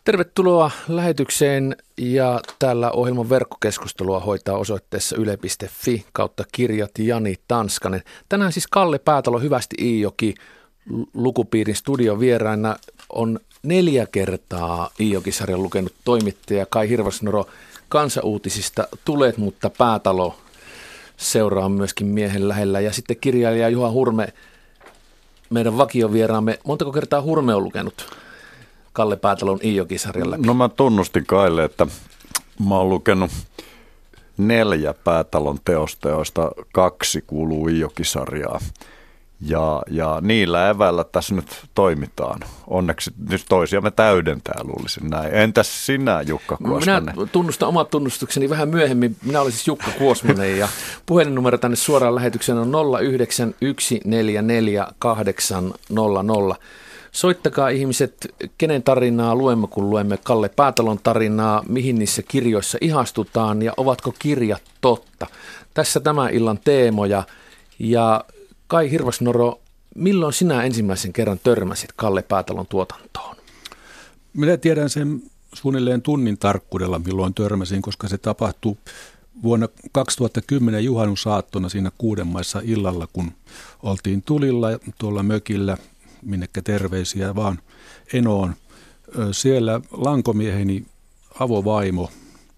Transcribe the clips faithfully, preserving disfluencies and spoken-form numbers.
Tervetuloa lähetykseen ja täällä ohjelman verkkokeskustelua hoitaa osoitteessa yle piste fi kautta kirjat Jani Tanskanen. Tänään siis Kalle Päätalo Hyvästi Iijoki lukupiirin studion vieraana on neljä kertaa Iijoki-sarjan lukenut toimittaja Kai Hirvasnoro Kansa-uutisista. Tulet, mutta Päätalo seuraa myöskin miehen lähellä. Ja sitten kirjailija Juha Hurme, meidän vakiovieraamme. Montako kertaa Hurme on lukenut Kalle Päätalon Iijoki-sarjan läpi? No mä tunnustin Kaille, että mä oon lukenut neljä Päätalon teosta, joista kaksi kuuluu Iijoki-sarjaa. Ja, ja niillä eväillä tässä nyt toimitaan. Onneksi nyt toisia me täydentää, luulisin näin. Entäs sinä, Jukka Kuosmanen? Minä tunnustan omat tunnustukseni vähän myöhemmin. Minä olen siis Jukka Kuosmanen ja puhelinnumero tänne suoraan lähetykseen on nolla yhdeksän yksi neljä neljä kahdeksan nolla nolla. Soittakaa ihmiset, kenen tarinaa luemme, kun luemme Kalle Päätalon tarinaa, mihin niissä kirjoissa ihastutaan ja ovatko kirjat totta. Tässä tämän illan teemoja. Ja Kai Hirvasnoro, milloin sinä ensimmäisen kerran törmäsit Kalle Päätalon tuotantoon? Minä tiedän sen suunnilleen tunnin tarkkuudella, milloin törmäsin, koska se tapahtui vuonna kaksituhattakymmenen juhannusaattona siinä Kuudenmaissa illalla, kun oltiin tulilla tuolla mökillä, minnekä terveisiä vaan Enoon. Siellä lankomieheni avovaimo,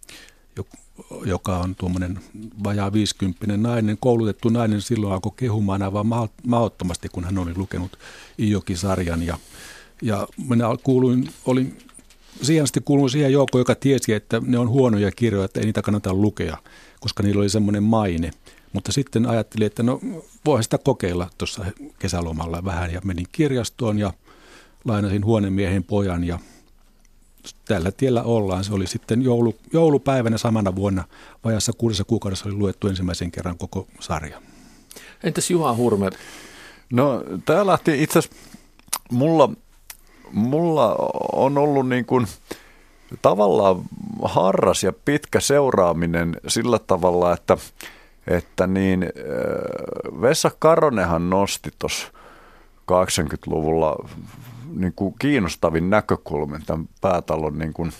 joka on tuommoinen vajaa viisikymppinen nainen, koulutettu nainen, silloin alkoi kehumaan aivan mahdottomasti, kun hän oli lukenut Iijoki-sarjan. Ja, ja minä kuuluin, olin siihen asti kuulunut siihen joukkoon, joka tiesi, että ne on huonoja kirjoja, että ei niitä kannata lukea, koska niillä oli semmoinen maine. Mutta sitten ajattelin, että no voihan sitä kokeilla tuossa kesälomalla vähän ja menin kirjastoon ja lainasin huonemiehen pojan ja tällä tiellä ollaan. Se oli sitten joulu, joulupäivänä samana vuonna, vajassa kuudessa kuukaudessa oli luettu ensimmäisen kerran koko sarja. Entäs Juha Hurme? No tämä lähti itse asiassa, mulla, mulla on ollut niin kuin tavallaan harras ja pitkä seuraaminen sillä tavalla, että että niin Vesa Karonenhan nosti tuossa kahdeksankymmentäluvulla niin kuin kiinnostavin näkökulmin tämän Päätalon niin kuin,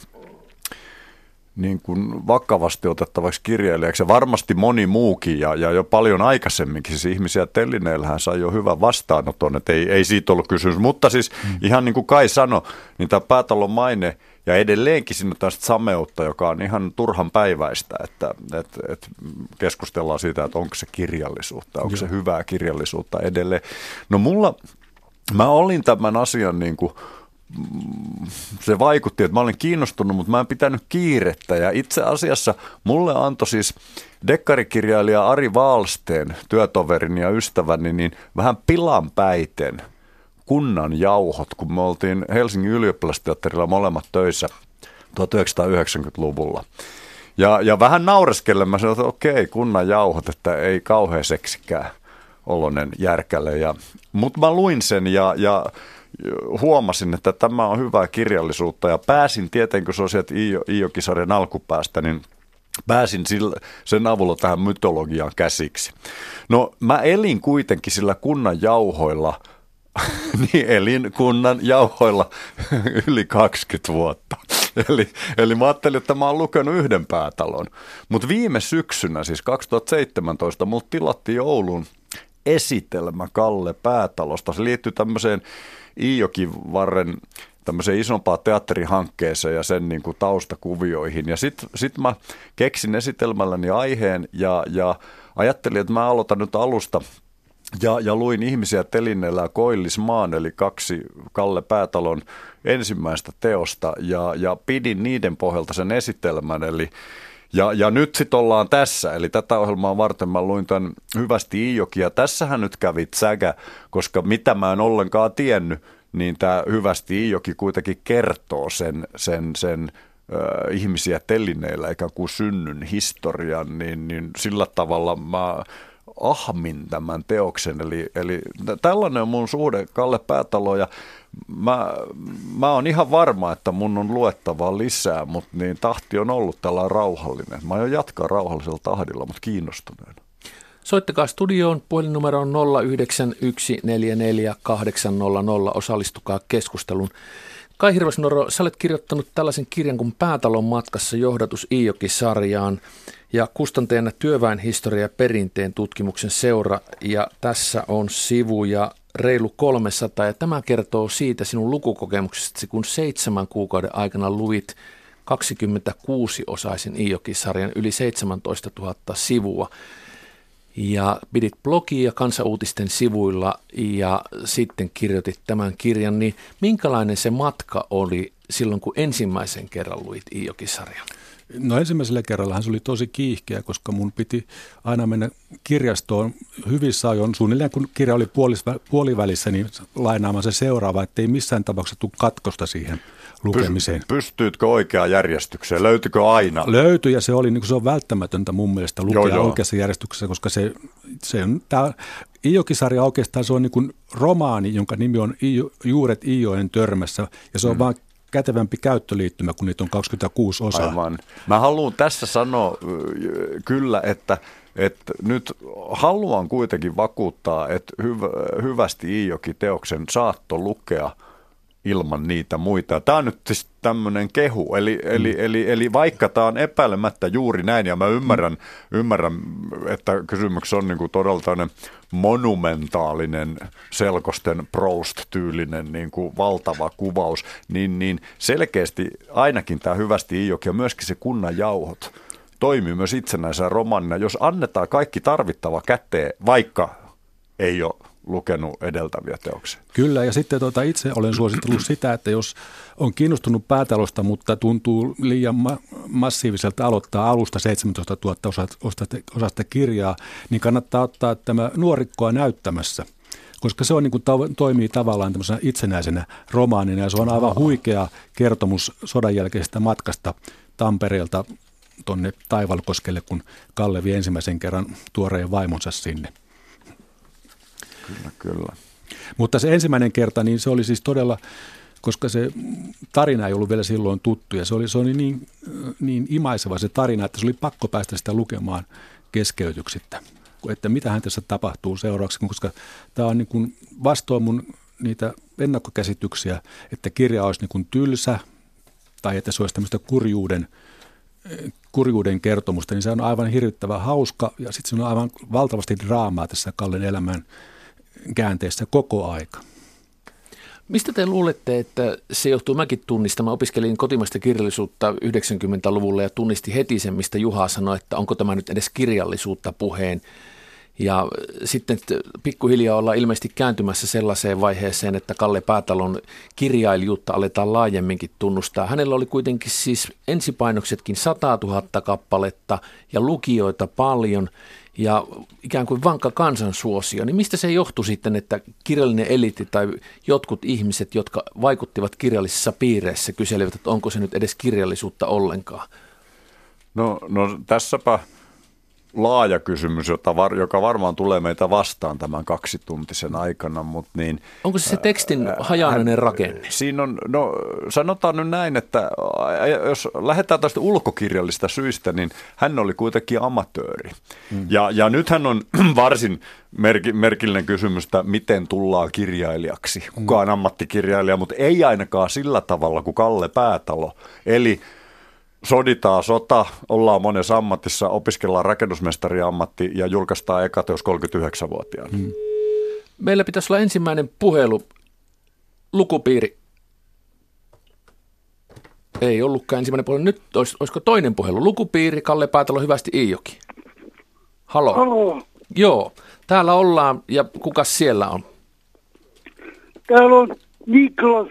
niin kuin vakavasti otettavaksi kirjailijaksi. Ja varmasti moni muukin ja, ja jo paljon aikaisemminkin. Siis ihmisiä telineillähän sai jo hyvän vastaanoton, että ei, ei siitä ollut kysymys. Mutta siis hmm. ihan niin kuin Kai sanoi, niin tämä Päätalon maine ja edelleenkin siinä on tästä sameutta, joka on ihan turhan päiväistä, että, että, että keskustellaan siitä, että onko se kirjallisuutta, onko Joo. se hyvää kirjallisuutta edelleen. No mulla, mä olin tämän asian niin kuin, se vaikutti, että mä olin kiinnostunut, mutta mä en pitänyt kiirettä. Ja itse asiassa mulle antoi siis dekkarikirjailija Ari Wahlsten, työtoverini ja ystäväni, niin vähän pilanpäiten Kunnan jauhot, kun me oltiin Helsingin ylioppilasteatterilla molemmat töissä tuhatyhdeksänsataayhdeksänkymmentäluvulla. Ja, ja vähän naureskellen mä sanoin, että okei, Kunnan jauhot, että ei kauhean seksikään oloinen järkälle. Ja, mutta mä luin sen ja, ja huomasin, että tämä on hyvää kirjallisuutta ja pääsin tietenkin, kun se on sieltä Iijoki-sarjan alkupäästä, niin pääsin sillä, sen avulla tähän mytologiaan käsiksi. No mä elin kuitenkin sillä Kunnan jauhoilla, niin elin Kunnan jauhoilla yli kaksikymmentä vuotta. Eli, eli mä ajattelin, että mä oon lukenut yhden Päätalon. Mutta viime syksynä, siis kaksituhattaseitsemäntoista, mut tilattiin Ouluun esitelmä Kalle Päätalosta. Se liittyy tämmöiseen Iijokivarren tämmöiseen isompaan teatterihankkeeseen ja sen niin kuin taustakuvioihin. Ja sitten sit mä keksin esitelmälläni aiheen ja, ja ajattelin, että mä aloitan nyt alusta. Ja, ja luin Ihmisiä telineellä Koillismaan, eli kaksi Kalle Päätalon ensimmäistä teosta, ja, ja pidin niiden pohjalta sen esitelmän. Eli, ja, ja nyt sitten ollaan tässä, eli tätä ohjelmaa varten mä luin tämän Hyvästi Iijoki, ja tässähän nyt kävi säkä, koska mitä mä en ollenkaan tiennyt, niin tämä Hyvästi Iijoki kuitenkin kertoo sen, sen, sen äh, Ihmisiä telineillä, ikään kuin synnyn historian, niin, niin sillä tavalla mä ahmin tämän teoksen, eli, eli tällainen on mun suhde Kalle Päätaloon ja mä, mä oon ihan varma, että mun on luettavaa lisää, mutta niin tahti on ollut tällainen rauhallinen. Mä aion jatkaa rauhallisella tahdilla, mutta kiinnostuneena. Soittakaa studioon, puhelinnumero on nolla yhdeksän yksi neljä neljä kahdeksan nolla nolla, osallistukaa keskustelun. Kai Hirvesnoro, sä olet kirjoittanut tällaisen kirjan kuin Päätalon matkassa johdatus Iijoki-sarjaan ja kustantajana Työväen historia ja perinteen tutkimuksen seura, ja tässä on sivuja reilu kolmesataa, ja tämä kertoo siitä sinun lukukokemuksestasi, kun seitsemän kuukauden aikana luvit kaksikymmentäkuusi-osaisen Iijoki-sarjan yli seitsemäntoistatuhatta sivua. Ja pidit blogia Kansan-uutisten sivuilla ja sitten kirjoitit tämän kirjan, niin minkälainen se matka oli silloin, kun ensimmäisen kerran luit Iijoki-sarjan? No ensimmäisellä kerrallahan se oli tosi kiihkeä, koska mun piti aina mennä kirjastoon hyvissä ajoin. Suunnilleen kun kirja oli puolivälissä, niin lainaamaan se seuraava, ettei missään tapauksessa tule katkosta siihen lukemiseen. Pystyitkö oikeaan järjestykseen? Löytyykö aina? Löytyi, ja se oli niin kuin se on välttämätöntä mun mielestä lukea joo, joo. oikeassa järjestyksessä, koska se, se on tämä Iijoki-sarja oikeastaan se on niin kuin romaani, jonka nimi on Iijo, Juuret Iijoen törmässä, ja se on hmm. vaan kätevämpi käyttöliittymä, kun niitä on kaksikymmentäkuusi osaa. Aivan. Mä haluan tässä sanoa kyllä, että, että nyt haluan kuitenkin vakuuttaa, että hyvä, hyvästi Iijoki-teoksen saatto lukea ilman niitä muita. Tämä on nyt siis tämmöinen kehu, eli, mm. eli, eli, eli vaikka tämä on epäilemättä juuri näin, ja mä ymmärrän, mm. ymmärrän että kysymyksessä on niinku todella tämmöinen monumentaalinen, selkosten Proust-tyylinen niinku valtava kuvaus, niin, niin selkeästi ainakin tämä hyvästi Iijoki ja myöskin se kunnan jauhot toimii myös itsenäisenä romanina, jos annetaan kaikki tarvittava käteen, vaikka ei ole lukenut edeltäviä teoksia. Kyllä, ja sitten tuota, itse olen suositellut sitä, että jos on kiinnostunut Päätalosta, mutta tuntuu liian ma- massiiviselta aloittaa alusta seitsemäntoistatuhatta osasta kirjaa, niin kannattaa ottaa tämä Nuorikkoa näyttämässä, koska se on, niin kuin, to- toimii tavallaan tämmöisenä itsenäisenä romaanina, ja se on aivan huikea kertomus sodan jälkeisestä matkasta Tampereelta tuonne Taivalkoskelle, kun Kalle vie ensimmäisen kerran tuoreen vaimonsa sinne. Kyllä, kyllä. Mutta se ensimmäinen kerta, niin se oli siis todella, koska se tarina ei ollut vielä silloin tuttu, ja se oli, se oli niin, niin imaiseva se tarina, että se oli pakko päästä sitä lukemaan keskeytyksittä, että mitähän tässä tapahtuu seuraavaksi, koska tämä on niin kuin vastoin mun niitä ennakkokäsityksiä, että kirja olisi niin kuin tylsä, tai että se olisi tämmöistä kurjuuden, kurjuuden kertomusta, niin se on aivan hirvittävän hauska, ja sitten se on aivan valtavasti draamaa tässä Kallen elämän käänteessä koko aika. Mistä te luulette, että se johtuu? Mäkin tunnistan. Mä opiskelin kotimaista kirjallisuutta yhdeksänkymmentäluvulla ja tunnistin heti sen, mistä Juha sanoi, että onko tämä nyt edes kirjallisuutta puheen. Ja sitten pikkuhiljaa ollaan ilmeisesti kääntymässä sellaiseen vaiheeseen, että Kalle Päätalon kirjailijuutta aletaan laajemminkin tunnustaa. Hänellä oli kuitenkin siis ensipainoksetkin satatuhatta kappaletta ja lukijoita paljon ja ikään kuin vankka kansansuosio. Niin mistä se johtui sitten, että kirjallinen eliitti tai jotkut ihmiset, jotka vaikuttivat kirjallisissa piireissä, kyselivät, että onko se nyt edes kirjallisuutta ollenkaan? No, no tässäpä laaja kysymys, jota var, joka varmaan tulee meitä vastaan tämän kaksituntisen aikana, mutta niin... Onko se se tekstin hajanainen rakenne? Siinä on, no sanotaan nyt näin, että jos lähdetään tästä ulkokirjallista syistä, niin hän oli kuitenkin amatööri. Mm. Ja, ja nyt hän on varsin merki, merkillinen kysymys, että miten tullaan kirjailijaksi. Kuka on ammattikirjailija, mutta ei ainakaan sillä tavalla kuin Kalle Päätalo. Eli soditaan sota, ollaan monessa ammatissa, opiskellaan rakennusmestariammatti ja julkaistaan eka teos kolmekymmentäyhdeksänvuotiaana. Hmm. Meillä pitäisi olla ensimmäinen puhelu. Lukupiiri. Ei ollutkaan ensimmäinen puhelu. Nyt olis, olisiko toinen puhelu? Lukupiiri, Kalle Päätalo, hyvästi Iijoki. Halo. Halo. Joo, täällä ollaan ja kukas siellä on? Täällä on Niklas.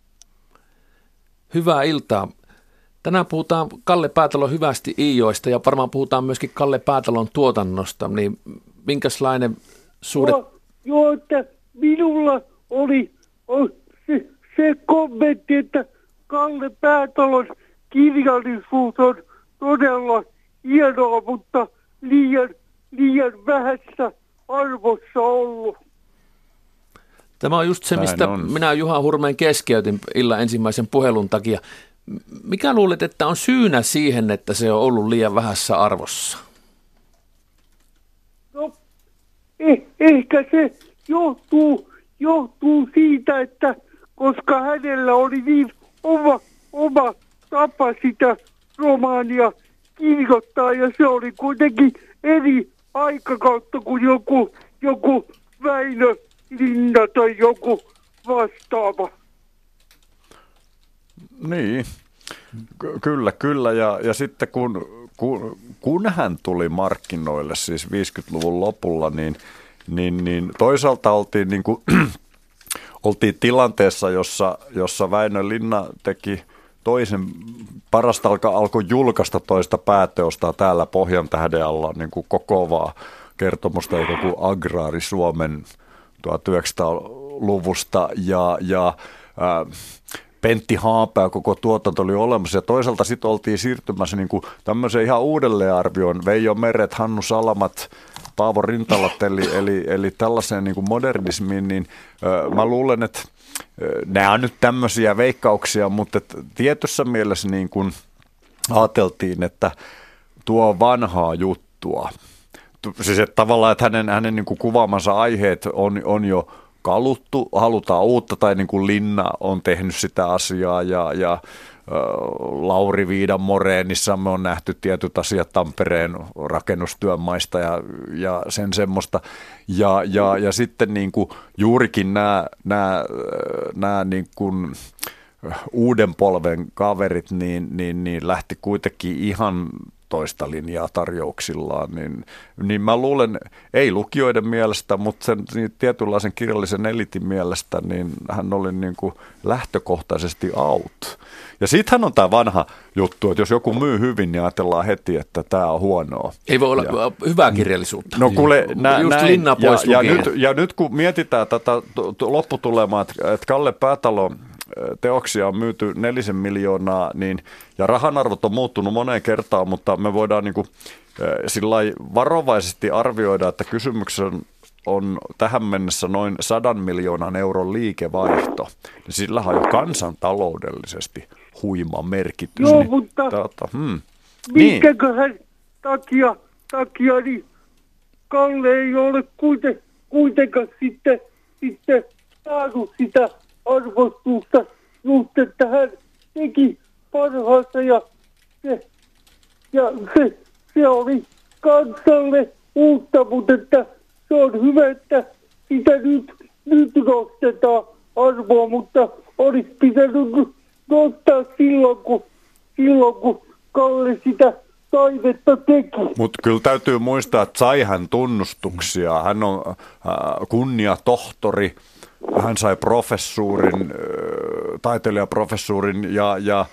Hyvää iltaa. Tänään puhutaan Kalle Päätalon hyvästi Iijoista ja varmaan puhutaan myöskin Kalle Päätalon tuotannosta, niin minkälainen suhde? Joo, joo, että minulla oli se, se kommentti, että Kalle Päätalon kirjallisuus on todella hienoa, mutta liian, liian vähässä arvossa ollut. Tämä on just se, mistä minä Juha Hurmeen keskeytin illan ensimmäisen puhelun takia. Mikä luulet, että on syynä siihen, että se on ollut liian vähässä arvossa? No, eh, ehkä se johtuu, johtuu siitä, että koska hänellä oli niin oma, oma tapa sitä romaania kirjoittaa, ja se oli kuitenkin eri aikakautta kuin joku, joku Väinö Linna tai joku vastaava. Niin, Ky- kyllä, kyllä. Ja, ja sitten kun, kun, kun hän tuli markkinoille, siis viisikymmentäluvun lopulla, niin, niin, niin toisaalta oltiin, niin kuin, oltiin tilanteessa, jossa, jossa Väinö Linna teki toisen, parasta alkaa, alkoi julkaista toista pääteosta täällä Pohjantähden alla niin kuin kokoavaa kertomusta, joka kuin Agraari Suomen tuhatyhdeksänsataaluvusta ja, ja ää, Pentti Haapää koko tuotanto oli olemassa ja toisaalta sitten oltiin siirtymässä niin kuin tämmöiseen ihan uudelleenarvioon. Veijo Meret, Hannu Salamat, Paavo Rintalat eli, eli, eli tällaiseen niin kuin modernismiin, niin ö, mä luulen, että ö, nämä on nyt tämmöisiä veikkauksia, mutta tietyssä mielessä niin kuin ajateltiin, että tuo on vanhaa juttua. Siis että tavallaan, että hänen, hänen niin kuin kuvaamansa aiheet on, on jo kaluttu, halutaan uutta, tai niin kuin Linna on tehnyt sitä asiaa, ja, ja ä, Lauri Viidan Moreenissa me on nähty tietyt asiat Tampereen rakennustyömaista ja, ja sen semmoista. Ja, ja, ja sitten niin kuin juurikin nämä, nämä, nämä niin kuin uuden polven kaverit, niin, niin, niin lähti kuitenkin ihan toista linjaa tarjouksillaan, niin, niin mä luulen, ei lukijoiden mielestä, mutta sen niin tietynlaisen kirjallisen elitin mielestä, niin hän oli niin kuin lähtökohtaisesti out. Ja sittenhän on tämä vanha juttu, että jos joku myy hyvin, niin ajatellaan heti, että tämä on huonoa. Ei voi olla ja, hyvää kirjallisuutta. No kuule, nä, just näin, Linna pois ja, ja, nyt, ja nyt kun mietitään tätä lopputulemaa, että, että Kalle Päätalo teoksia on myyty nelisen miljoonaa, niin, ja rahanarvot on muuttunut moneen kertaan, mutta me voidaan niin kuin, sillai varovaisesti arvioida, että kysymyksessä on, on tähän mennessä noin sadan miljoonan euron liikevaihto. Sillähän on jo kansantaloudellisesti huima merkitys. Joo, niin, mutta tuota, hmm. minkäköhän niin. takia, takia niin Kalle ei ole kuiten, kuitenkaan sitten, sitten saanut sitä arvostusta, just että hän teki parhaansa ja se, ja se, se oli kansalle uutta, mutta että se on hyvä, että sitä nyt, nyt nostetaan arvoa, mutta olisi pitänyt nostaa silloin, kun, silloin, kun Kalle sitä taidetta teki. Mutta kyllä täytyy muistaa, että sai hän tunnustuksia. Hän on äh, kunniatohtori. Hän sai professuurin, taiteilijaprofessuurin ja, ja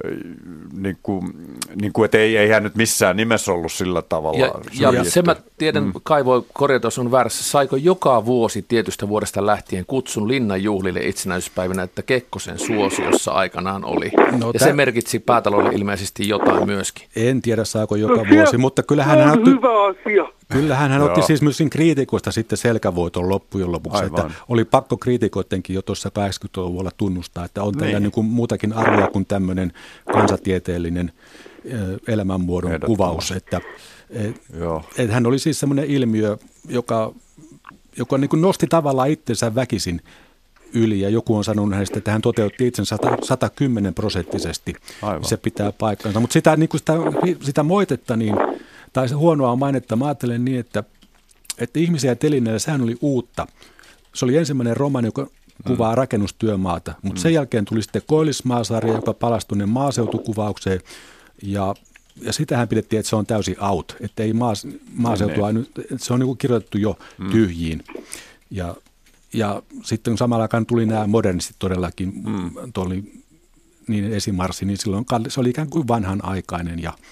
niin kuin, niin kuin, että ei, ei hän nyt missään nimessä ollut sillä tavalla. Ja, ja se mä tiedän, mm. Kai voi korjata, jos on väärässä, saiko joka vuosi tietystä vuodesta lähtien kutsun Linnan juhlille itsenäisyyspäivänä, että Kekkosen suosiossa aikanaan oli. No, ja tä... se merkitsi Päätalolle ilmeisesti jotain myöskin. En tiedä saako joka no, vuosi, mutta kyllähän hän otti, hyvä asia. Kyllähän hän otti siis myöskin kriitikoista sitten selkävoiton loppujen lopuksi. Että oli pakko kriitikoidenkin jo tuossa kahdeksankymmentäluvulla tunnustaa, että on tällä niin kuin muutakin arvoa kuin tämmöinen kansatieteellinen elämänmuodon Ehdottomasti. kuvaus. Että, et, et hän oli siis semmoinen ilmiö, joka, joka niin kuin nosti tavallaan itsensä väkisin yli, ja joku on sanonut hänestä, että hän toteutti itsensä sata kymmenen prosenttisesti. Se pitää paikkansa. Mutta sitä, niin kuin sitä, sitä moitetta, niin, tai se huonoa mainetta, mä ajattelen niin, että, että ihmisiä telineellä, sehän oli uutta. Se oli ensimmäinen romaani, joka kuvaa mm. rakennustyömaata, mutta mm. sen jälkeen tuli sitten Koillismaasarja, joka palasi tuonne maaseutukuvaukseen, ja, ja sitähän pidettiin, että se on täysin out, että ei maas, maaseutua, ne. se on niin kuin kirjoitettu jo mm. tyhjiin. Ja, ja sitten samalla aikaan tuli nämä modernistit todellakin, mm. oli niin esimarssi, niin silloin se oli ikään kuin vanhanaikainen, ja,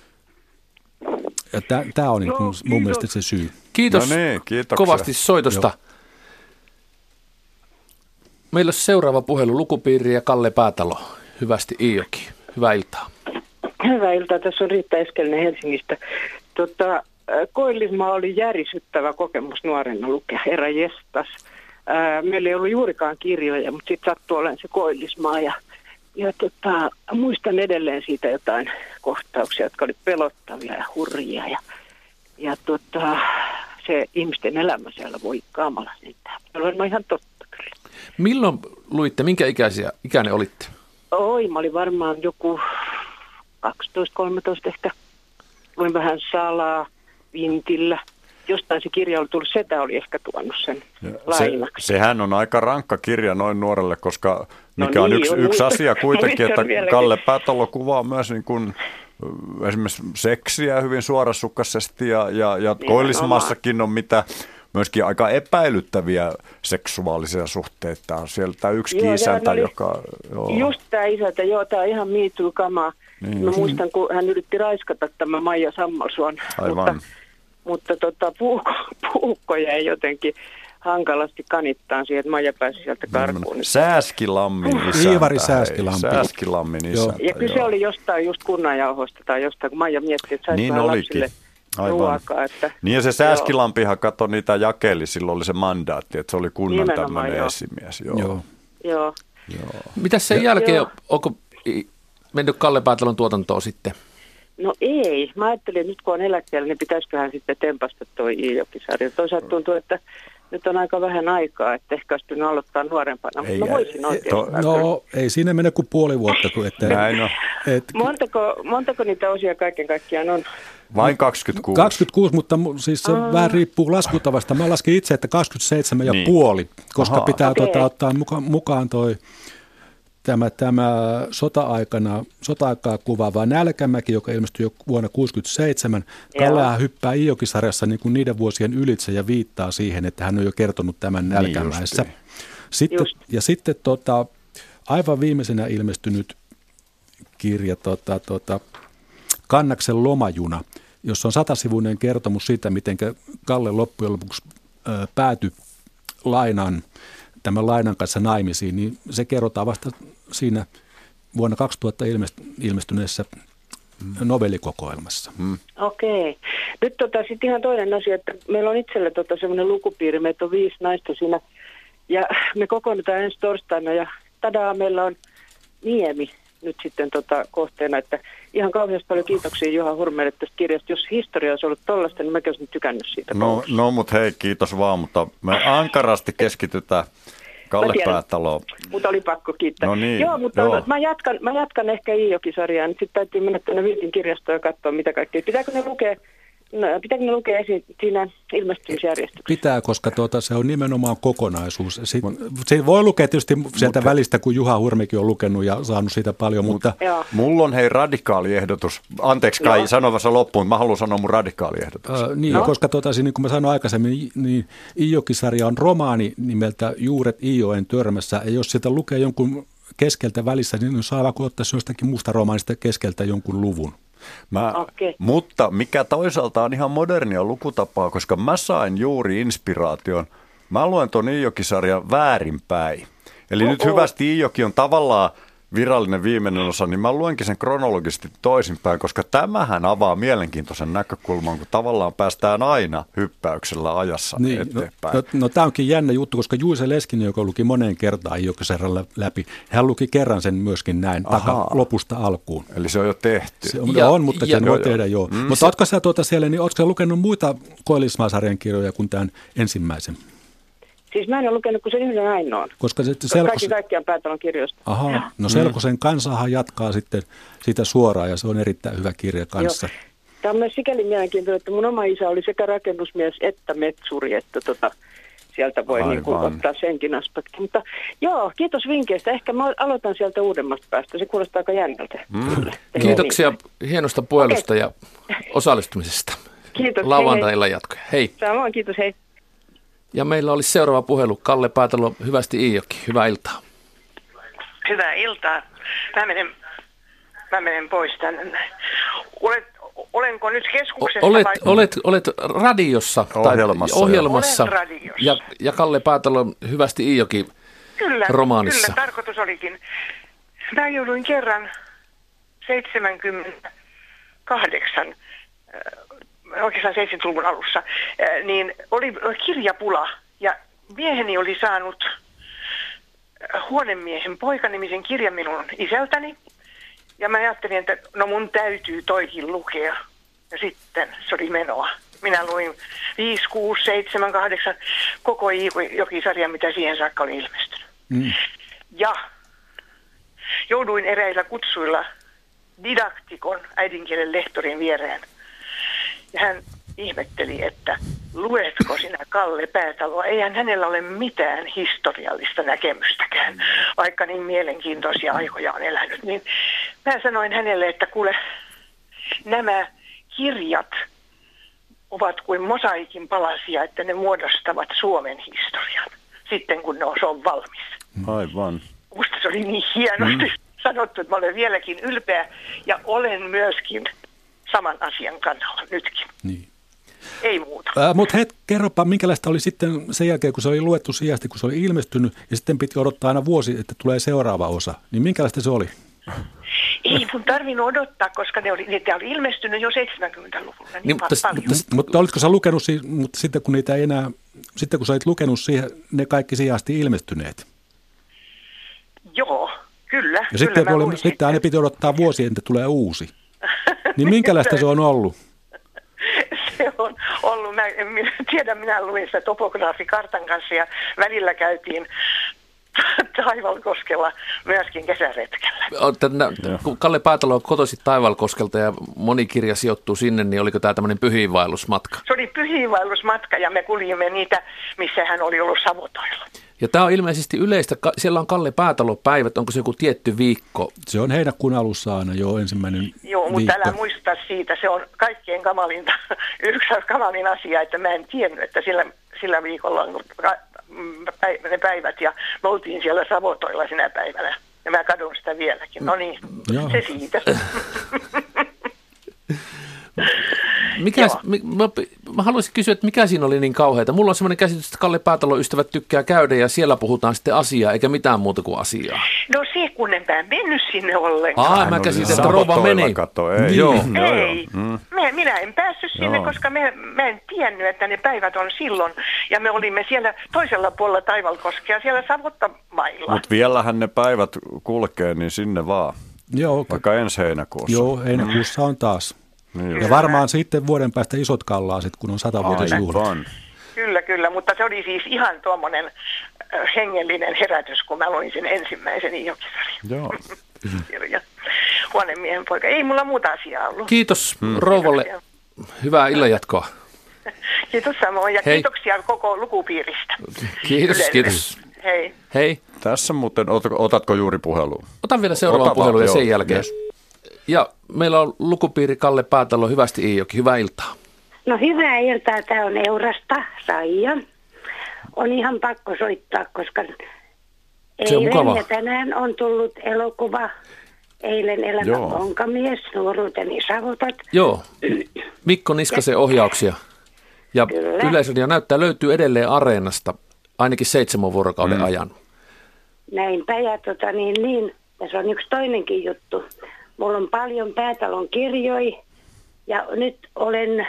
ja tämä on no, mun kiitos. mielestä se syy. Kiitos no niin, kovasti soitosta. Joo. Meillä on seuraava puhelu Lukupiiri ja Kalle Päätalo. Hyvästi Iijoki. Hyvää iltaa. Hyvää iltaa. Tässä on Riitta Eskelinen Helsingistä. Tota, Koillismaa oli järisyttävä kokemus nuorena lukea. Herra jestas. Ää, meillä ei ollut juurikaan kirjoja, mutta sitten sattui olemaan se Koillismaa. Ja, ja tota, muistan edelleen siitä jotain kohtauksia, jotka oli pelottavia ja hurjia. Ja, ja tota, se ihmisten elämä siellä voi kaamalla siitä. Se on ihan totta kyllä. Milloin luitte, minkä ikäisiä, ikäinen olitte? Oi, mä olin varmaan joku kaksitoista kolmetoista ehkä. Luin vähän Salaa, Vintillä. Jostain se kirja oli tullut, setä oli ehkä tuonut sen lainaksi. Se, sehän on aika rankka kirja noin nuorelle, koska mikä no on niin, yksi, on, yksi asia kuitenkin, että Kalle Päätalo kuvaa myös niin kuin esimerkiksi seksiä hyvin suorasukkaisesti ja, ja, ja Koillismaassakin on mitä myöskin aika epäilyttäviä seksuaalisia suhteita. Sieltä yksikin joo, isäntä, oli, joka... Joo. Just tämä isäntä, joo, tämä on ihan me too-kamaa. Niin. Mä muistan, kun hän yritti raiskata tämä Maija Sammalsuon, mutta, mutta tota, puukko, puukko jäi jotenkin hankalasti kanittaan siihen, että Maija pääsi sieltä karkuun. Sääskilammin isäntä. Iivari Sääskilammin. Sääskilammin isäntä. Ja kyllä se oli jostain just kunnanjauhosta tai jostain, kun Maija mietti, että saisi niin vähän olikin. lapsille ruokaa. Että, niin ja se Sääskilampihan katsoi niitä jakeli, silloin oli se mandaatti, että se oli kunnan tämmöinen joo. esimies. Joo. Joo. Joo. Joo. Mitäs sen jälkeen, joo. onko mennyt Kalle Päätalon tuotantoon sitten? No ei. Mä ajattelin, että nyt kun on eläkkeellä, niin pitäisiköhän sitten tempasta toi Iijoki-sarja. Toisaalta tuntuu, että nyt on aika vähän aikaa, että ehkä olisi pitänyt aloittaa nuorempana, mutta mä voisin oikein. To, no ei siinä mene kuin puoli vuotta. Kun että, Näin on. Et, montako, montako niitä osia kaiken kaikkiaan on? Vain kaksikymmentäkuusi. kaksikymmentäkuusi, mutta siis se Aa. vähän riippuu laskutavasta. Mä laskin itse, että kaksikymmentäseitsemän niin. ja puoli, koska Aha. pitää okay. tuota, ottaa mukaan, mukaan toi tämä, tämä sota-aikana, sota-aikaa kuvaava Nälkämäki, joka ilmestyi jo vuonna tuhatyhdeksänsataakuusikymmentäseitsemän. Kallehan hyppää Iijoki-sarjassa niin kuin niiden vuosien ylitse ja viittaa siihen, että hän on jo kertonut tämän Nälkämäessä. Niin sitten, ja sitten tota, aivan viimeisenä ilmestynyt kirja tota, tota, Kannaksen lomajuna, jossa on satasivuinen kertomus siitä, miten Kalle loppujen lopuksi ö, päätyi lainan, tämän lainan kanssa naimisiin, niin se kerrotaan vasta siinä vuonna kaksituhatta ilmestyneessä novellikokoelmassa. Hmm. Okei. Nyt tota, sitten ihan toinen asia, että meillä on itsellä tota, semmoinen lukupiiri, meitä on viisi naista siinä, ja me kokoonnutaan ensi torstaina, ja tadaa, meillä on Niemi nyt sitten tota, kohteena, että ihan kauheasti paljon kiitoksia Juha Hurmeelle tästä kirjasta. Jos historia olisi ollut tollaista, niin mäkin olisin tykännyt siitä. No, no mutta hei, kiitos vaan, mutta me ankarasti keskitytään Kalle Päätaloon. Mutta oli pakko kiittää. No niin, joo, mutta joo. Mä, jatkan, mä jatkan ehkä Iijoki-sarjaa, niin sitten täytyy mennä tuonne Viltin kirjastoon ja katsoa, mitä kaikkea. Pitääkö ne lukea, no, pitääkö ne lukea esi- siinä ilmestymisjärjestyksessä? Pitää, koska tuota, se on nimenomaan kokonaisuus. Sit, se voi lukea tietysti sieltä mutta, välistä, kun Juha Hurmekin on lukenut ja saanut siitä paljon, mutta... Joo. Mulla on hei radikaali ehdotus. Anteeksi Kai, joo. Sano vasta loppuun, mä haluan sanoa mun radikaali ehdotus. Äh, niin, no. koska tuota, niin kuin mä sanoin aikaisemmin, niin Iijoki-sarja on romaani nimeltä Juuret Iijoen törmässä, ja jos sieltä lukee jonkun keskeltä välissä, niin saa vaikka ottaa jostakin muusta romaanista keskeltä jonkun luvun. Mä, okay. Mutta mikä toisaalta on ihan modernia lukutapaa, koska mä sain juuri inspiraation. Mä luen ton Iijoki-sarjan väärinpäin. Eli Oho. Nyt hyvästi Iijoki on tavallaan virallinen viimeinen osa, niin mä luenkin sen kronologisesti toisinpäin, koska tämähän avaa mielenkiintoisen näkökulman, kun tavallaan päästään aina hyppäyksellä ajassa niin, eteenpäin. No, no, no tämä onkin jännä juttu, koska Juise Leskinen, joka luki moneen kertaan Iijoki-sarjan läpi, hän luki kerran sen myöskin näin taka, lopusta alkuun. Eli se on jo tehty. Se on, ja, on mutta ja, sen voi tehdä joo. Mm, mutta se... ootko sä tuota siellä, niin ootko sä lukenut muita Koillismaa-sarjan kirjoja kuin tämän ensimmäisen? Siis mä en ole lukenut kuin sen yhden ainoan. Koska se, Selkos... Kaikki kaikkiaan Päätalon kirjoista. Aha, no Selkosen kansahan jatkaa sitten sitä suoraan ja se on erittäin hyvä kirja kanssa. Joo. Tämä on myös sikäli mielenkiintoinen, että mun oma isä oli sekä rakennusmies että metsuri, että tota, sieltä voi niin kuin ottaa senkin aspekti. Mutta joo, kiitos vinkkeistä. Ehkä mä aloitan sieltä uudemmasta päästä. Se kuulostaa aika jännältä. Mm. Kiitoksia niin. hienosta puhelusta okay. ja osallistumisesta. Kiitos. Lauantai-illan jatkoja. Hei. Samoin, kiitos, hei. Ja meillä olisi seuraava puhelu. Kalle Päätalo, hyvästi Iijoki. Hyvää iltaa. Hyvää iltaa. Mä menen, mä menen pois tänne. Olet, olenko nyt keskuksessa olet, vai? Olet, olet radiossa. Ohjelmassa. Tai ohjelmassa. Olen radiossa. Ja, ja Kalle Päätalo, hyvästi Iijoki kyllä, romaanissa. Kyllä, tarkoitus olikin. Mä jouduin kerran seitsemänkymmentäkahdeksan oikeastaan seitsemänkymmentäluvun alussa, niin oli kirjapula ja mieheni oli saanut Huonemiehen poika-nimisen kirjan minun isältäni ja mä ajattelin, että no mun täytyy toikin lukea ja sitten se oli menoa. Minä luin viisi, kuusi, seitsemän, kahdeksan koko Iijoki-sarjan, mitä siihen saakka oli ilmestynyt. Mm. Ja jouduin eräillä kutsuilla didaktikon, äidinkielen lehtorin viereen. Ja hän ihmetteli, että luetko sinä Kalle Päätaloa? Eihän hänellä ole mitään historiallista näkemystäkään, vaikka niin mielenkiintoisia aikoja on elänyt. Niin mä sanoin hänelle, että kuule, nämä kirjat ovat kuin mosaiikin palasia, että ne muodostavat Suomen historian sitten, kun ne on valmis. Aivan. Musta se oli niin hienosti mm. sanottu, että mä olen vieläkin ylpeä ja olen myöskin saman asian kannalla nytkin. Niin. Ei muuta. Äh, Mutta het, kerropa, minkälaista oli sitten sen jälkeen, kun se oli luettu sijasti, kun se oli ilmestynyt, ja sitten piti odottaa aina vuosi, että tulee seuraava osa. Niin minkälaista se oli? Ei mun tarvinnut odottaa, koska ne oli, niitä oli ilmestynyt jo seitsemänkymmentäluvulla niin, niin mutta, paljon. Mutta, mutta olitko sä lukenut, mutta sitten kun niitä ei enää, sitten kun sä olit lukenut siihen, ne kaikki sijasti ilmestyneet? Joo, kyllä. Ja kyllä sitten, kun oli, sitten aina piti odottaa vuosi, että tulee uusi. Niin minkälaista se on ollut? Se on ollut, mä en minä tiedä, minä luin sitä topograafikartan kanssa ja välillä käytiin Taivalkoskella myöskin kesäretkellä. Kun Kalle Päätalo on kotoisin Taivalkoskelta ja moni kirja sijoittuu sinne, niin oliko tämä tämmöinen pyhiinvaellusmatka? Se oli pyhiinvaellusmatka ja me kuljimme niitä, missä hän oli ollut Savotoilla. Ja tämä on ilmeisesti yleistä, siellä on Kalle Päätalo-päivät, onko se joku tietty viikko? Se on heinäkuun alussa aina jo ensimmäinen Joo, mutta viikko. älä muista siitä, se on kaikkein kamalinta, yksi kamalin asia, että mä en tiennyt, että sillä, sillä viikolla on ne päivät ja me oltiin siellä Savotoilla sinä päivänä ja mä kadun sitä vieläkin. No niin, Joo. se siitä. Mikä, mä, mä haluaisin kysyä, että mikä siinä oli niin kauheata? Mulla on semmoinen käsitys, että Kalle Päätalon ystävät tykkää käydä ja siellä puhutaan sitten asiaa, eikä mitään muuta kuin asiaa. No se, kun en pää mennyt sinne ollenkaan. Aa, mä käsitin, että rouva meni. Kato, ei. Niin. Joo. Ei, mm. me, minä en päässyt sinne, Joo. koska me, mä en tiennyt, että ne päivät on silloin. Ja me olimme siellä toisella puolella Taivalkoskea, siellä Savotamailla. Mutta vielähän ne päivät kulkee, niin sinne vaan. Joo, Vaikka ensi heinäkuussa. Joo, heinäkuussa on taas. Niin Ja varmaan sitten vuoden päästä isot kallaaset, kun on satavuotisjuhla. Aivan. Kyllä, kyllä, mutta se oli siis ihan tuommoinen hengellinen herätys, kun mä luin sen ensimmäisen Iijoki-sarjan. Joo. Kirja. Huonemiehen poika. Ei mulla muuta asiaa ollut. Kiitos hmm. rouvalle. Hyvää illanjatkoa. Kiitos samoin ja Hei. Kiitoksia koko lukupiiristä. Kiitos, Ylelle. kiitos. Hei. Hei. Tässä muuten, ot, otatko juuri puhelua? Otan vielä seuraavan Ota puhelun vaan, ja sen joo, jälkeen. yes. Ja meillä on lukupiiri Kalle Päätalo. Hyvästi Iijoki. Hyvää iltaa. No hyvää iltaa. Tämä on Eurasta, Saija. On ihan pakko soittaa, koska Se on eilen mukava. ja tänään on tullut elokuva. Eilen Elämä Joo. onkamies, nuoruuteni savotat. Joo. Mikko Niskasen ohjauksia. Ja Kyllä. Yleisradio näyttää löytyy edelleen Areenasta ainakin seitsemän vuorokauden Mm. ajan. Näinpä ja tota niin, niin, tässä on yksi toinenkin juttu. Mulla on paljon Päätalon kirjoja ja nyt olen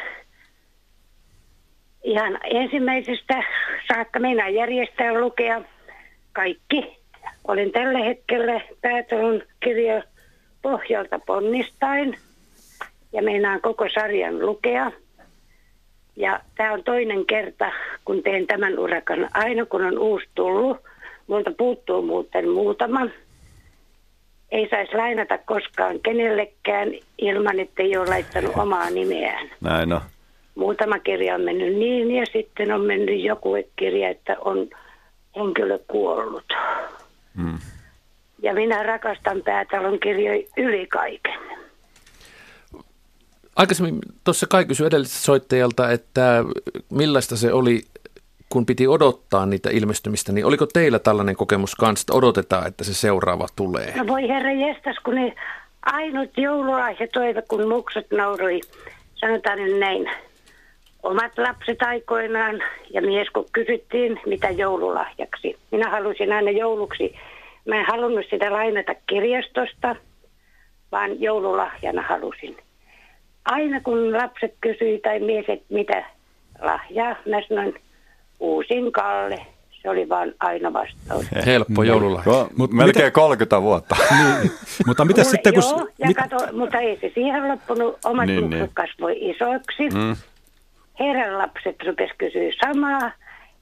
ihan ensimmäisestä saakka meinaan järjestää lukea kaikki. Olen tällä hetkellä Päätalon kirjo pohjalta ponnistain ja meinaan koko sarjan lukea. Ja tämä on toinen kerta, kun teen tämän urakan. Aina kun on uusi tullut, multa puuttuu muuten muutama. Ei saisi lainata koskaan kenellekään ilman, että ei ole laittanut omaa nimeään. Näin on. Muutama kirja on mennyt niin ja sitten on mennyt joku kirja, että on henkilö kuollut. Mm. Ja minä rakastan Päätalon kirjoja yli kaiken. Aikaisemmin tuossa Kai kysyi edelliseltä soittajalta, että millaista se oli, kun piti odottaa niitä ilmestymistä, niin oliko teillä tällainen kokemus kanssa, että odotetaan, että se seuraava tulee? No voi herra jestas, kun ne ainut joululahjatoive, kun muksut nauroi, sanotaan nyt näin. Omat lapset aikoinaan ja mies kun kysyttiin, mitä joululahjaksi. Minä halusin aina jouluksi. Mä en halunnut sitä lainata kirjastosta, vaan joululahjana halusin. Aina kun lapset kysyi tai mies, että mitä lahjaa, mä sanoin uusin Kalle. Se oli vaan aina vastaus. Helppo joululahja. No, Mut melkein mitä- kolmekymmentä vuotta. Niin. Mutta mitä Kuule, sitten, kun... joo, ja mit, kato, mutta ei se siihen loppunut. Omat Niin, niin, niin. kasvoi isoiksi. Mm. Heidän lapset rupes kysyä samaa.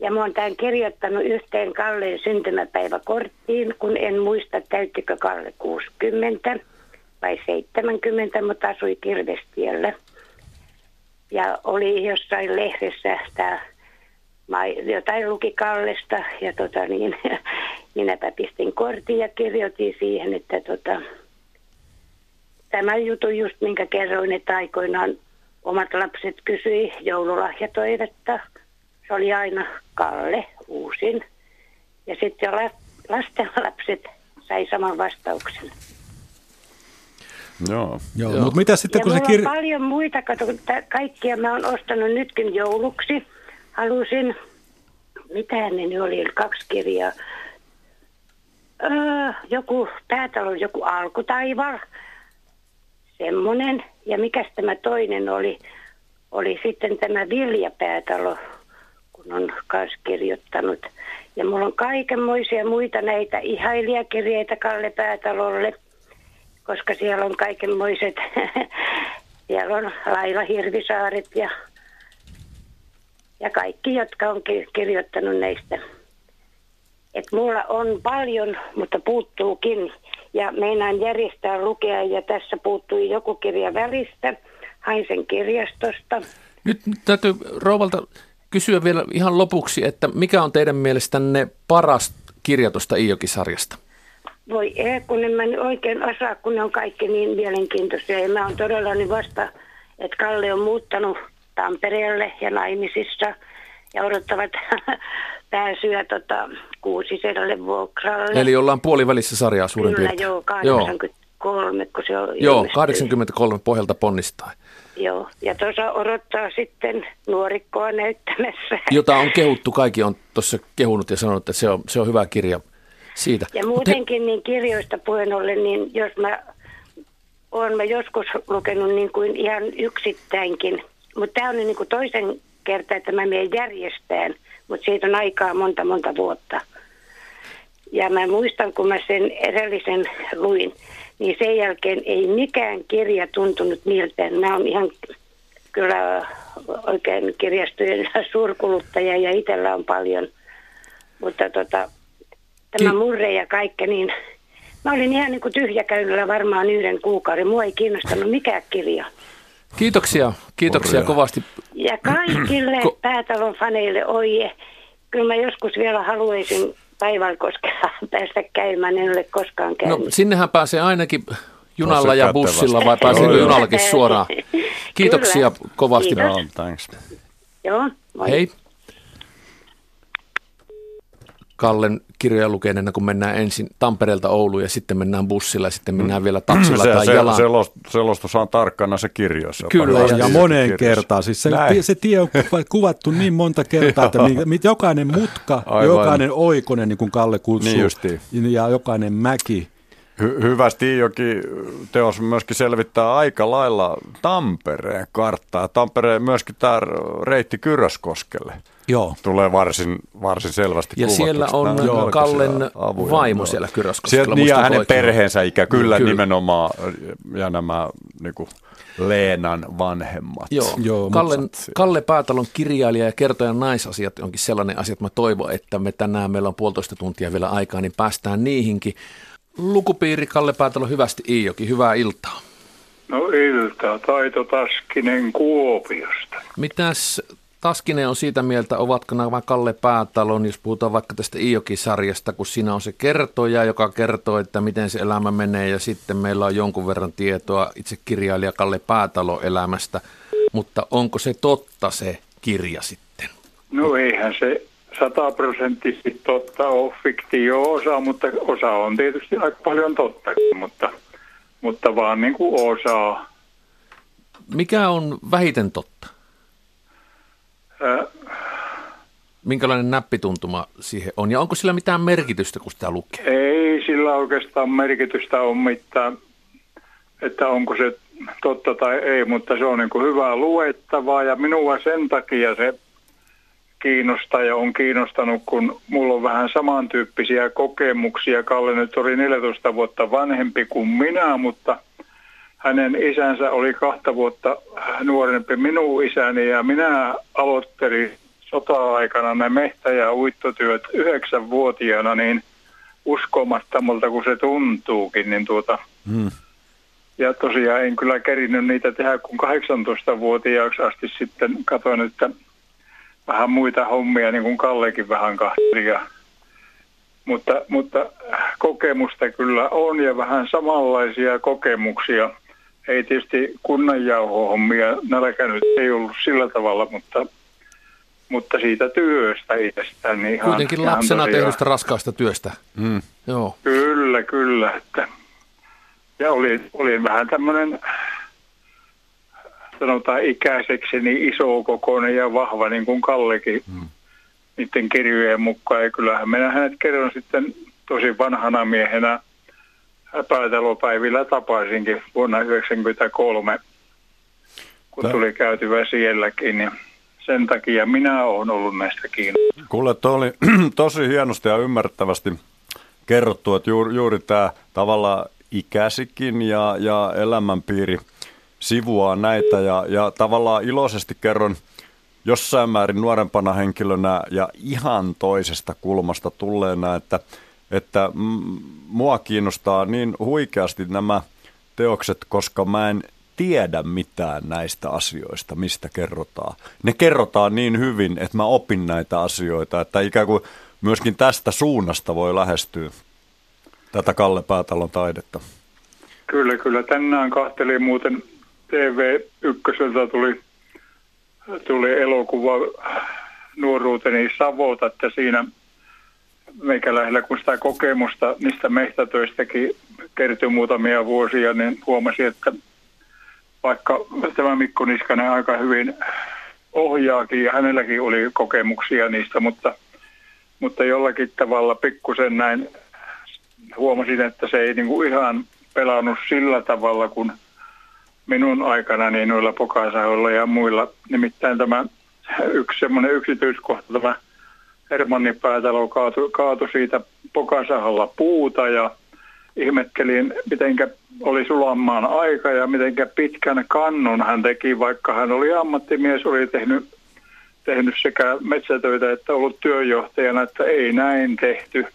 Ja mä oon tämän kirjoittanut yhteen Kalleen syntymäpäiväkorttiin, kun en muista täyttikö Kalle kuusikymmentä vai seitsemänkymmentä, mutta asui Kirvestiellä. Ja oli jossain lehdessä tämä, jotain luki Kallesta ja tota niin, minäpä pistin kortin ja kirjoitin siihen, että tota, tämä jutu just minkä kerroin, että aikoinaan omat lapset kysyi joululahjatoivetta. Se oli aina Kalle uusin. Ja sitten jo lasten lapset sai saman vastauksen. Joo. Joo, Joo. Mutta mitä sitten, ja kun se kir... kir... on paljon muita, kato, kaikkia mä oon ostanut nytkin jouluksi. Halusin, mitähän ne nyt oli, kaksi kirjaa. Öö, joku, päätalon joku Alkutaival, semmonen. Ja mikäs tämä toinen oli, oli sitten tämä Vilja-päätalo, kun on kanssa kirjoittanut. Ja mulla on kaikenmoisia muita näitä ihailijakirjeitä Kalle Päätalolle, koska siellä on kaikenmoiset, siellä on Laila Hirvisaaret ja, ja kaikki, jotka on kirjoittanut näistä. Et mulla on paljon, mutta puuttuukin. Ja meinaan järjestää lukea ja tässä puuttui joku kirja välistä. Hain sen kirjastosta. Nyt täytyy rouvalta kysyä vielä ihan lopuksi, että mikä on teidän mielestänne paras kirja tuosta Iijoki-sarjasta? Voi ei, kun en mä oikein osaa, kun ne on kaikki niin mielenkiintoisia. Ja mä oon todella niin vasta, että Kalle on muuttanut Tampereelle ja naimisissa ja odottavat pääsyä tota, Kuusisedälle vuokralle. Eli ollaan puolivälissä sarjaa suurin Kyllä, piirtein. joo, kahdeksankymmentäkolme, kun se on Joo, kahdeksankymmentäkolme pohjalta ponnistaa. Joo, ja tuossa odottaa sitten nuorikkoa näyttämässä. Jota on kehuttu, kaikki on tuossa kehunut ja sanonut, että se on, se on hyvä kirja siitä. Ja muutenkin he... niin kirjoista puheen ollen, niin jos mä oon mä joskus lukenut niin kuin ihan yksittäinkin, mutta tämä on niin kuin toisen kertaa, että mä menen järjestään, mutta siitä on aikaa monta monta vuotta. Ja mä muistan, kun mä sen edellisen luin, niin sen jälkeen ei mikään kirja tuntunut miltään. Mä oon ihan kyllä oikein kirjastojen suurkuluttaja ja itsellä on paljon. Mutta tota, tämä Ki- murre ja kaikki, niin mä olin ihan niin kuin tyhjäkäynnillä varmaan yhden kuukauden. Mua ei kiinnostanut mikään kirja. Kiitoksia, kiitoksia Orja. kovasti. Ja kaikille Ko- Päätalon faneille, oi, kyllä mä joskus vielä haluaisin Taivalkoskella päästä käymään, en ole koskaan käynyt. No sinnehän pääsee ainakin junalla ja bussilla, vai pääseekö junallakin suoraan? Kiitoksia Kyllä. kovasti. Kiitos. No, thanks. Joo, moi. Hei. Kallen kirjoja lukeneena, kun mennään ensin Tampereelta Ouluun ja sitten mennään bussilla ja sitten mennään vielä taksilla se, tai se, jalan. Selostus on tarkkana se kirjoissa. Kyllä. Ja, ja moneen kertaan. Siis se, se tie on kuvattu niin monta kertaa, että jokainen mutka, Aivan. jokainen oikonen, niin kuin Kalle kutsuu, niin ja jokainen mäki. Hy- hyvästi Iijoki teos myöskin selvittää aika lailla Tampereen karttaa. Tampereen myöskin tämä reitti Kyröskoskelle. Joo. Tulee varsin, varsin selvästi ja kuvatuksi. siellä on Joo, Kallen vaimo siellä Kyröskoskella. Niin ja hänen oikein. perheensä ikä, kyllä, kyllä nimenomaan, ja nämä niin kuin Leenan vanhemmat. Joo, Joo Kallen, Kalle Päätalon kirjailija ja kertojan naisasiat onkin sellainen asia, että mä toivon, että me tänään, meillä on puolitoista tuntia vielä aikaa, niin päästään niihinkin. Lukupiiri Kalle Päätalo, hyvästi Iijoki, hyvää iltaa. No iltaa, Taito Taskinen Kuopiosta. Mitäs Taskinen on siitä mieltä, ovatko nämä Kalle Päätalon, jos puhutaan vaikka tästä Iijoki-sarjasta, kun siinä on se kertoja, joka kertoo, että miten se elämä menee, ja sitten meillä on jonkun verran tietoa itse kirjailija Kalle Päätalon elämästä, mutta onko se totta se kirja sitten? No eihän se sataprosenttisesti totta ole fiktio-osa, mutta osa on tietysti aika paljon totta, mutta, mutta vaan niin kuin osa. Mikä on vähiten totta? Äh. Minkälainen näppituntuma siihen on? Ja onko sillä mitään merkitystä, kun sitä lukee? Ei sillä oikeastaan merkitystä ole mitään, että onko se totta tai ei, mutta se on niin kuin hyvää luettavaa ja minua sen takia se kiinnostaa ja on kiinnostanut, kun mulla on vähän samantyyppisiä kokemuksia. Kalle nyt oli neljätoista vuotta vanhempi kuin minä, mutta hänen isänsä oli kahta vuotta nuorempi minun isäni ja minä aloittelin sota-aikana ne mehtä- ja uittotyöt yhdeksänvuotiaana niin uskomattomalta kuin se tuntuukin, niin tuota, mm. ja tosiaan en kyllä kerinyt niitä tehdä, kun kahdeksantoistavuotiaaksi asti sitten katsoin, että vähän muita hommia, niin kuin Kallekin vähän kahteli. Mutta, mutta kokemusta kyllä on ja vähän samanlaisia kokemuksia. Ei tietysti kunnanjauho-hommia nälkänyt, ei ollut sillä tavalla, mutta, mutta siitä työstä itsestään. Niin ihan, kuitenkin lapsena tehdystä raskaasta työstä. Mm. Joo. Kyllä, kyllä. Että. Ja olin, olin vähän tämmöinen, sanotaan ikäiseksi, niin isokokoinen ja vahva, niin kuin Kallekin mm. niiden kirjojen mukaan. Ja kyllähän minä hänet kerron sitten tosi vanhana miehenä päätalopäivillä tapaisinkin vuonna yhdeksänkymmentäkolme, kun Tää. tuli käytyvä sielläkin, niin sen takia minä olen ollut näistä kiinnostunut. Kuule, tuo oli tosi hienosti ja ymmärrettävästi kerrottu, että juuri, juuri tämä tavallaan ikäisikin ja, ja elämänpiiri sivuaa näitä ja, ja tavallaan iloisesti kerron jossain määrin nuorempana henkilönä ja ihan toisesta kulmasta tulleena, että, että mua kiinnostaa niin huikeasti nämä teokset, koska mä en tiedä mitään näistä asioista, mistä kerrotaan. Ne kerrotaan niin hyvin, että mä opin näitä asioita, että ikään kuin myöskin tästä suunnasta voi lähestyä tätä Kalle Päätalon taidetta. Kyllä, kyllä. Tänään kahtelin muuten T V ykköseltä tuli, tuli elokuva nuoruuteni Savota, että siinä meikäläisellä, kun sitä kokemusta niistä mehtätöistäkin kertyi muutamia vuosia, niin huomasin, että vaikka tämä Mikko Niskanen aika hyvin ohjaakin ja hänelläkin oli kokemuksia niistä, mutta, mutta jollakin tavalla pikkusen näin huomasin, että se ei niin kuin ihan pelannut sillä tavalla kuin minun aikanani noilla Pokasahoilla ja muilla. Nimittäin tämä yksi semmoinen yksityiskohta, tämä Hermannin päätalo kaatui, kaatui siitä Pokasahalla puuta ja ihmettelin, mitenkä oli sulamaan aika ja mitenkä pitkän kannun hän teki, vaikka hän oli ammattimies, oli tehnyt, tehnyt sekä metsätöitä että ollut työjohtajana, että ei näin tehty.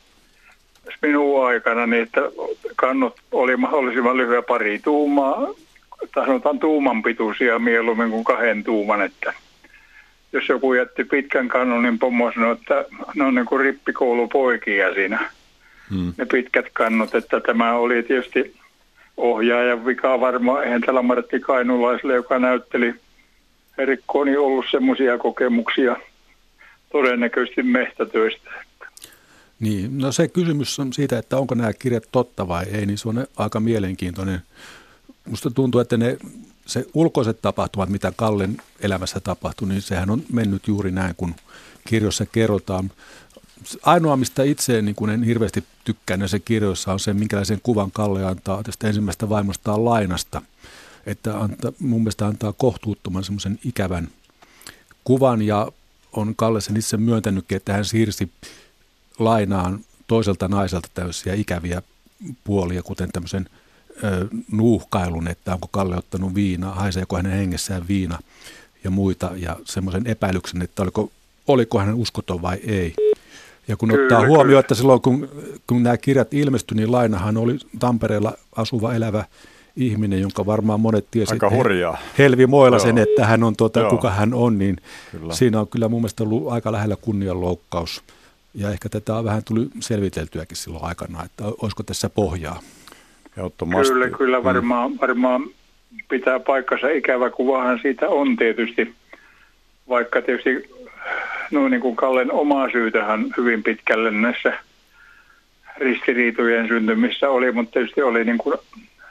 Minun aikana niin, että kannut oli mahdollisimman lyhyä pari tuumaa, tai sanotaan tuuman pituisia mieluummin kuin kahden tuuman, että jos joku jätti pitkän kannun, niin pommo sanoi, että ne on niin kuin rippikoulupoikia siinä, hmm. ne pitkät kannut, että tämä oli tietysti ohjaajan vika varmaan, eihän tällä Martti Kainulaiselle, joka näytteli Erikkoon, niin ollut semmoisia kokemuksia todennäköisesti mehtätöistä. Niin, no se kysymys on siitä, että onko nämä kirjat totta vai ei, niin se on aika mielenkiintoinen. Musta tuntuu, että ne, se ulkoiset tapahtumat, mitä Kallen elämässä tapahtui, niin sehän on mennyt juuri näin, kun kirjoissa kerrotaan. Ainoa, mistä itse niin kun en hirveästi tykkään näissä kirjoissa, on se, minkälaisen kuvan Kalle antaa tästä ensimmäistä vaimostaan Lainasta. Että anta, mun mielestä antaa kohtuuttoman semmoisen ikävän kuvan, ja on Kalle sen itse myöntänytkin, että hän siirsi Lainaan toiselta naiselta täysiä ikäviä puolia, kuten tämmöisen ö, nuuhkailun, että onko Kalle ottanut viinaa, haiseeko hänen hengessään viina ja muita, ja semmoisen epäilyksen, että oliko, oliko hänen uskoton vai ei. Ja kun kyllä, ottaa huomioon, kyllä. että silloin kun, kun nämä kirjat ilmestyi, niin Lainahan oli Tampereella asuva elävä ihminen, jonka varmaan monet tiesi, aika hurjaa. Helvi Moilasen, että hän on tuota, kuka hän on, niin kyllä. Siinä on kyllä mun mielestä ollut aika lähellä kunnianloukkaus. Ja ehkä tätä vähän tuli selviteltyäkin silloin aikana, että olisiko tässä pohjaa. Kyllä, kyllä varmaan, varmaan pitää paikkansa. Ikävä kuvahan siitä on tietysti, vaikka tietysti no niin kuin Kallen omaa syytähän hyvin pitkälle näissä ristiriitojen syntymissä oli, mutta tietysti oli niin kuin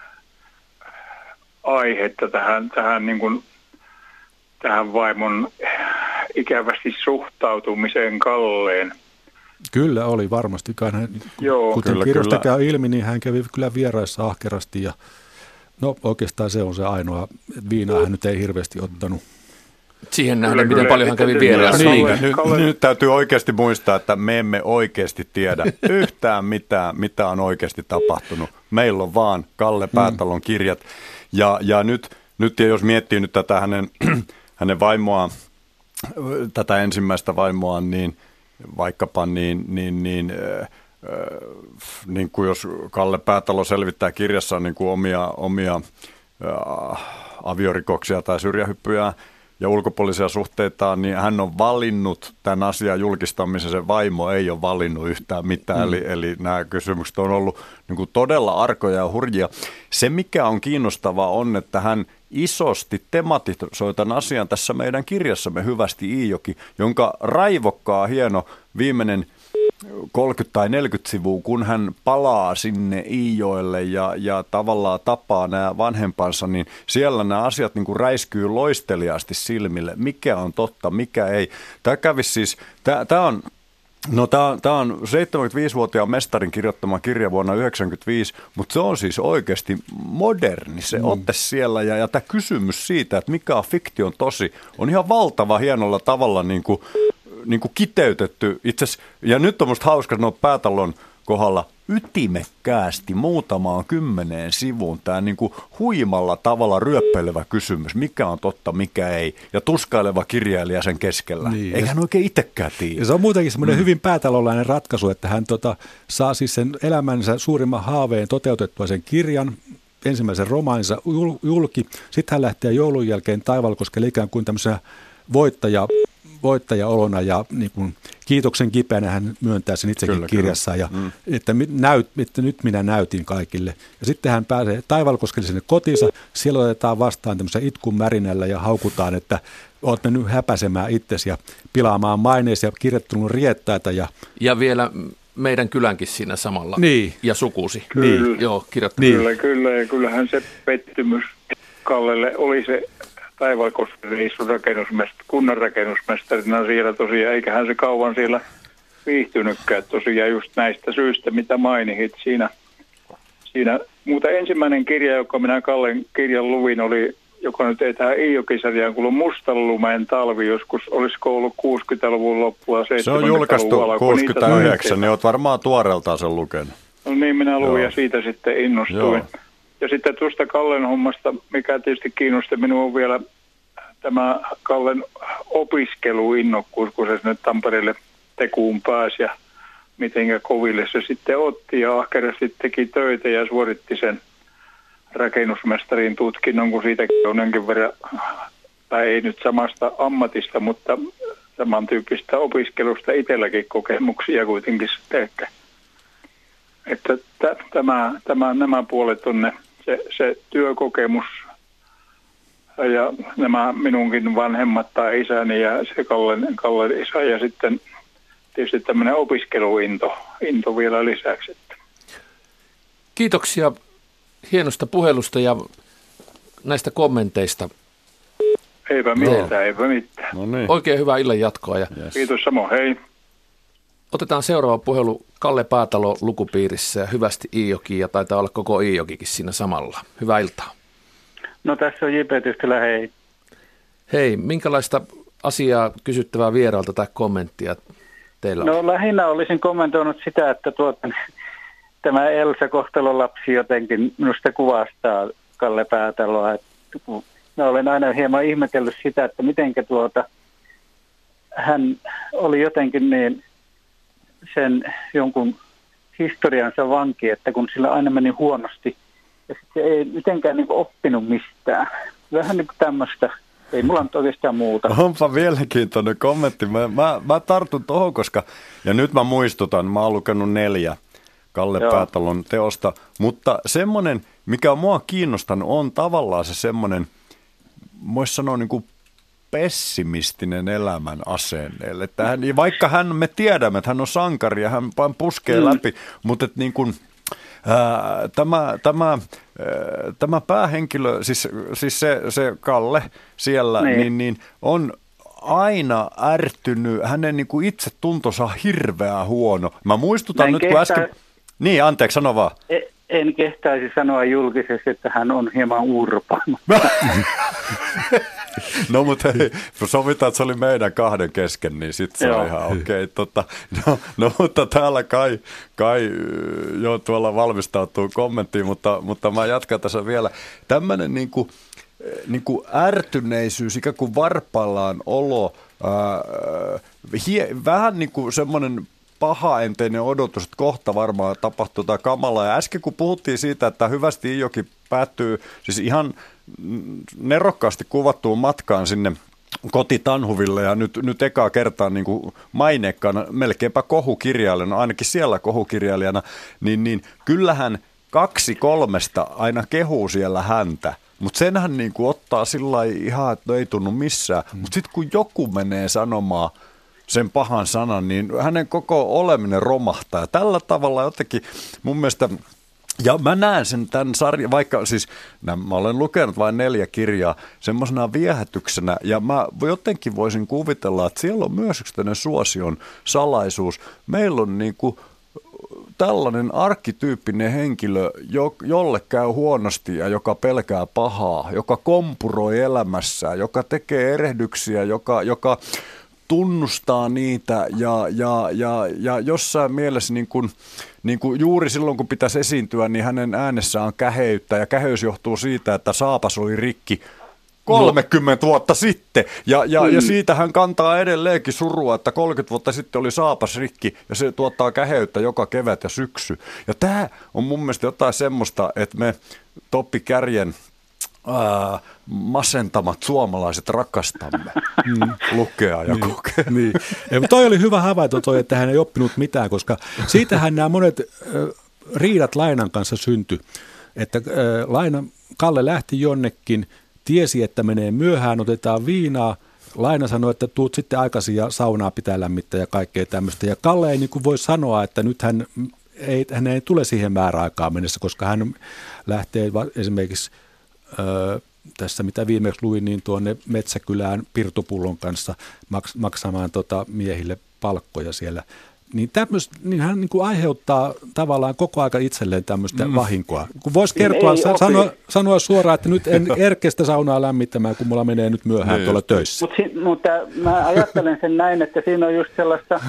aihetta tähän, tähän, niin kuin, tähän vaimon ikävästi suhtautumiseen Kalleen. Kyllä oli varmasti. Hän, Joo, kuten kyllä, kirjoista kyllä. käy ilmi, niin hän kävi kyllä vieraissa ahkerasti. Ja, no oikeastaan se on se ainoa. Viinaa hän nyt ei hirveästi ottanut. Siihen nähden, miten paljon hän kävi vieraissa. Niin, nyt, nyt täytyy oikeasti muistaa, että me emme oikeasti tiedä yhtään mitään, mitä on oikeasti tapahtunut. Meillä on vaan Kalle Päätalon kirjat. Ja, ja nyt, nyt jos miettii nyt tätä hänen, hänen vaimoa tätä ensimmäistä vaimoaan, niin vaikkapa niin, niin, niin, äh, niin kuin jos Kalle Päätalo selvittää kirjassaan niin kuin omia, omia äh, aviorikoksia tai syrjähyppyjä ja ulkopuolisia suhteitaan, niin hän on valinnut tämän asian julkistamisen, se vaimo ei ole valinnut yhtään mitään, mm. eli, eli nämä kysymykset on ollut niin kuin todella arkoja ja hurjia. Se, mikä on kiinnostavaa, on, että hän isosti tematisoi tämän asian tässä meidän kirjassamme Hyvästi Iijoki, jonka raivokkaa hieno viimeinen kolmekymmentä tai neljäkymmentä sivua, kun hän palaa sinne Iijoelle ja, ja tavallaan tapaa nämä vanhempansa, niin siellä nämä asiat niin kuin räiskyy loisteliaasti silmille. Mikä on totta, mikä ei. Tämä kävisi siis, tämä, tämä on... No tämä on, tämä on seitsemänkymmentäviisivuotiaan mestarin kirjoittama kirja vuonna yhdeksänkymmentäviisi, mutta se on siis oikeasti moderni se mm. otte siellä ja, ja tämä kysymys siitä, että mikä on fiktion tosi, on ihan valtava hienolla tavalla niin kuin, niin kuin kiteytetty itse asiassa, ja nyt on musta hauska sanoa Päätalon kohdalla ytimekkäästi muutamaan kymmeneen sivuun tämä niin kuin huimalla tavalla ryöppeilevä kysymys, mikä on totta, mikä ei, ja tuskaileva kirjailija sen keskellä. Niin, eikä hän oikein itsekään tiedä. Ja se on muutenkin semmoinen mm. hyvin päätalolainen ratkaisu, että hän tota, saa siis sen elämänsä suurimman haaveen toteutettua sen kirjan, ensimmäisen romaaninsa julki. Sitten hän lähtee joulun jälkeen Taivalkoskelle ikään kuin tämmöisenä voittaja voittajaolona ja niin kuin kiitoksen kipeänä hän myöntää sen itsekin kyllä, kirjassaan, ja mm. että, näyt, että nyt minä näytin kaikille. Ja sitten hän pääsee Taivalkoskelle sinne kotiinsa, siellä otetaan vastaan tämmöisen itkun märinällä ja haukutaan, että olet mennyt häpäisemään itsesi ja pilaamaan maineesi ja kirjoittanut riettäitä. Ja, ja vielä meidän kylänkin siinä samalla niin. ja sukusi. Kyllä, niin. Joo, niin. kyllä, kyllä ja kyllähän se pettymys Kallelle oli se Taivalkosken reissun rakennusmest- kunnan rakennusmestarina siellä tosiaan, eiköhän se kauan siellä viihtynytkään tosiaan just näistä syistä, mitä mainit siinä. siinä. Mutta ensimmäinen kirja, joka minä Kallen kirjan luvin, oli, joka nyt ei tähän Iijoki-sarjaan kuulu Mustanlumeen talvi, joskus olisiko ollut kuusikymmentäluvun loppua, seitsemänkymmentäluvun alku. Se on julkaistu kuusikymmentäyhdeksän, niin olet varmaan tuoreeltaan sen lukenut. No niin, minä luin ja siitä sitten innostuin. Joo. Ja sitten tuosta Kallen hommasta, mikä tietysti kiinnosti minua on vielä tämä Kallen opiskeluinnokkuus, kun se sinne Tampereelle tekuun pääsi ja mitenkä koville se sitten otti ja ahkerasti teki töitä ja suoritti sen rakennusmestarin tutkinnon, kun siitäkin on jonkin verran, tai ei nyt samasta ammatista, mutta samantyyppistä opiskelusta itselläkin kokemuksia kuitenkin sitten. Että t- tämä, tämä, nämä puolet on ne, se, se työkokemus ja nämä minunkin vanhemmat tai isäni ja se Kallen, Kallen isä ja sitten tietysti tämmöinen opiskeluinto into vielä lisäksi. Kiitoksia hienosta puhelusta ja näistä kommenteista. Eipä mitään, no. eipä mitään. No niin. Oikein hyvää illan jatkoa. Ja yes. Kiitos samoin, hei. Otetaan seuraava puhelu Kalle Päätalo lukupiirissä ja Hyvästi Iijoki ja taitaa olla koko Iijokikin siinä samalla. Hyvää iltaa. No tässä on J P Tystylä, hei. Hei, minkälaista asiaa kysyttävää vieraalta tai kommenttia teillä on? No lähinnä olisin kommentoinut sitä, että tuota, tämä Elsa kohtalon lapsi jotenkin minusta kuvastaa Kalle Päätaloa. Että mä olen aina hieman ihmetellyt sitä, että mitenkä tuota, hän oli jotenkin niin sen jonkun historiansa vanki, että kun sillä aina meni huonosti ja sitten ei mitenkään niin kuin oppinut mistään. Vähän niin kuin tämmöistä. Ei mulla nyt oikeastaan muuta. Onpa mielenkiintoinen kommentti. Mä, mä, mä tartun tuohon, koska, ja nyt mä muistutan, mä oon lukenut neljä Kalle Joo. Päätalon teosta, mutta semmoinen, mikä on mua kiinnostanut, on tavallaan se semmoinen, voisi sanoa niin kuin pessimistinen elämän asenteelle. Että hän, vaikka hän, me tiedämme, että hän on sankari ja hän puskee mm. läpi, mutta että niin kuin, ää, tämä, tämä, ää, tämä päähenkilö, siis, siis se, se Kalle siellä, niin. Niin, niin on aina ärtynyt, hänen niin kuin itsetuntonsa hirveän huono. Mä muistutan Näin nyt, kehtaa... kun äsken... Niin, anteeksi, sano vaan. En kehtaisi sanoa julkisesti, että hän on hieman urpa. No mutta hei, sovitaan, että se oli meidän kahden kesken, niin sitten se on ihan okei. Okay. Tota, no, no mutta täällä Kai, Kai jo tuolla valmistautuu kommenttiin, mutta, mutta mä jatkan tässä vielä. Tämmöinen niin kuin, niin kuin ärtyneisyys, ikään kuin varpaillaan olo Ää, hie, vähän niin kuin semmoinen pahaenteinen odotus, että kohta varmaan tapahtuu jotain kamalaa. Ja äsken kun puhuttiin siitä, että hyvästi Iijoki päättyy siis ihan nerokkaasti kuvattuun matkaan sinne kotitanhuville ja nyt, nyt ekaa kertaa niin kuin maineikkaana, melkeinpä kohukirjailijana, ainakin siellä kohukirjailijana, niin, niin kyllähän kaksi kolmesta aina kehuu siellä häntä. Mutta senhän niin kuin ottaa sillä lailla ihan, että ei tunnu missään. Mm. Mutta sitten kun joku menee sanomaan sen pahan sanan, niin hänen koko oleminen romahtaa. Ja tällä tavalla jotenkin mun mielestä, ja mä näen sen tämän sarjan, vaikka siis mä olen lukenut vain neljä kirjaa semmoisena viehätyksenä, ja mä jotenkin voisin kuvitella, että siellä on myös yksi tämmöinen suosion salaisuus. Meillä on niin kuin tällainen arkkityyppinen henkilö, jo, jolle käy huonosti ja joka pelkää pahaa, joka kompuroi elämässään, joka tekee erehdyksiä, joka, joka tunnustaa niitä ja, ja, ja, ja jossain mielessä niin kuin, niin kuin juuri silloin, kun pitäisi esiintyä, niin hänen äänessään on käheyttä ja käheys johtuu siitä, että saapas oli rikki kolmekymmentä vuotta sitten, ja, ja, mm. ja siitä hän kantaa edelleenkin surua, että kolmekymmentä vuotta sitten oli saapas rikki, ja se tuottaa käheyttä joka kevät ja syksy. Ja tämä on mun mielestä jotain semmoista, että me Toppi Kärjen ää, masentamat suomalaiset rakastamme mm. lukea ja niin, kokea. Niin. Ja toi oli hyvä havainto toi, että hän ei oppinut mitään, koska siitähän nämä monet äh, riidat Lainan kanssa syntyi, että äh, Laina, Kalle lähti jonnekin, tiesi, että menee myöhään, otetaan viinaa. Laina sanoi, että tuut sitten aikaisin ja saunaa pitää lämmittää ja kaikkea tämmöistä. Ja Kalle ei niin kuin voi sanoa, että nyt hän ei, hän ei tule siihen määräaikaan mennessä, koska hän lähtee esimerkiksi ö, tässä, mitä viimeksi luin, niin tuonne Metsäkylään Pirtupullon kanssa maks, maksamaan tota miehille palkkoja siellä. Niin, tämmöis, niin hän niin kuin aiheuttaa tavallaan koko aika itselleen tämmöistä mm. vahinkoa. Kun voisi kertoa, sa- sanoa, sanoa suoraan, että nyt en erkestä saunaa lämmittämään, kun mulla menee nyt myöhään tuolla töissä. Mut si- mutta mä ajattelen sen näin, että siinä on just sellaista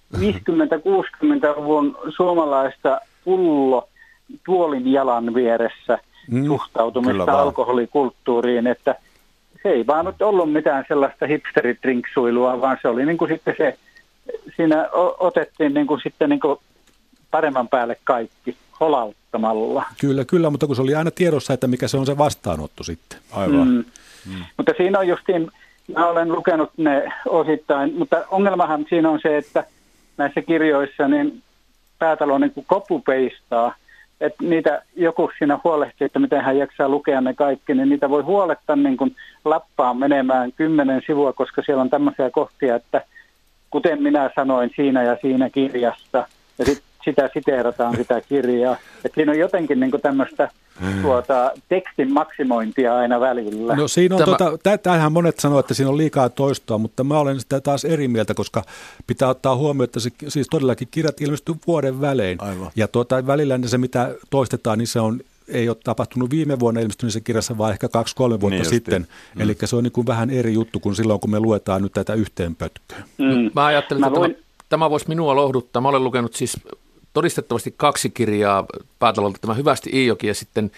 viisikymmentä-kuusikymmentäluvun suomalaista pullo tuolin jalan vieressä mm. suhtautumista alkoholikulttuuriin, että se ei vaan nyt ollut mitään sellaista hipsteritrinksuilua, vaan se oli niin kuin sitten se, siinä otettiin niin kuin sitten niin kuin paremman päälle kaikki holauttamalla. Kyllä, kyllä, mutta kun se oli aina tiedossa, että mikä se on se vastaanotto sitten. Aivan. Mm. Mm. Mutta siinä on justiin, mä olen lukenut ne osittain, mutta ongelmahan siinä on se, että näissä kirjoissa niin Päätalo niin kuin copy-pastaa, että niitä joku siinä huolehtii, että miten hän jaksaa lukea ne kaikki, niin niitä voi huoletta niin kuin lappaan menemään kymmenen sivua, koska siellä on tämmöisiä kohtia, että kuten minä sanoin siinä ja siinä kirjassa, ja sit sitä siteerataan sitä kirjaa. Et siinä on jotenkin niinku tämmöistä tuota, tekstin maksimointia aina välillä. No siinä on, tota, tämähän monet sanoo, että siinä on liikaa toistoa, mutta mä olen sitä taas eri mieltä, koska pitää ottaa huomioon, että se, siis todellakin kirjat ilmestyy vuoden välein. Aivan. Ja tuota, välillä se, mitä toistetaan, niin se on, ei ole tapahtunut viime vuonna ilmestyneessä kirjassa, vaan ehkä kaksi kolme vuotta niin sitten. Mm. Eli se on niin kuin vähän eri juttu kuin silloin, kun me luetaan nyt tätä yhteen pötköön. Mm. Mä ajattelin, että tämä, tämä voisi minua lohduttaa. Mä olen lukenut siis todistettavasti kaksi kirjaa Päätalolta, tämä Hyvästi Iijoki ja sitten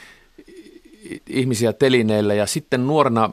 Ihmisiä telineillä, ja sitten nuorena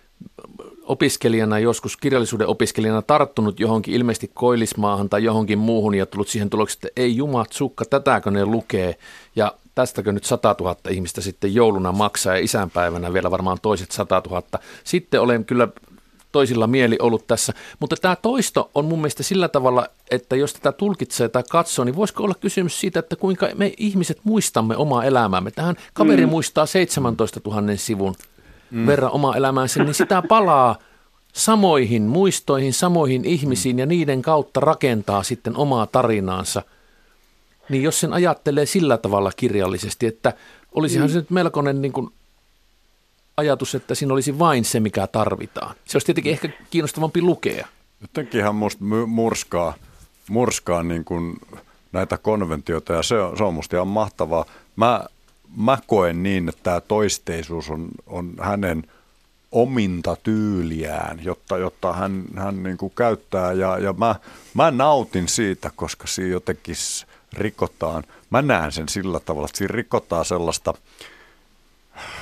opiskelijana, joskus kirjallisuuden opiskelijana tarttunut johonkin ilmeisesti Koillismaahan tai johonkin muuhun ja tullut siihen tulokseen, että ei jumat sukka, tätäkö ne lukee, ja tästäkö nyt satatuhatta ihmistä sitten jouluna maksaa ja isänpäivänä vielä varmaan toiset satatuhatta. Sitten olen kyllä toisilla mieli ollut tässä, mutta tämä toisto on mun mielestä sillä tavalla, että jos tätä tulkitsee tai katsoo, niin voisiko olla kysymys siitä, että kuinka me ihmiset muistamme omaa elämäämme. Tähän kaveri mm. muistaa seitsemäntoistatuhatta sivun mm. verran omaa elämäänsä, niin sitä palaa samoihin muistoihin, samoihin ihmisiin mm. ja niiden kautta rakentaa sitten omaa tarinaansa. Niin jos sen ajattelee sillä tavalla kirjallisesti, että olisihan mm. se nyt melkoinen niin kuin ajatus, että siinä olisi vain se, mikä tarvitaan. Se olisi tietenkin ehkä kiinnostavampi lukea. Jotenkinhan musta murskaa, murskaa niin kuin näitä konventioita, ja se on, se on musta ihan mahtavaa. Mä, mä koen niin, että tämä toisteisuus on, on hänen ominta tyyliään, jotta, jotta hän, hän niin kuin käyttää, ja, ja mä, mä nautin siitä, koska siinä jotenkin rikotaan. Mä näen sen sillä tavalla, että siinä rikotaan sellaista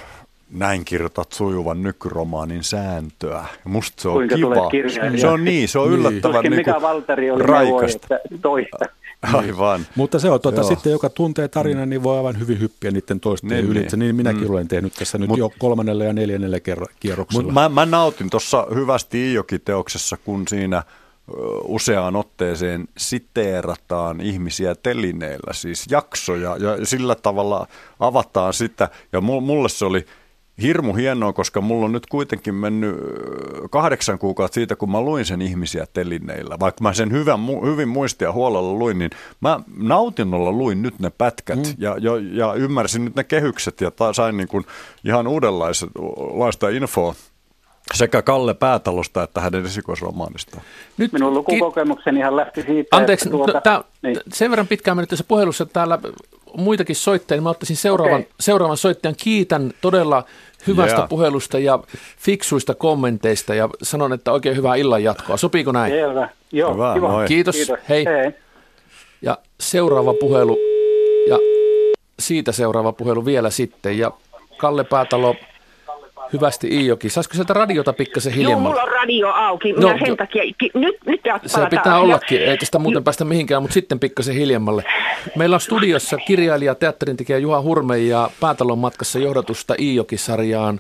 näin kirjoitat sujuvan nykyromaanin sääntöä. Musta se on Kuinka kiva. Se on niin, se on yllättävän niin. Mikä Valtteri oli raikasta. Toista. Aivan. Mutta se on tuota, sitten, joka tuntee tarinan, niin voi aivan hyvin hyppiä niiden toisten niin, ylitse. Niin minäkin mm. olen tehnyt tässä nyt Mut, jo kolmannella ja neljännellä kierroksella. Mä, mä nautin tuossa hyvästi Iijoki-teoksessa, kun siinä useaan otteeseen siteerataan ihmisiä telineillä, siis jaksoja, ja sillä tavalla avataan sitä. Ja mulle se oli hirmu hienoa, koska mulla on nyt kuitenkin mennyt kahdeksan kuukautta siitä, kun mä luin sen ihmisiä telineillä. Vaikka mä sen hyvän, hyvin muistia huolella luin, niin mä nautinnolla luin nyt ne pätkät mm. ja, ja, ja ymmärsin nyt ne kehykset ja ta, sain niin kuin ihan uudenlaista infoa sekä Kalle Päätalosta että hänen esikoisromaanistaan. Nyt minun lukukokemukseni ihan lähti siitä, Anteeksi, tuota, no, tää, niin. sen verran pitkään mennyt tässä puhelussa täällä muitakin soittajia, niin mä ottaisin seuraavan, okay. seuraavan soittajan. Kiitän todella hyvästä yeah. puhelusta ja fiksuista kommenteista ja sanon, että oikein hyvää illan jatkoa. Sopiiko näin? Selvä. Joo, hyvä, kiva. Kiitos, Kiitos. Hei. Hei. Ja seuraava puhelu ja siitä seuraava puhelu vielä sitten. Ja Kalle Päätalo, hyvästi Iijoki. Saisiko sieltä radiota pikkasen hiljemmalle? Joo, mulla on radio auki. Minä no, sen takia, nyt, nyt se pitää ollakin, ei tästä muuten päästä mihinkään, mutta sitten pikkasen hiljemmalle. Meillä on studiossa kirjailija, teatterintekijä Juha Hurme ja Päätalon matkassa johdatusta Iijoki-sarjaan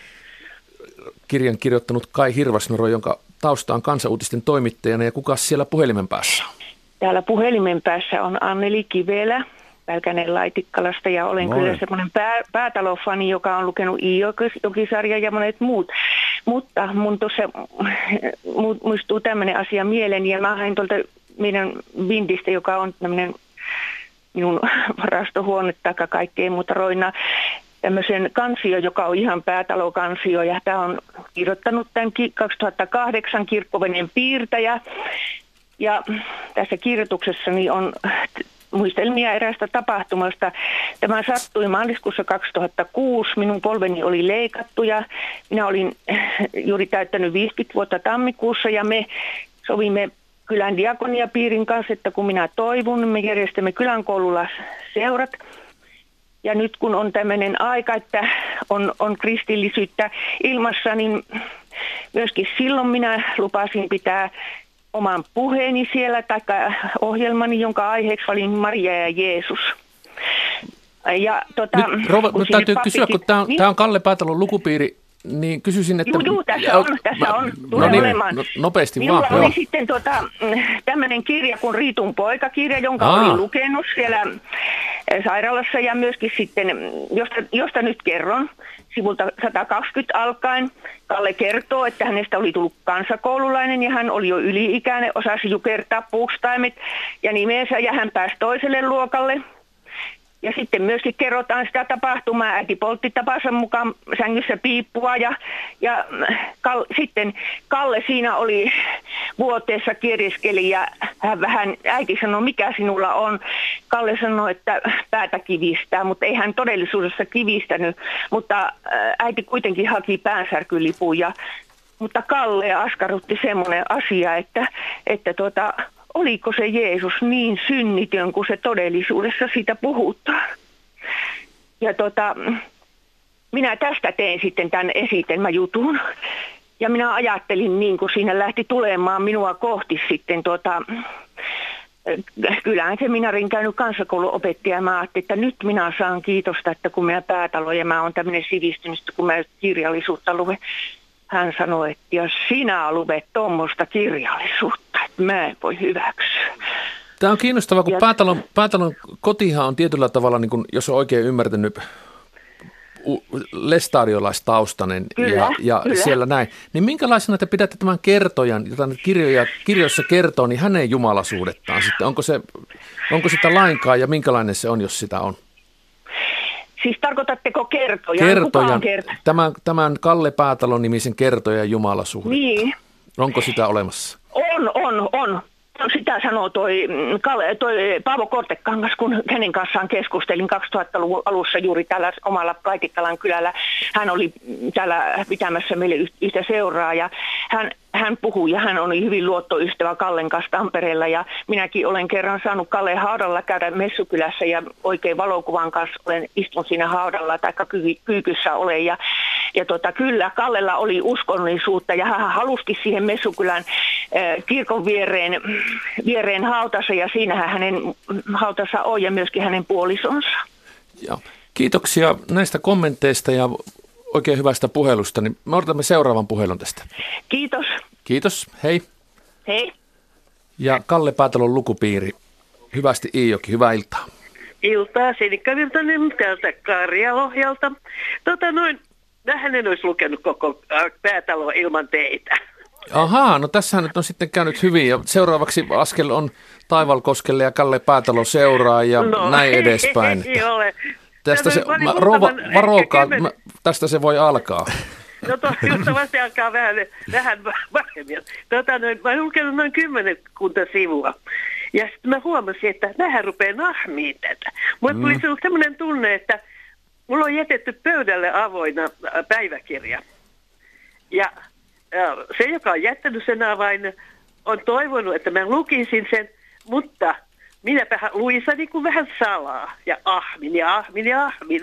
kirjan kirjoittanut Kai Hirvasnuro, jonka tausta on Kansanuutisten toimittajana. Ja kukas siellä puhelimen päässä? Täällä puhelimen päässä on Anneli Kivelä Pälkänen Laitikkalasta ja olen Noin. kyllä semmoinen pää, päätalofani, joka on lukenut Iijoki-sarja ja monet muut. Mutta mun tuossa muistuu tämmöinen asia mieleen ja mä hain tuolta meidän Vindistä, joka on tämmöinen minun varastohuone taikka kaikkea muuta roinaa, tämmöisen kansio, joka on ihan päätalokansio ja tämä on kirjoittanut tämän kaksituhattakahdeksan Kirkkoveneen piirtäjä ja tässä kirjoituksessani on muistelmia eräästä tapahtumasta. Tämä sattui maaliskuussa kaksituhattakuusi. Minun polveni oli leikattu ja minä olin juuri täyttänyt viisikymmentä vuotta tammikuussa ja me sovimme kylän diakoniapiirin kanssa, että kun minä toivun, me järjestämme kylän koululla seurat. Ja nyt kun on tämmöinen aika, että on, on kristillisyyttä ilmassa, niin myöskin silloin minä lupasin pitää oman puheeni siellä, tai ohjelmani, jonka aiheeksi olin Maria ja Jeesus. Ja, tota, nyt, Rova, nyt täytyy pappikin, kysyä, kun tämä on, niin? on Kalle Päätalon lukupiiri, niin kysyisin, että... Juu, juu tässä on, tässä on. Tulee no niin, olemaan. No, nopeasti Minulla vaan. oli Joo. sitten tota, tämmöinen kirja kuin Riitun poikakirja, jonka Aa. olin lukenut siellä sairaalassa ja myöskin sitten, josta, josta nyt kerron, sivulta sata kaksikymmentä alkaen. Kalle kertoo, että hänestä oli tullut kansakoululainen ja hän oli jo yli-ikäinen, osasi jukertaa puustaimet ja nimensä ja hän pääsi toiselle luokalle. Ja sitten myöskin kerrotaan sitä tapahtumaa. Äiti poltti tapansa mukaan sängyssä piippua ja, ja Kal, sitten Kalle siinä oli vuoteessa kieriskeli ja hän vähän, äiti sanoi, mikä sinulla on. Kalle sanoi, että päätä kivistää, mutta ei hän todellisuudessa kivistänyt, mutta äiti kuitenkin haki päänsärkylipun. Ja, mutta Kalle askarrutti semmoinen asia, että, että tuota... oliko se Jeesus niin synnitön, kuin se todellisuudessa siitä puhutaan. Ja tota, minä tästä tein sitten tämän esitelmäjutun. Ja minä ajattelin, niin kuin siinä lähti tulemaan minua kohti sitten tuota, kylään seminaarin käynyt kansakouluopettaja. Mä ajattelin, että nyt minä saan kiitosta, että kun minä Päätalo ja mä oon tämmöinen sivistynyt, kun mä kirjallisuutta luen. Hän sanoi, että jos sinä luet tuommoista kirjallisuutta, että mä en voi hyväksyä. Tämä on kiinnostavaa, kun ja... Päätalon, Päätalon kotihan on tietyllä tavalla, niin kuin, jos on oikein ymmärtänyt, lestadiolaistaustainen ja, ja siellä näin. Niin minkälaisena te pidätte tämän kertojan, jota kirjoja, kirjoissa kertoo, niin hänen jumalasuudettaan sitten? Onko, se, onko sitä lainkaan ja minkälainen se on, jos sitä on? Siis tarkoitatteko kertojan? Kertojan, tämän, tämän Kalle Päätalon nimisen kertojan jumalasuhdetta. Niin. Onko sitä olemassa? On, on, on. Sitä sanoo toi, toi Paavo Kortekangas, kun hänen kanssaan keskustelin kaksituhattaluvun alussa juuri täällä omalla Laitikkalan kylällä. Hän oli täällä pitämässä meille yhtä seuraa ja hän, hän puhui ja hän oli hyvin luottoystävä Kallen kanssa Tampereella ja minäkin olen kerran saanut Kallen haudalla käydä Messukylässä ja oikein valokuvan kanssa olen istun siinä haudalla tai kyykyssä olen ja, ja tota, kyllä Kallella oli uskonnollisuutta ja hän haluski siihen Messukylän äh, kirkon viereen, viereen hautansa ja siinähän hänen hautansa on ja myöskin hänen puolisonsa. Ja kiitoksia näistä kommenteista ja oikein hyvästä puhelusta. Niin me odotamme seuraavan puhelun tästä. Kiitos. Kiitos, hei. Hei. Ja Kalle Päätalon lukupiiri. Hyvästi Iijoki, hyvää iltaa. Iltaa, Sinikka Virtanen täältä Karjalohjalta. Tota noin, vähän en olisi lukenut koko Päätaloa ilman teitä. Ahaa, no tässä nyt on sitten käynyt hyvin ja seuraavaksi askel on Taivalkoskelle ja Kalle Päätalo seuraa ja no, näin edespäin. Ei ole. Tästä se, mä, rova, varokaa, mä, tästä se voi alkaa. No toivottavasti alkaa vähän, vähän paremmin. Tota, noin, mä olen lukenut noin kymmenkunta sivua. Ja sitten mä huomasin, että vähän rupeaa nahmiin tätä. Mulle tuli mm. sellainen tunne, että mulla on jätetty pöydälle avoinna päiväkirja. Ja, ja se, joka on jättänyt sen avain, on toivonut, että mä lukisin sen, mutta minäpä luin sen niin kuin vähän salaa. Ja ahmin ja ahmin ja ahmin.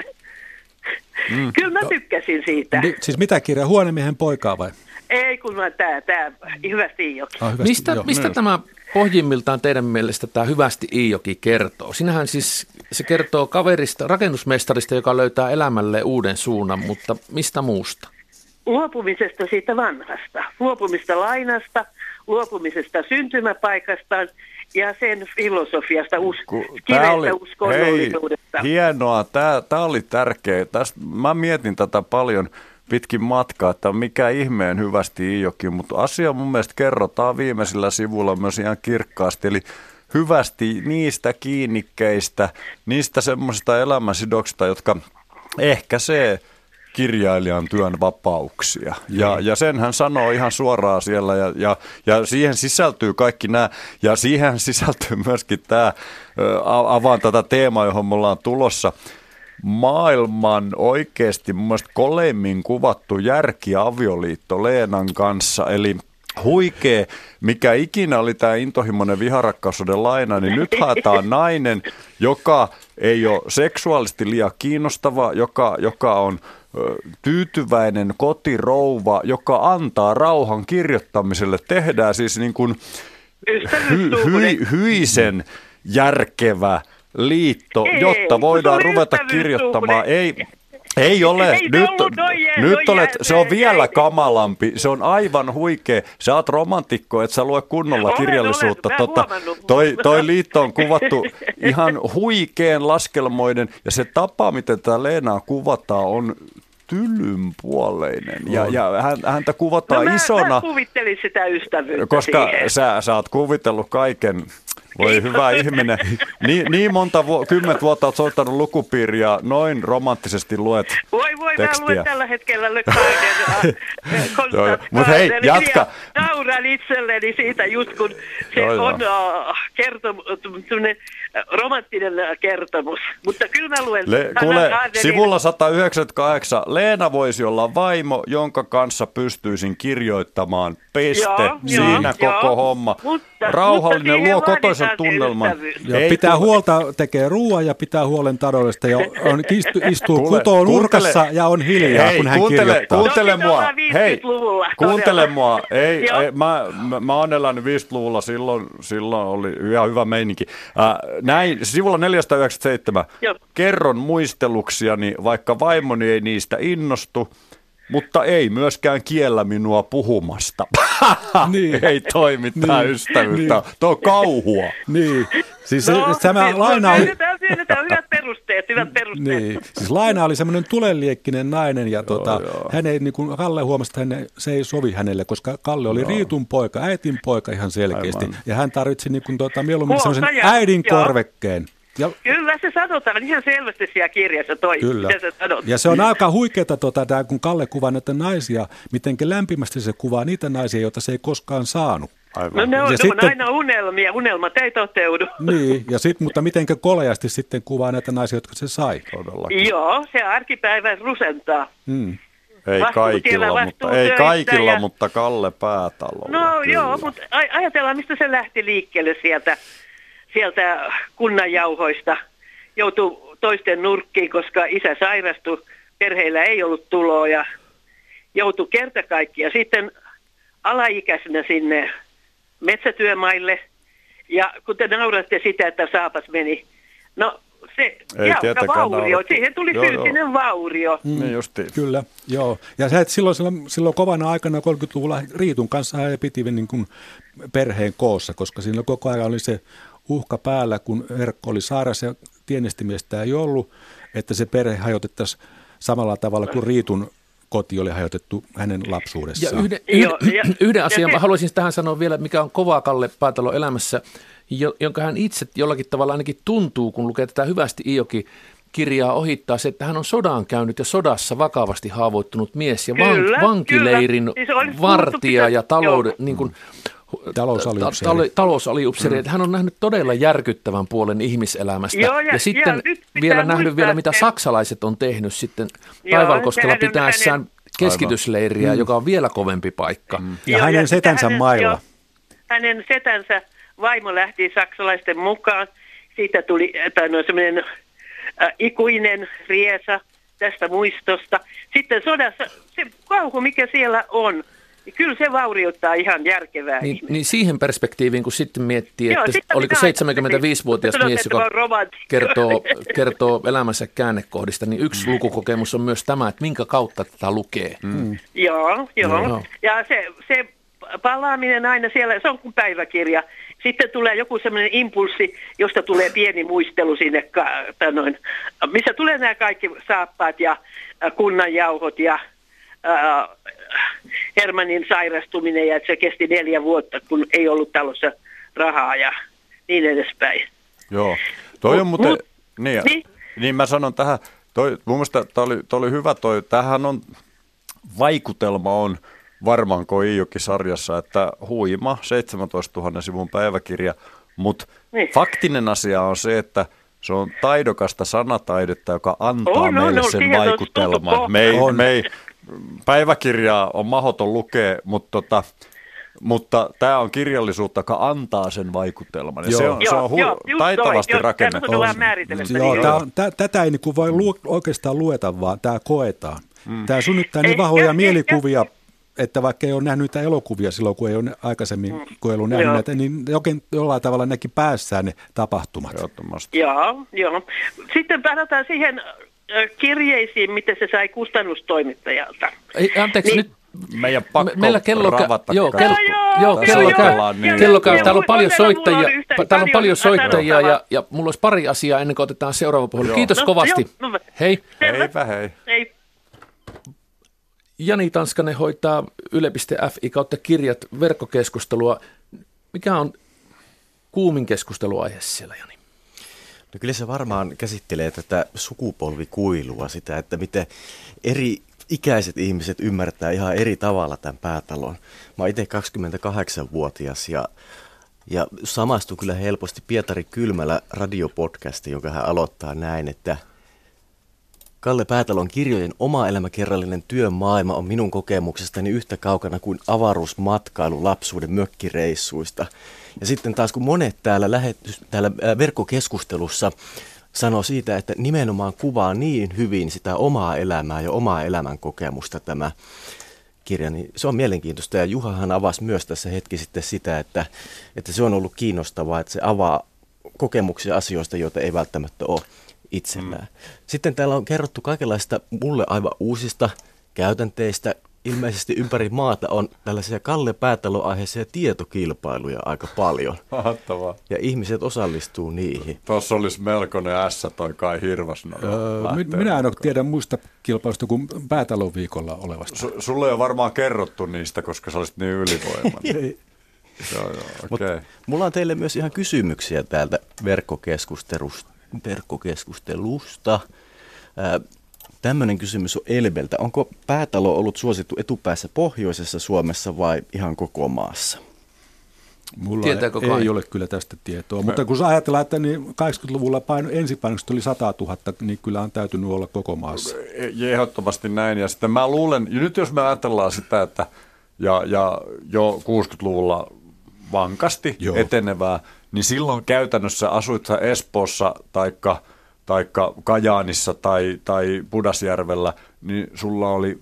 Mm. Kyllä mä tykkäsin siitä. Mi- siis mitä kirja? Huonemiehen poikaa vai? Ei, kun mä tää, tää Hyvästi Iijoki. Ah, hyvästi, mistä joo, mistä tämä pohjimmiltaan teidän mielestä tämä Hyvästi Iijoki kertoo? Sinähän siis, se kertoo kaverista, rakennusmestarista, joka löytää elämälle uuden suunnan, mutta mistä muusta? Luopumisesta siitä vanhasta. Luopumista lainasta, luopumisesta syntymäpaikastaan ja sen filosofiasta, us, kivestä uskonnollisuudesta. Hei, hienoa. Tämä, tämä oli tärkeä. Tästä, mä mietin tätä paljon pitkin matkaa, että mikä ihmeen Hyvästi Iijoki, mutta asia mun mielestä kerrotaan viimeisillä sivuilla myös ihan kirkkaasti, eli hyvästi niistä kiinnikkeistä, niistä semmoisista elämänsidoksista, jotka ehkä se kirjailijan työn vapauksia. Ja, ja sen hän sanoo ihan suoraan siellä ja, ja, ja siihen sisältyy kaikki nämä ja siihen sisältyy myöskin tämä, avaan tätä teemaa, johon me ollaan tulossa, maailman oikeasti mun mielestä koleimmin kuvattu järkiavioliitto Leenan kanssa, eli huikea, mikä ikinä oli tämä intohimoinen viharakkauden laina, niin nyt haetaan nainen, joka ei ole seksuaalisesti liian kiinnostava, joka, joka on tyytyväinen kotirouva, joka antaa rauhan kirjoittamiselle. Tehdään siis niin kuin hy, hy, hyisen järkevä liitto, ei, jotta voidaan ruveta kirjoittamaan. Ei, ei ole. Ei nyt nyt olet, se on vielä kamalampi. Se on aivan huikea. Sä oot romantikko, et sä lue kunnolla olen, kirjallisuutta. Olen, tota, toi, toi liitto on kuvattu ihan huikean laskelmoiden. Ja se tapa, miten tämä Leenaa kuvataan, on tylynpuoleinen. Ja, ja häntä kuvataan no, isona. Mä kuvittelin sitä ystävyyttä koska sä, sä oot kuvitellut kaiken. Voi hyvä ihminen. Niin, niin monta vu- kymmentä vuotta olet soittanut lukupiiriä, noin romanttisesti luet Voi voi, tekstiä. Mä luen tällä hetkellä Kaiden Mutta hei, jatka. Nauran itselleni siitä just kun se joo, on uh, kertomus, romanttinen kertomus. Mutta kyllä mä luen. Le- kuule, sivulla sata yhdeksänkymmentäkahdeksan. Leena voisi olla vaimo, jonka kanssa pystyisin kirjoittamaan. Piste. Joo, siinä joo, koko joo. homma. Mutta, rauhallinen mutta luo kotoisen tunnelman. Ja pitää huolta, tekee ruoan ja pitää huolen taloudesta ja on, istu, istuu kuule, kutoon nurkassa ja on hiljaa, hei, kun hän kuuntele, kirjoittaa. Kuuntele mua, hei, kuuntele mua. Ei, ei, mä, mä, mä oon elänyt viisikymmentäluvulla, silloin, silloin oli ihan hyvä meininki. Äh, näin, sivulla neljäsataayhdeksänkymmentäseitsemän. Joo. Kerron muisteluksiani, vaikka vaimoni ei niistä innostu, mutta ei myöskään kiellä minua puhumasta. Niin. Ei toimi tämä niin. ystävyyttä. Niin. Tuo on kauhua. Niin. Siis no, tämä siis laina oli... Tämä on hyvät perusteet, hyvät perusteet. Niin. Siis laina oli semmoinen tulenliekkinen nainen ja tuota, joo, hän ei, niin kuin Kalle huomasi, että hän, se ei sovi hänelle, koska Kalle oli joo. riitun poika, äitin poika ihan selkeästi. Aivan. Ja hän tarvitsi niin kuin, tuota, mieluummin semmoisen äidin joo. korvekkeen. Ja, kyllä se sanotaan ihan selvästi siellä kirjassa toi, kyllä. se sanotaan. Ja se on aika huikeaa, tuota, tää, kun Kalle kuvaa näitä naisia, mitenkin lämpimästi se kuvaa niitä naisia, joita se ei koskaan saanut. Aivan. No ne on, ne sitten, on aina unelmia, unelmat ei toteudu. Niin, ja sit, mutta mitenkä koleasti sitten kuvaa näitä naisia, jotka se sai. Todellakin. Joo, se arkipäivä rusentaa. Mm. Ei kaikilla, mutta, ei kaikilla ja... mutta Kalle Päätalolla. No kyllä. Joo, mutta ajatellaan, mistä se lähti liikkeelle sieltä, sieltä kunnanjauhoista. Joutui toisten nurkkiin, koska isä sairastui, perheillä ei ollut tuloa ja joutui kerta kaikkiaan sitten alaikäisenä sinne metsätyömaille. Ja kun te nauratte sitä, että saapas meni, no se jäykkä vaurio, siihen tuli joo, fyysinen joo. vaurio. Mm, niin justiin. Kyllä, joo. Ja sä et silloin, silloin, silloin kovana aikana kolmekymmentäluvulla Riitun kanssa hän piti niin kuin perheen koossa, koska siinä koko ajan oli se uhka päällä, kun Erkko oli sairas ja tienestimiestä ei ollut, että se perhe hajotettaisiin samalla tavalla kuin Riitun koti oli hajotettu hänen lapsuudessaan. Ja yhden, yhden, yhden asian mä haluaisin tähän sanoa vielä, mikä on kovaa Kalle Päätalon elämässä, jonka hän itse jollakin tavalla ainakin tuntuu, kun lukee tätä Hyvästi Iijoki-kirjaa ohittaa, se, että hän on sodan käynyt ja sodassa vakavasti haavoittunut mies ja kyllä, vankileirin siis vartija ja talouden, niin kuin, talousaliupseeri. talousaliupseeri. Mm. Hän on nähnyt todella järkyttävän puolen ihmiselämästä. Joo, ja, ja sitten ja vielä nähnyt muistaa, vielä, mitä että... saksalaiset on tehnyt sitten Taivalkoskella pitäessään hänen... keskitysleiriä, mm. joka on vielä kovempi paikka. Mm. Ja, ja hänen ja setänsä hänen, mailla. Jo, hänen setänsä vaimo lähti saksalaisten mukaan. Siitä tuli no, semmoinen äh, ikuinen riesa tästä muistosta. Sitten sodassa se kauhu, mikä siellä on, niin kyllä se vaurioittaa ihan järkevää niin, niin siihen perspektiiviin, kun sitten miettii, että joo, oliko seitsemänkymmentäviisivuotias mies, joka kertoo, kertoo elämänsä käännekohdista, niin yksi mm. lukukokemus on myös tämä, että minkä kautta tätä lukee. Mm. Joo, joo. No. Ja se, se palaaminen aina siellä, se on kuin päiväkirja. Sitten tulee joku semmoinen impulssi, josta tulee pieni muistelu sinne, noin, missä tulee nämä kaikki saappaat ja kunnanjauhot ja äh, Hermannin sairastuminen ja että se kesti neljä vuotta, kun ei ollut talossa rahaa ja niin edespäin. Joo, toi on muuten, Mut, niin, niin? niin mä sanon tähän, toi, mun mielestä toi oli, toi oli hyvä toi, tämähän on, vaikutelma on varmaanko Iijoki-sarjassa, että huima seitsemäntoistatuhatta sivun päiväkirja, mutta niin. faktinen asia on se, että se on taidokasta sanataidetta, joka antaa oh, meille no, no, sen vaikutelman. Me ei, me ei, päiväkirjaa on mahdoton lukea, mutta, tota, mutta tämä on kirjallisuutta, joka antaa sen vaikutelman. Ja se on, joo, se on hu- joo, taitavasti rakennettu. Tätä ei niin voi lu- oikeastaan lueta, vaan tämä koetaan. Mm. Tämä synnyttää niin vahvoja mielikuvia, että vaikka ei ole nähnyt niitä elokuvia silloin, kun ei ole aikaisemmin, kun ei ollut nähnyt joo. näitä, niin jokin, jollain tavalla näki päässään ne tapahtumat. Joo, joo. Sitten palataan siihen kirjeisiin, miten se sai kustannustoimittajalta. Ei, anteeksi, niin, nyt meidän pakko me, meillä kello ravata. Joo, kello, joo, kello käy. Niin. Kello käy. Täällä on paljon soittajia, täällä on paljon soittajia ja, ja mulla olisi pari asiaa ennen kuin otetaan seuraava puhelu. Kiitos no, kovasti. Jo, no, hei. Heipä hei. Hei. Jani Tanskanen hoitaa yle piste fi kautta kirjat verkkokeskustelua. Mikä on kuumin keskusteluaihe siellä, Jani? No kyllä se varmaan käsittelee tätä sukupolvikuilua, sitä, että miten eri ikäiset ihmiset ymmärtää ihan eri tavalla tämän Päätalon. Mä oon itse kaksikymmentäkahdeksanvuotias ja, ja samastun kyllä helposti Pietari Kylmälä radiopodcasti, jonka hän aloittaa näin, että Kalle Päätalon kirjojen oma elämäkerrallinen työmaailma on minun kokemuksestani yhtä kaukana kuin avaruusmatkailu lapsuuden mökkireissuista. Ja sitten taas kun monet täällä, lähetys, täällä verkkokeskustelussa sanoo siitä, että nimenomaan kuvaa niin hyvin sitä omaa elämää ja omaa elämän kokemusta tämä kirja, niin se on mielenkiintoista. Ja Juhahan avasi myös tässä hetki sitten sitä, että, että se on ollut kiinnostavaa, että se avaa kokemuksia asioista, joita ei välttämättä ole itsellään. Mm. Sitten täällä on kerrottu kaikenlaista mulle aivan uusista käytänteistä. Ilmeisesti ympäri maata on tällaisia Kalle Päätalo-aiheisia tietokilpailuja aika paljon. Mahtavaa. Ja ihmiset osallistuu niihin. Tuossa olisi melkoinen ässä toi Kai Hirvas. Öö, minä en ole tiedä muista kilpailusta kuin Päätalon viikolla olevasta. S- sulle ei ole varmaan kerrottu niistä, koska sä olisit niin ylivoimainen. joo, joo, okay. Mulla on teille myös ihan kysymyksiä täältä verkkokeskustelusta. verkkokeskustelusta. Tämmöinen kysymys on Elbeltä. Onko Päätalo ollut suosittu etupäässä pohjoisessa Suomessa vai ihan koko maassa? Mulla Tietääkö ei, kai? ei ole kyllä tästä tietoa, Me... mutta kun sä ajatellaan, että niin kahdeksankymmentäluvulla paino, ensipainokset oli sata tuhatta, niin kyllä on täytynyt olla koko maassa. Ehdottomasti näin. Ja sitten mä luulen, ja nyt jos me ajatellaan sitä, että ja, ja jo kuusikymmentäluvulla vankasti Joo. etenevää, niin silloin käytännössä asuit sä Espoossa taikka, taikka Kajaanissa tai, tai Pudasjärvellä, niin sulla oli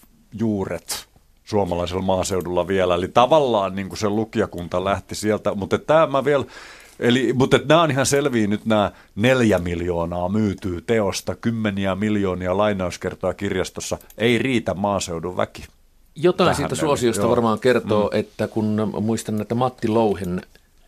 juuret suomalaisella maaseudulla vielä. Eli tavallaan niin kuin se lukijakunta lähti sieltä, mutta tämä vielä, eli, mutta nämä on ihan selviä nyt nämä neljä miljoonaa myytyy teosta, kymmeniä miljoonia lainauskertoa kirjastossa, ei riitä maaseudun väki. Jotain Tähän siitä meni. suosiosta Joo. varmaan kertoo, Mm. että kun muistan näitä Matti Louhen,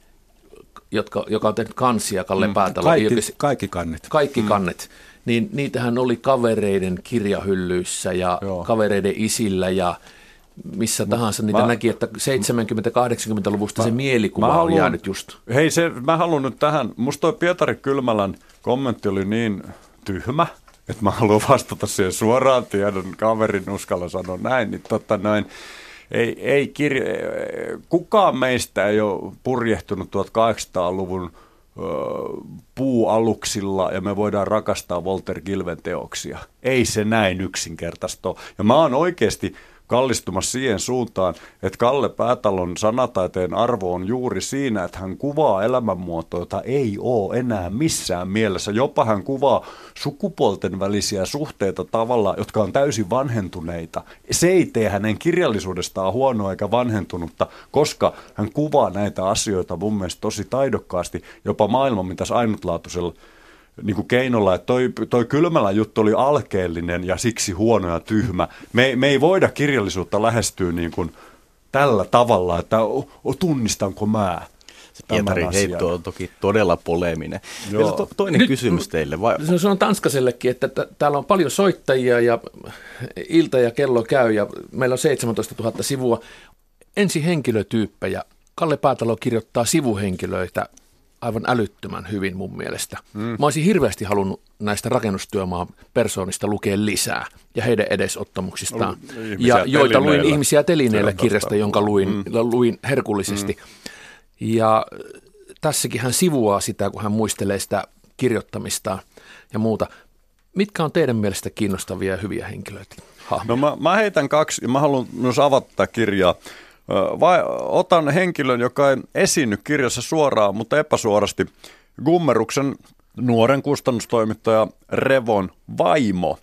jotka, joka on tehnyt kansia Kalle Mm. Päätalo. Kaikki, kaikki kannet. Kaikki Mm. kannet. Niin niitähän oli kavereiden kirjahyllyissä ja Joo. kavereiden isillä ja missä tahansa niitä mä, näki, että seitsemänkymmentä-kahdeksankymmentäluvusta mä, se mielikuva on haluan, jäänyt just. Hei, se, mä haluan nyt tähän, musta toi Pietari Kylmälän kommentti oli niin tyhmä, että mä haluan vastata siihen suoraan, tiedon kaverin uskalla sanoa näin, niin totta noin. Ei, ei kirja, kukaan meistä ei ole purjehtunut tuhatkahdeksansataaluvun ö, puualuksilla ja me voidaan rakastaa Walter Gilven teoksia. Ei se näin yksinkertaista ole. Ja mä oon oikeasti kallistumassa siihen suuntaan, että Kalle Päätalon sanataiteen arvo on juuri siinä, että hän kuvaa elämänmuotoa, jota ei ole enää missään mielessä. Jopa hän kuvaa sukupuolten välisiä suhteita tavalla, jotka on täysin vanhentuneita. Se ei tee hänen kirjallisuudestaan huonoa eikä vanhentunutta, koska hän kuvaa näitä asioita mun mielestä tosi taidokkaasti, jopa maailman mitäs ainutlaatuisella niin kuin keinolla, että toi, toi Kylmälän juttu oli alkeellinen ja siksi huono ja tyhmä. Me, me ei voida kirjallisuutta lähestyä niin kuin tällä tavalla, että o, o, tunnistanko mä se Pietarin heitto on toki todella poleeminen. Joo. Vielä to, toinen Nyt, kysymys teille. Vai? Se on Tanskasellekin, että t- täällä on paljon soittajia ja ilta ja kello käy ja meillä on seitsemäntoista tuhatta sivua. Ensi henkilötyyppejä. Kalle Päätalo kirjoittaa sivuhenkilöitä aivan älyttömän hyvin mun mielestä. Mm. Mä olisin hirveästi halunnut näistä rakennustyömaan persoonista lukea lisää ja heidän edesottamuksistaan, ja joita luin ihmisiä telineillä kirjasta, jonka luin, mm. luin herkullisesti. Mm. Ja tässäkin hän sivuaa sitä, kun hän muistelee sitä kirjoittamistaan ja muuta. Mitkä on teidän mielestä kiinnostavia ja hyviä henkilöitä? No mä, mä heitän kaksi, ja mä haluan myös avata tätä kirjaa. Vai otan henkilön, joka ei esiinny kirjassa suoraan, mutta epäsuorasti. Gummeruksen nuoren kustannustoimittaja Revon vaimo,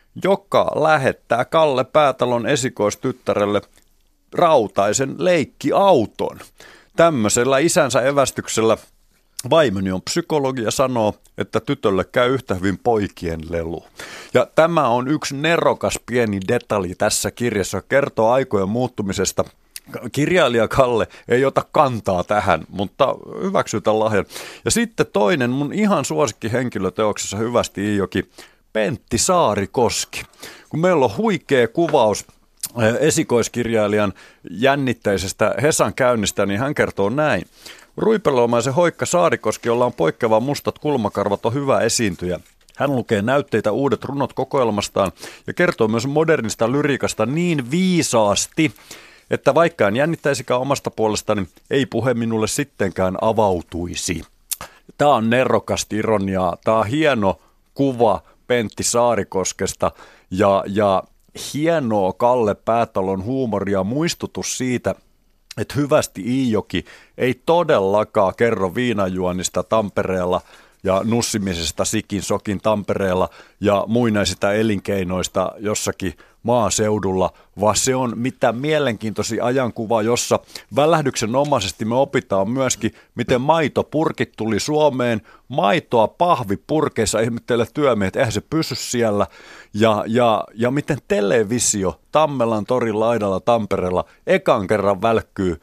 joka lähettää Kalle Päätalon esikoistyttärelle rautaisen leikkiauton. Tämmöisellä isänsä evästyksellä vaimoni on psykologi ja sanoo, että tytölle käy yhtä hyvin poikien lelu. Ja tämä on yksi nerokas pieni detalji tässä kirjassa, kertoo aikojen muuttumisesta. Kirjailija Kalle ei ota kantaa tähän, mutta hyväksyy tämän lahjan. Ja sitten toinen mun ihan suosikki henkilöteoksessa hyvästi Iijoki, Pentti Saarikoski. Kun meillä on huikea kuvaus esikoiskirjailijan jännitteisestä Hesan käynnistä, niin hän kertoo näin. Ruipelomaisen Hoikka Saarikoski, jolla on poikkeavan mustat kulmakarvat, on hyvä esiintyjä. Hän lukee näytteitä uudet runot kokoelmastaan ja kertoo myös modernista lyriikasta niin viisaasti, että vaikka en jännittäisikään omasta puolestani, ei puhe minulle sittenkään avautuisi. Tämä on nerokasta ironiaa. Tämä on hieno kuva Pentti Saarikoskesta ja, ja hienoa Kalle Päätalon huumoria, muistutus siitä, että hyvästi Iijoki ei todellakaan kerro viinanjuonnista Tampereella ja nussimisesta sikin sokin Tampereella ja muinaisista elinkeinoista jossakin maaseudulla, vaan se on mitä mielenkiintoisin ajankuva, jossa välähdyksenomaisesti me opitaan myöskin, miten maitopurkit tuli Suomeen, maitoa pahvipurkeissa ihmettelee työmiehet, eihän se pysy siellä, ja, ja, ja miten televisio Tammelan torin laidalla Tampereella ekan kerran välkkyy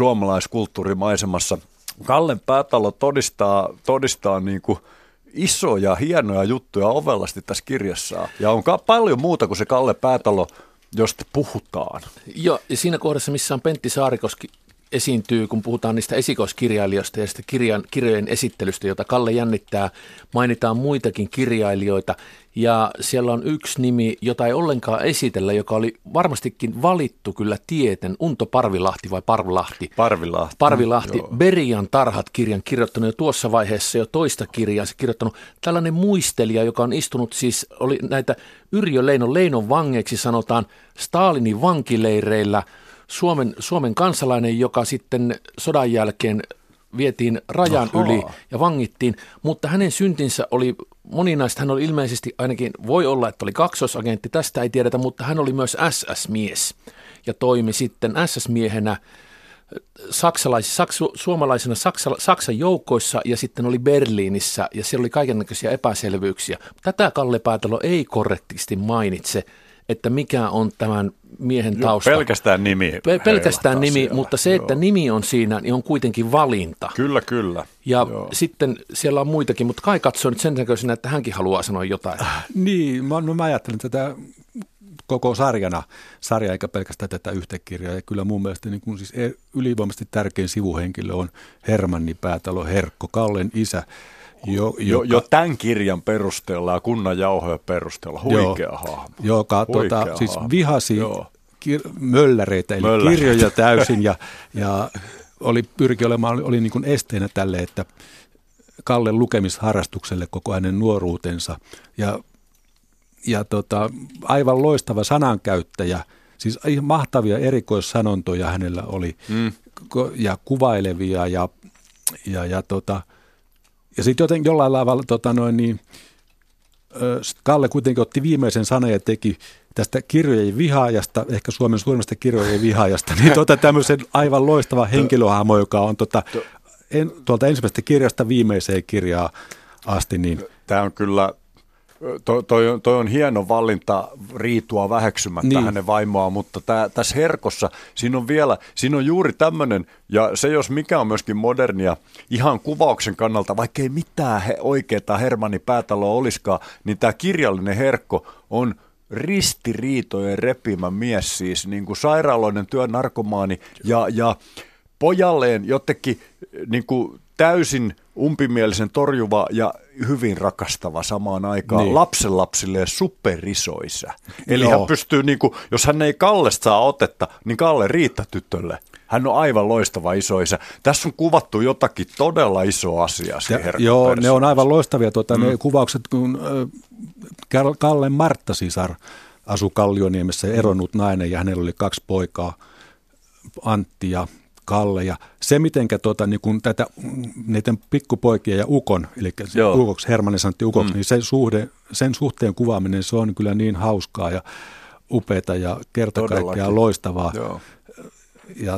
suomalaiskulttuurimaisemassa. Kallen Päätalo todistaa, todistaa niin kuin isoja, hienoja juttuja ovellasti tässä kirjassa. Ja on paljon muuta kuin se Kalle Päätalo, josta puhutaan. Joo, ja siinä kohdassa, missä on Pentti Saarikoski esiintyy, kun puhutaan niistä esikoiskirjailijoista ja sitä kirjan, kirjojen esittelystä, jota Kalle jännittää. Mainitaan muitakin kirjailijoita ja siellä on yksi nimi, jota ei ollenkaan esitellä, joka oli varmastikin valittu kyllä tieten. Unto Parvilahti vai Parvilahti? Parvilahti. Parvilahti. Berian tarhat kirjan kirjoittanut jo tuossa vaiheessa jo toista kirjaa. Se kirjoittanut tällainen muistelija, joka on istunut siis, oli näitä Yrjö Leinon Leinon vangeiksi sanotaan Stalinin vankileireillä. Suomen, Suomen kansalainen, joka sitten sodan jälkeen vietiin rajan Oho. yli ja vangittiin, mutta hänen syntinsä oli moninaista. Hän oli ilmeisesti, ainakin voi olla, että oli kaksoisagentti, tästä ei tiedetä, mutta hän oli myös S S-mies ja toimi sitten S S-miehenä saksalais, saksu, suomalaisena Saksa, Saksan joukoissa ja sitten oli Berliinissä ja siellä oli kaikennäköisiä epäselvyyksiä. Tätä Kalle Päätalo ei korrektisti mainitse, että mikä on tämän miehen tausta. Joo, pelkästään nimi. Pel- pelkästään nimi, siellä. Mutta se, että Joo. nimi on siinä, niin on kuitenkin valinta. Kyllä, kyllä. Ja Joo. sitten siellä on muitakin, mutta Kai katsoo nyt sen näköisenä, että hänkin haluaa sanoa jotain. Niin, mä, no mä ajattelen tätä koko sarjana, sarja eikä pelkästään tätä yhtä kirjaa. Ja kyllä mun mielestä niin kun siis ylivoimaisesti tärkein sivuhenkilö on Hermanni Päätalo Herkko, Kallen isä. Jo, jo, jo tämän kirjan perusteella ja kunnan jauhojen perusteella huikea joo, hahmo. Joka tuota, siis vihasi kir- mölläreitä, eli Möllä. kirjoja täysin ja, ja oli, pyrki olemaan, oli, oli niin kuin esteenä tälle, että Kallen lukemisharrastukselle koko hänen nuoruutensa. Ja, ja tota, aivan loistava sanankäyttäjä, siis mahtavia erikoissanontoja hänellä oli mm. ja kuvailevia ja, ja, ja tota, Ja sitten jotenkin jollain lailla tota noin, niin, Kalle kuitenkin otti viimeisen sanan ja teki tästä kirjojen vihaajasta, ehkä Suomen suurimmasta kirjojen vihaajasta, niin tota tämmöisen aivan loistava henkilöhahmo, joka on tota, en, tuolta ensimmäisestä kirjasta viimeiseen kirjaan asti. Niin. Tämä on kyllä, toi, toi, toi on hieno valinta Riitua väheksymättä niin. hänen vaimoaan, mutta tää, tässä Herkossa siinä on vielä, siinä on juuri tämmöinen, ja se jos mikä on myöskin modernia ihan kuvauksen kannalta, vaikka ei mitään he, oikeaa Hermanni Päätaloa olisikaan, niin tämä kirjallinen Herkko on ristiriitojen repimä mies siis, niin kuin sairaaloinen työnarkomaani ja, ja pojalleen jotenkin niin kuin täysin umpimielisen torjuva ja hyvin rakastava samaan aikaan niin. lapsenlapsilleen superisoisä. Eli Joo. hän pystyy, niin kuin, jos hän ei Kallesta saa otetta, niin Kalle Riitta tytölle. Hän on aivan loistava isoisä. Tässä on kuvattu jotakin todella isoa asiaa. Joo, ne on aivan loistavia tuota, mm. ne kuvaukset, kun äh, Kalle Martta-sisar asui Kallioniemessä, eronnut nainen ja hänellä oli kaksi poikaa, Antti ja Kalle, ja se mitenkä tuota, niin kun tätä, niiden pikkupoikia ja ukon, eli ukoksi, Hermanni sanottiin ukoksi, mm. niin sen, suhde, sen suhteen kuvaaminen, se on kyllä niin hauskaa ja upeata ja kerta kaikkiaan loistavaa. Joo. Ja,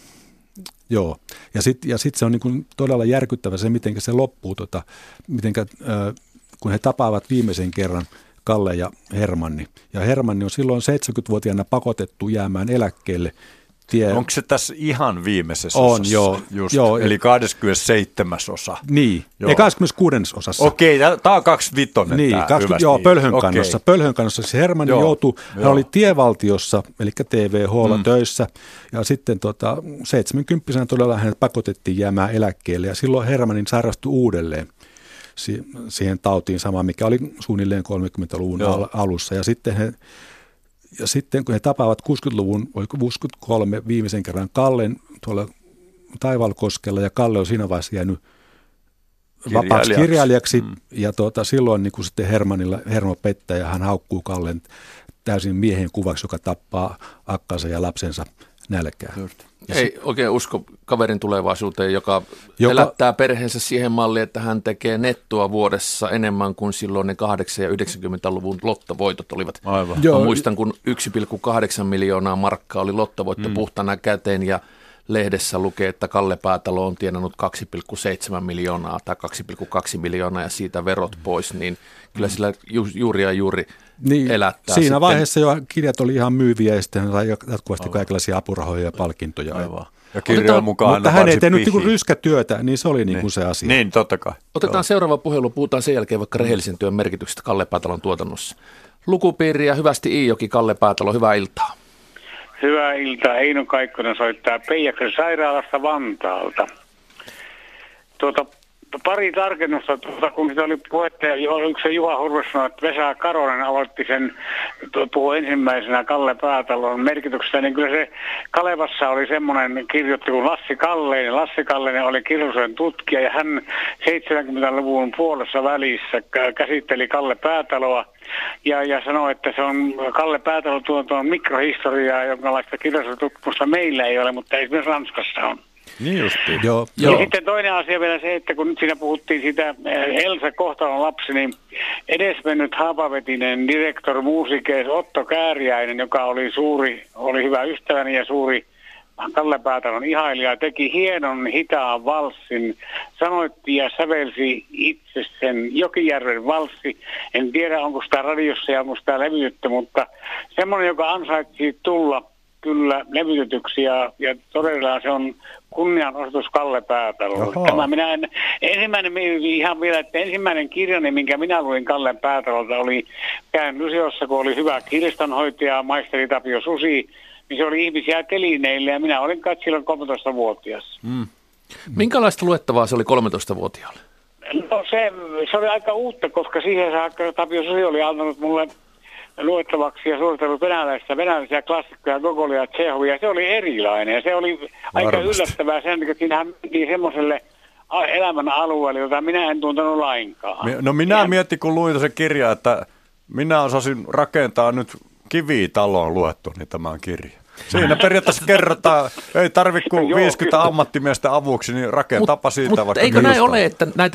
joo. ja sitten ja sit se on niin kun todella järkyttävä se, miten se loppuu, tota, mitenkä, äh, kun he tapaavat viimeisen kerran, Kalle ja Hermanni. Ja Hermanni on silloin seitsemänkymmentävuotiaana pakotettu jäämään eläkkeelle. Tie... Onko se tässä ihan viimeisessä on, osassa? Joo, just, joo. Eli kaksikymmentäseitsemäs osa. Niin, joo. Ei kaksikymmentäkuudes osassa. Okei, tämä on kaksikymmentäviisi. Niin, kaksikymmentä, joo, Pölhönkannossa. Okay. Pölhönkannossa se Hermanni joutui, hän oli tievaltiossa, eli T V H:lla mm. töissä, ja sitten tota, seitsemänkymppisenä todella hänet pakotettiin jäämään eläkkeelle, ja silloin Hermannin sairastui uudelleen si- siihen tautiin samaan, mikä oli suunnilleen kolmekymmentäluvun joo. alussa, ja sitten he Ja sitten kun he tapaavat kuusikymmentäluvun, oliko kuusikymmentäkolme viimeisen kerran Kallen tuolla Taivalkoskella, ja Kalle on siinä vaiheessa jäänyt vapaaksi kirjailijaksi, mm. ja tuota, silloin niin kun sitten Hermannilla, Hermo pettää, ja hän haukkuu Kallen täysin miehen kuvaksi, joka tappaa akkansa ja lapsensa nälkää. Ei oikein usko kaverin tulevaisuuteen, joka, joka elättää perheensä siihen malliin, että hän tekee nettoa vuodessa enemmän kuin silloin ne kahdeksankymmentä- ja yhdeksänkymmentäluvun lottovoitot olivat. Aivan. Mä muistan, kun yksi pilkku kahdeksan miljoonaa markkaa oli lottovoitto mm. puhtana käteen, ja lehdessä lukee, että Kalle Päätalo on tienannut kaksi pilkku seitsemän miljoonaa tai kaksi pilkku kaksi miljoonaa ja siitä verot pois, niin kyllä sillä ju, juuri ja juuri niin, elättää. Siinä sitten. Vaiheessa jo kirjat oli ihan myyviä ja sitten hän sai jatkuvasti aivan. kaikenlaisia apurahoja ja palkintoja. Aivan. Ja kirjojen mukaan mutta hän ei tehnyt niin ryskätyötä, niin se oli niin kuin se asia. Niin, totta kai. Otetaan Joo. seuraava puhelu, puhutaan sen jälkeen vaikka rehellisen työn merkityksestä Kalle Päätalon tuotannossa. Lukupiiri ja hyvästi Iijoki, Kalle Päätalo, hyvää iltaa. Hyvää iltaa. Eino Kaikkonen soittaa Peijaksen sairaalasta Vantaalta. Tuota, pari tarkennusta, tuota, kun sitä oli puhetta, yksi Juha Hurve sanoi, että Vesa Karonen aloitti sen, puhui ensimmäisenä Kalle Päätalon merkityksestä, niin kyllä se Kalevassa oli semmoinen kirjoitti kuin Lassi Kalleinen. Lassi Kalleinen oli kirjallisuuden tutkija ja hän seitsemänkymmentäluvun puolessa välissä käsitteli Kalle Päätaloa ja, ja sanoi, että se on Kalle Päätalo tuon mikrohistoriaa, jonkinlaista kirjallisuustutkimusta meillä ei ole, mutta esimerkiksi Ranskassa on. Niin justiin. Joo. Ja Joo. Sitten toinen asia vielä se, että kun nyt siinä puhuttiin sitä Elsa Kohtalon lapsi, niin edesmennyt haapavetinen direktor muusikees Otto Kääriäinen, joka oli suuri, oli hyvä ystäväni ja suuri Kalle Päätalon ihailija, teki hienon hitaan valssin, sanoitti ja sävelsi itse sen Jokijärven valssi. En tiedä, onko sitä radiossa ja onko sitä levytetty, mutta semmoinen, joka ansaitsi tulla kyllä levytetyksi ja, ja todella se on kunnianosoitus Kalle Päätalolle. Tämä minä en, ensimmäinen, ihan vielä, että ensimmäinen kirjani, minkä minä luin Kalle Päätalolta, oli käyn Lyseossa, kun oli hyvä kirjastonhoitaja, maisteri Tapio Susi, niin se oli ihmisiä telineille ja minä olin kai silloin kolmetoistavuotias. Mm. Minkälaista luettavaa se oli kolmetoistavuotiaalle? No se, se oli aika uutta, koska siihen saakka Tapio Susi oli antanut mulle luettavaksi ja suositellut venäläistä, venäläisiä klassikkoja, Gogolia, Tsehovia. Se oli erilainen ja se oli aika Varmasti. yllättävää sen, että siinähän mentiin semmoiselle elämän alueelle, jota minä en tuntenut lainkaan. No minä ja mietin, kun luin se kirja, että minä osasin rakentaa nyt kivitalon luettuni tämän kirjan. Siinä periaatteessa kerrotaan, ei tarvitse kuin viisikymmentä ammattimiestä avuksi, niin rakentaapa siitä mut, vaikka. Mutta eikö näin ole, että näitä,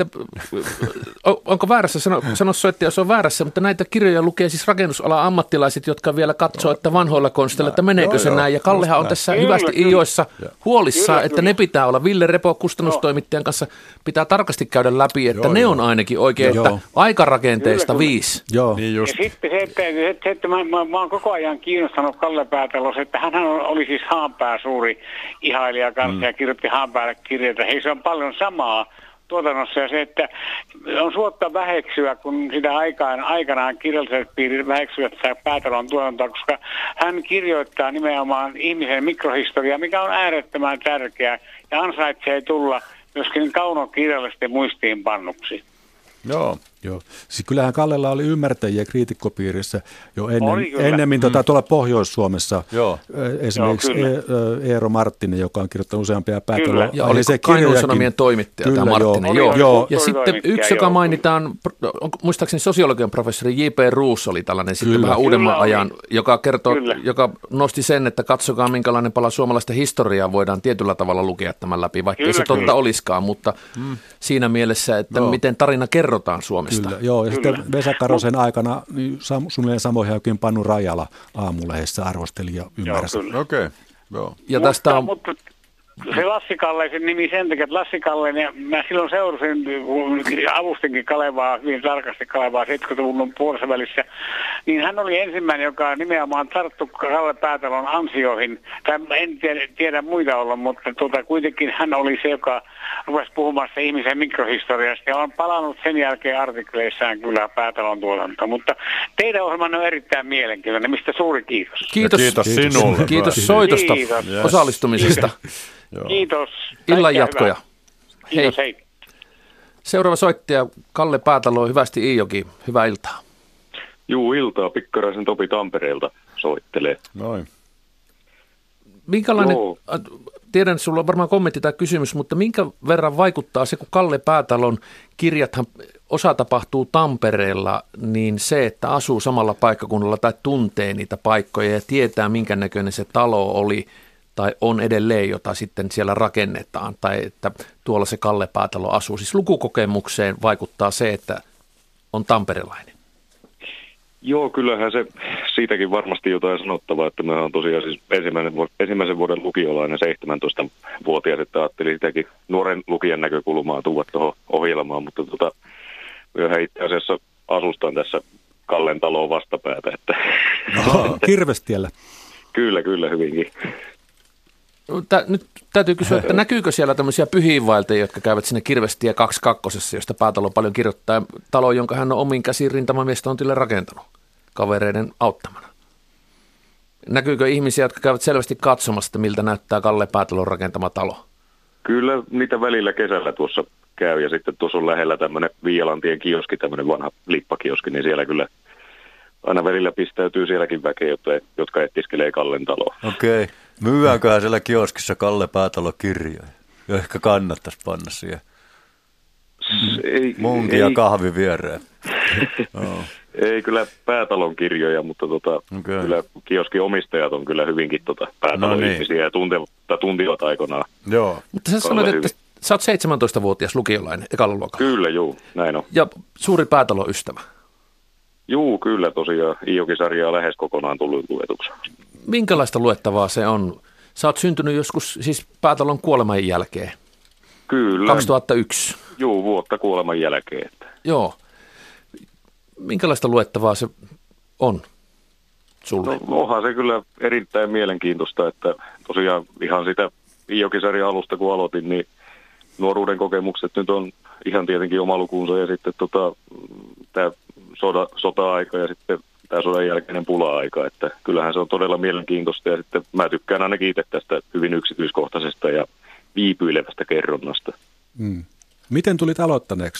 onko väärässä, sano, sano soittaja, jos on väärässä, mutta näitä kirjoja lukee siis rakennusalan ammattilaiset, jotka vielä katsoo, että vanhoilla konsteilla, että meneekö joo, se joo, näin. Ja Kallehan on tässä kyllä, hyvästi kyllä. Iijoissa huolissaan, kyllä, että kyllä. ne pitää olla. Ville Repo kustannustoimittajan kanssa pitää tarkasti käydä läpi, että joo, ne joo. on ainakin oikein, joo. että aikarakenteesta kyllä, viisi. Joo. Niin just. Ja sitten se, että, että, että mä, mä, mä oon koko ajan kiinnostanut Kalle Päätalossa, että hän oli siis Haanpää suuri ihailija kanssa mm. ja kirjoitti Haanpäälle kirjeitä. Hei, se on paljon samaa tuotannossa ja se, että on suotta väheksyä, kun sitä aikaan, aikanaan kirjalliset piirit väheksyvät sitä Päätalon tuotantoa, koska hän kirjoittaa nimenomaan ihmisen mikrohistoriaa, mikä on äärettömän tärkeää ja ansaitsee tulla myöskin kaunokirjallisten muistiinpannuksi. Joo. Joo. Siis kyllähän Kallella oli ymmärtäjiä kriitikkopiirissä jo ennen, ennemmin tuota, tuolla Pohjois-Suomessa. Joo. Esimerkiksi Joo, e, Eero Marttinen, joka on kirjoittanut useampia päätaloja. Ja oli se Kainuun Sanomien toimittaja, tämä Marttinen. Joo. Joo. Joo. Ja sitten yksi, joka mainitaan, muistaakseni sosiologian professori J P Roos oli tällainen kyllä. sitten vähän uudemman kyllä ajan, joka, kertoo, joka nosti sen, että katsokaa minkälainen pala suomalaista historiaa voidaan tietyllä tavalla lukea tämän läpi, vaikka kyllä, ei se totta kyllä. olisikaan, mutta mm. siinä mielessä, että Joo. miten tarina kerrotaan Suomesta. Kyllä, joo, ja kyllä. sitten Vesa Karosen aikana niin suunnilleen samoin jokin Panu Rajala Aamulehdessä arvosteli ja ymmärsi. Okei, okay. joo. Ja mutta, tästä on... mutta se Lassi Kalleisen nimi sen takia, että Lassi Kalleinen, ja mä silloin seurasin, avustinkin Kalevaa, hyvin tarkasti Kalevaa seitsemänkymmentäluvun puolessa välissä, niin hän oli ensimmäinen, joka nimenomaan tarttui Kalle Päätalon ansioihin. Tai en tiedä, tiedä muita olla, mutta tuota, kuitenkin hän oli se, joka rupesi puhumaan sitä ihmisen mikrohistoriasta ja on palannut sen jälkeen artikleissaan kyllä Päätalon tuotanto. Mutta teidän ohjelmanne on erittäin mielenkiintoinen, mistä suuri kiitos. Kiitos, kiitos sinulle. Kiitos soitosta, kiitos. osallistumisesta. Kiitos. Kiitos. Illan jatkoja. Kiitos, hei. Seuraava soittaja Kalle Päätalo, hyvästi Iijoki. Hyvää iltaa. Juu, iltaa. Pikkaraisen Topi Tampereelta soittelee. Noin. Minkälainen, Joo. tiedän, että sulla on varmaan kommentti tai kysymys, mutta minkä verran vaikuttaa se, kun Kalle Päätalon kirjathan osa tapahtuu Tampereella, niin se, että asuu samalla paikkakunnalla tai tuntee niitä paikkoja ja tietää, minkä näköinen se talo oli, tai on edelleen, jota sitten siellä rakennetaan, tai että tuolla se Kalle Päätalo asuu. Siis lukukokemukseen vaikuttaa se, että on tamperelainen. Joo, kyllähän se siitäkin varmasti jotain sanottavaa, että mä oon tosiaan siis ensimmäisen, ensimmäisen vuoden lukiolainen, seitsemäntoistavuotias, että ajattelin sitäkin nuoren lukijan näkökulmaa tuoda tuohon ohjelmaan, mutta tota, myöhän itse asiassa asustan tässä Kallen taloon vastapäätä. Että no, Kirvestiellä. Kyllä, kyllä, hyvinkin. Tää, nyt täytyy kysyä, että näkyykö siellä tämmöisiä pyhiinvaeltajia, jotka käyvät sinne Kirvestiä kaksikymmentäkaksi, josta Päätalo paljon kirjoittaa, talo, jonka hän on omin käsin rintamamiestoontille rakentanut kavereiden auttamana. Näkyykö ihmisiä, jotka käyvät selvästi katsomassa, miltä näyttää Kalle Päätalon rakentama talo? Kyllä niitä välillä kesällä tuossa käy ja sitten tuossa on lähellä tämmöinen Viialantien kioski, tämmöinen vanha lippakioski, niin siellä kyllä aina välillä pistäytyy sielläkin väkeä, jotka, jotka etiskelee Kallen taloa. Okei. Okay. Myydäänköhän siellä kioskissa Kalle Päätalo kirjoja? Ja ehkä kannattaisi panna siihen ei, munkin ei, ja kahvi viereen. Oh. Ei kyllä Päätalon kirjoja, mutta tota, okay. kyllä kioskin omistajat on kyllä hyvinkin tota Päätalon no niin. ihmisiä ja tuntivat, tuntivat aikanaan. Joo. Mutta sä sanoit, että sä oot seitsemäntoistavuotias lukiolainen ekalla luokalla. Kyllä, juu, näin on. Ja suuri Päätalon ystävä. Juu, kyllä tosiaan. Iijoki-sarjaa lähes kokonaan tullut luetuksi. Minkälaista luettavaa se on? Sä oot syntynyt joskus siis Päätalon kuoleman jälkeen. Kyllä. kaksituhattayksi. Juu, vuotta kuoleman jälkeen. Joo. Minkälaista luettavaa se on sulle? No, onhan se kyllä erittäin mielenkiintoista, että tosiaan ihan sitä Iijoki-sarjan alusta kun aloitin, niin nuoruuden kokemukset nyt on ihan tietenkin oma lukuunsa ja sitten tota, tämä soda, sota-aika ja sitten tämä sodan jälkeinen pula-aika, että kyllähän se on todella mielenkiintoista ja sitten mä tykkään ainakin itse tästä hyvin yksityiskohtaisesta ja viipyilevästä kerronnasta. Mm. Miten tulit aloittaneeksi?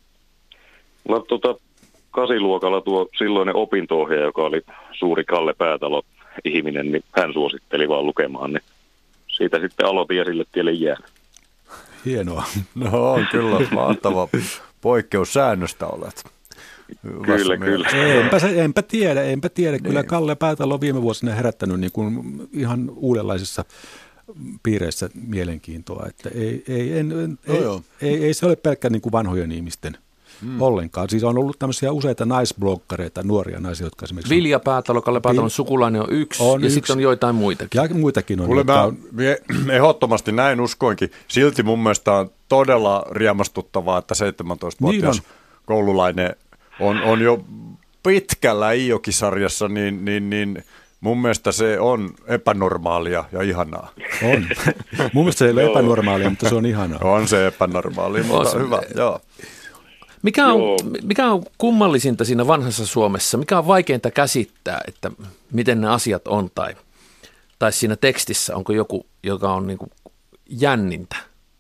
Mulla tota, kasiluokalla tuo silloinen opinto-ohjaaja, joka oli suuri Kalle Päätalo-ihminen, niin hän suositteli vaan lukemaan, niin siitä sitten aloitin ja sille tielle jään. Hienoa. No on kyllä mahtava poikkeussäännöstä olet. Kyllä, kyllä. Enpä, enpä tiedä, enpä tiedä. Kyllä niin. Kalle Päätalo on viime vuosina herättänyt niin kuin ihan uudenlaisissa piireissä mielenkiintoa. Että ei, ei, en, en, no ei, ei, ei se ole pelkkä niin kuin vanhojen ihmisten hmm. ollenkaan. Siis on ollut tämmöisiä useita naisbloggareita, nuoria naisia, jotka esimerkiksi... Vilja Päätalo, Kalle Päätalon sukulainen on yksi on ja yksi. Sitten on joitain muitakin. Ja muitakin on. Kuule, mä on... ehdottomasti näin uskoinkin. Silti mun mielestä on todella riemastuttavaa, että seitsemäntoistavuotias niin koululainen on, on jo pitkällä Iijoki-sarjassa, niin, niin, niin mun mielestä se on epänormaalia ja ihanaa. On. Mun mielestä se ei ole epänormaalia, mutta se on ihanaa. On se epänormaalia, mutta on hyvä. Joo. Mikä on, mikä on kummallisinta siinä vanhassa Suomessa? Mikä on vaikeinta käsittää, että miten ne asiat on? Tai, tai siinä tekstissä onko joku, joka on niin kuin jännintä?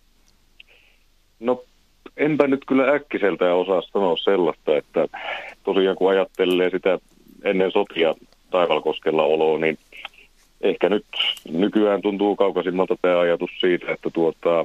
No enpä nyt kyllä äkkiseltään osaa sanoa sellaista, että tosiaan kun ajattelee sitä ennen sotia Taivalkoskella oloa, niin ehkä nyt nykyään tuntuu kaukaisimmalta tämä ajatus siitä, että tuota,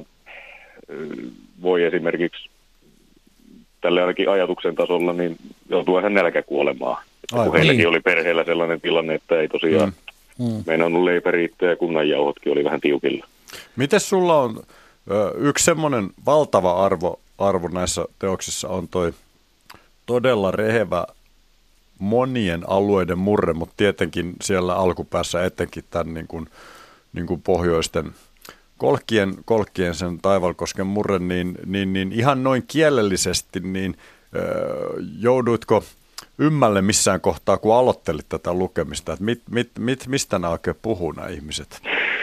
voi esimerkiksi tälle ainakin ajatuksen tasolla niin joutuu ihan nälkäkuolemaan. Kun heilläkin niin oli perheellä sellainen tilanne, että ei tosiaan mm. Mm. meinannut leipä riittää ja kunnanjauhotkin oli vähän tiukilla. Mites sulla on yksi semmoinen valtava arvo, arvo näissä teoksissa on toi todella rehevä monien alueiden murre, mutta tietenkin siellä alkupäässä etenkin tämän niin kuin, niin kuin pohjoisten kolkkien, kolkkien sen Taivalkosken murre, niin, niin, niin ihan noin kielellisesti, niin öö, jouduitko ymmälle missään kohtaa, kun aloittelit tätä lukemista, että mit, mit, mit, mistä nämä oikein puhuu nämä ihmiset?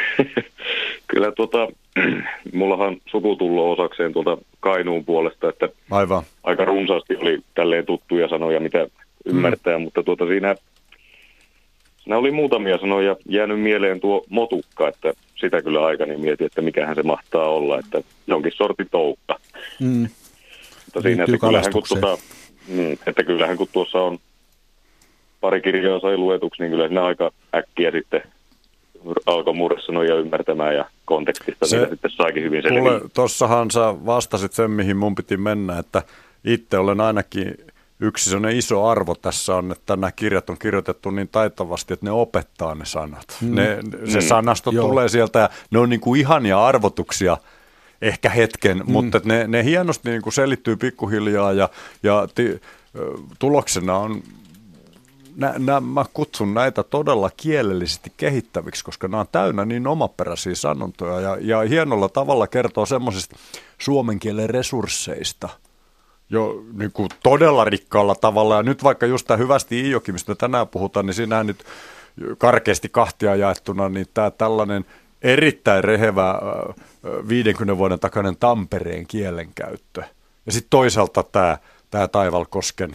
Kyllä tota, mullahan suku tullut osakseen tuolta Kainuun puolesta, että aivan aika runsaasti oli tälleen tuttuja sanoja, mitä ymmärtää, mm. mutta tuota siinä, siinä oli muutamia sanoja jäänyt mieleen tuo motukka, että sitä kyllä aikani mietin, että mikähän se mahtaa olla, että jonkin sortin toukka. Mm. Mutta siinä, että kyllähän, kun tuota, mm, että kyllähän kun tuossa on pari kirjaa sai luetuksi, niin kyllä siinä aika äkkiä sitten alkoi murresanoja ymmärtämään ja kontekstista se, sitten saikin hyvin selviä. Kuule, tossahan sä vastasit sen, mihin mun piti mennä, että itse olen ainakin yksi sellainen iso arvo tässä on, että nämä kirjat on kirjoitettu niin taitavasti, että ne opettaa ne sanat. Mm. Ne, se mm. sanasto Joo. tulee sieltä ja ne on niin kuin ihania arvotuksia ehkä hetken, mm. mutta ne, ne hienosti niin kuin selittyy pikkuhiljaa ja, ja ti, tuloksena on, nä, nä, mä kutsun näitä todella kielellisesti kehittäviksi, koska nämä on täynnä niin omaperäisiä sanontoja ja, ja hienolla tavalla kertoo semmoisista suomen kielen resursseista, jo niin kuin todella rikkaalla tavalla. Ja nyt vaikka just tämä Hyvästi Iijoki, mistä tänään puhutaan, niin siinähän nyt karkeasti kahtia jaettuna, niin tämä tällainen erittäin rehevä viidenkymmenen vuoden takainen Tampereen kielenkäyttö. Ja sitten toisaalta tämä, tämä Taivalkosken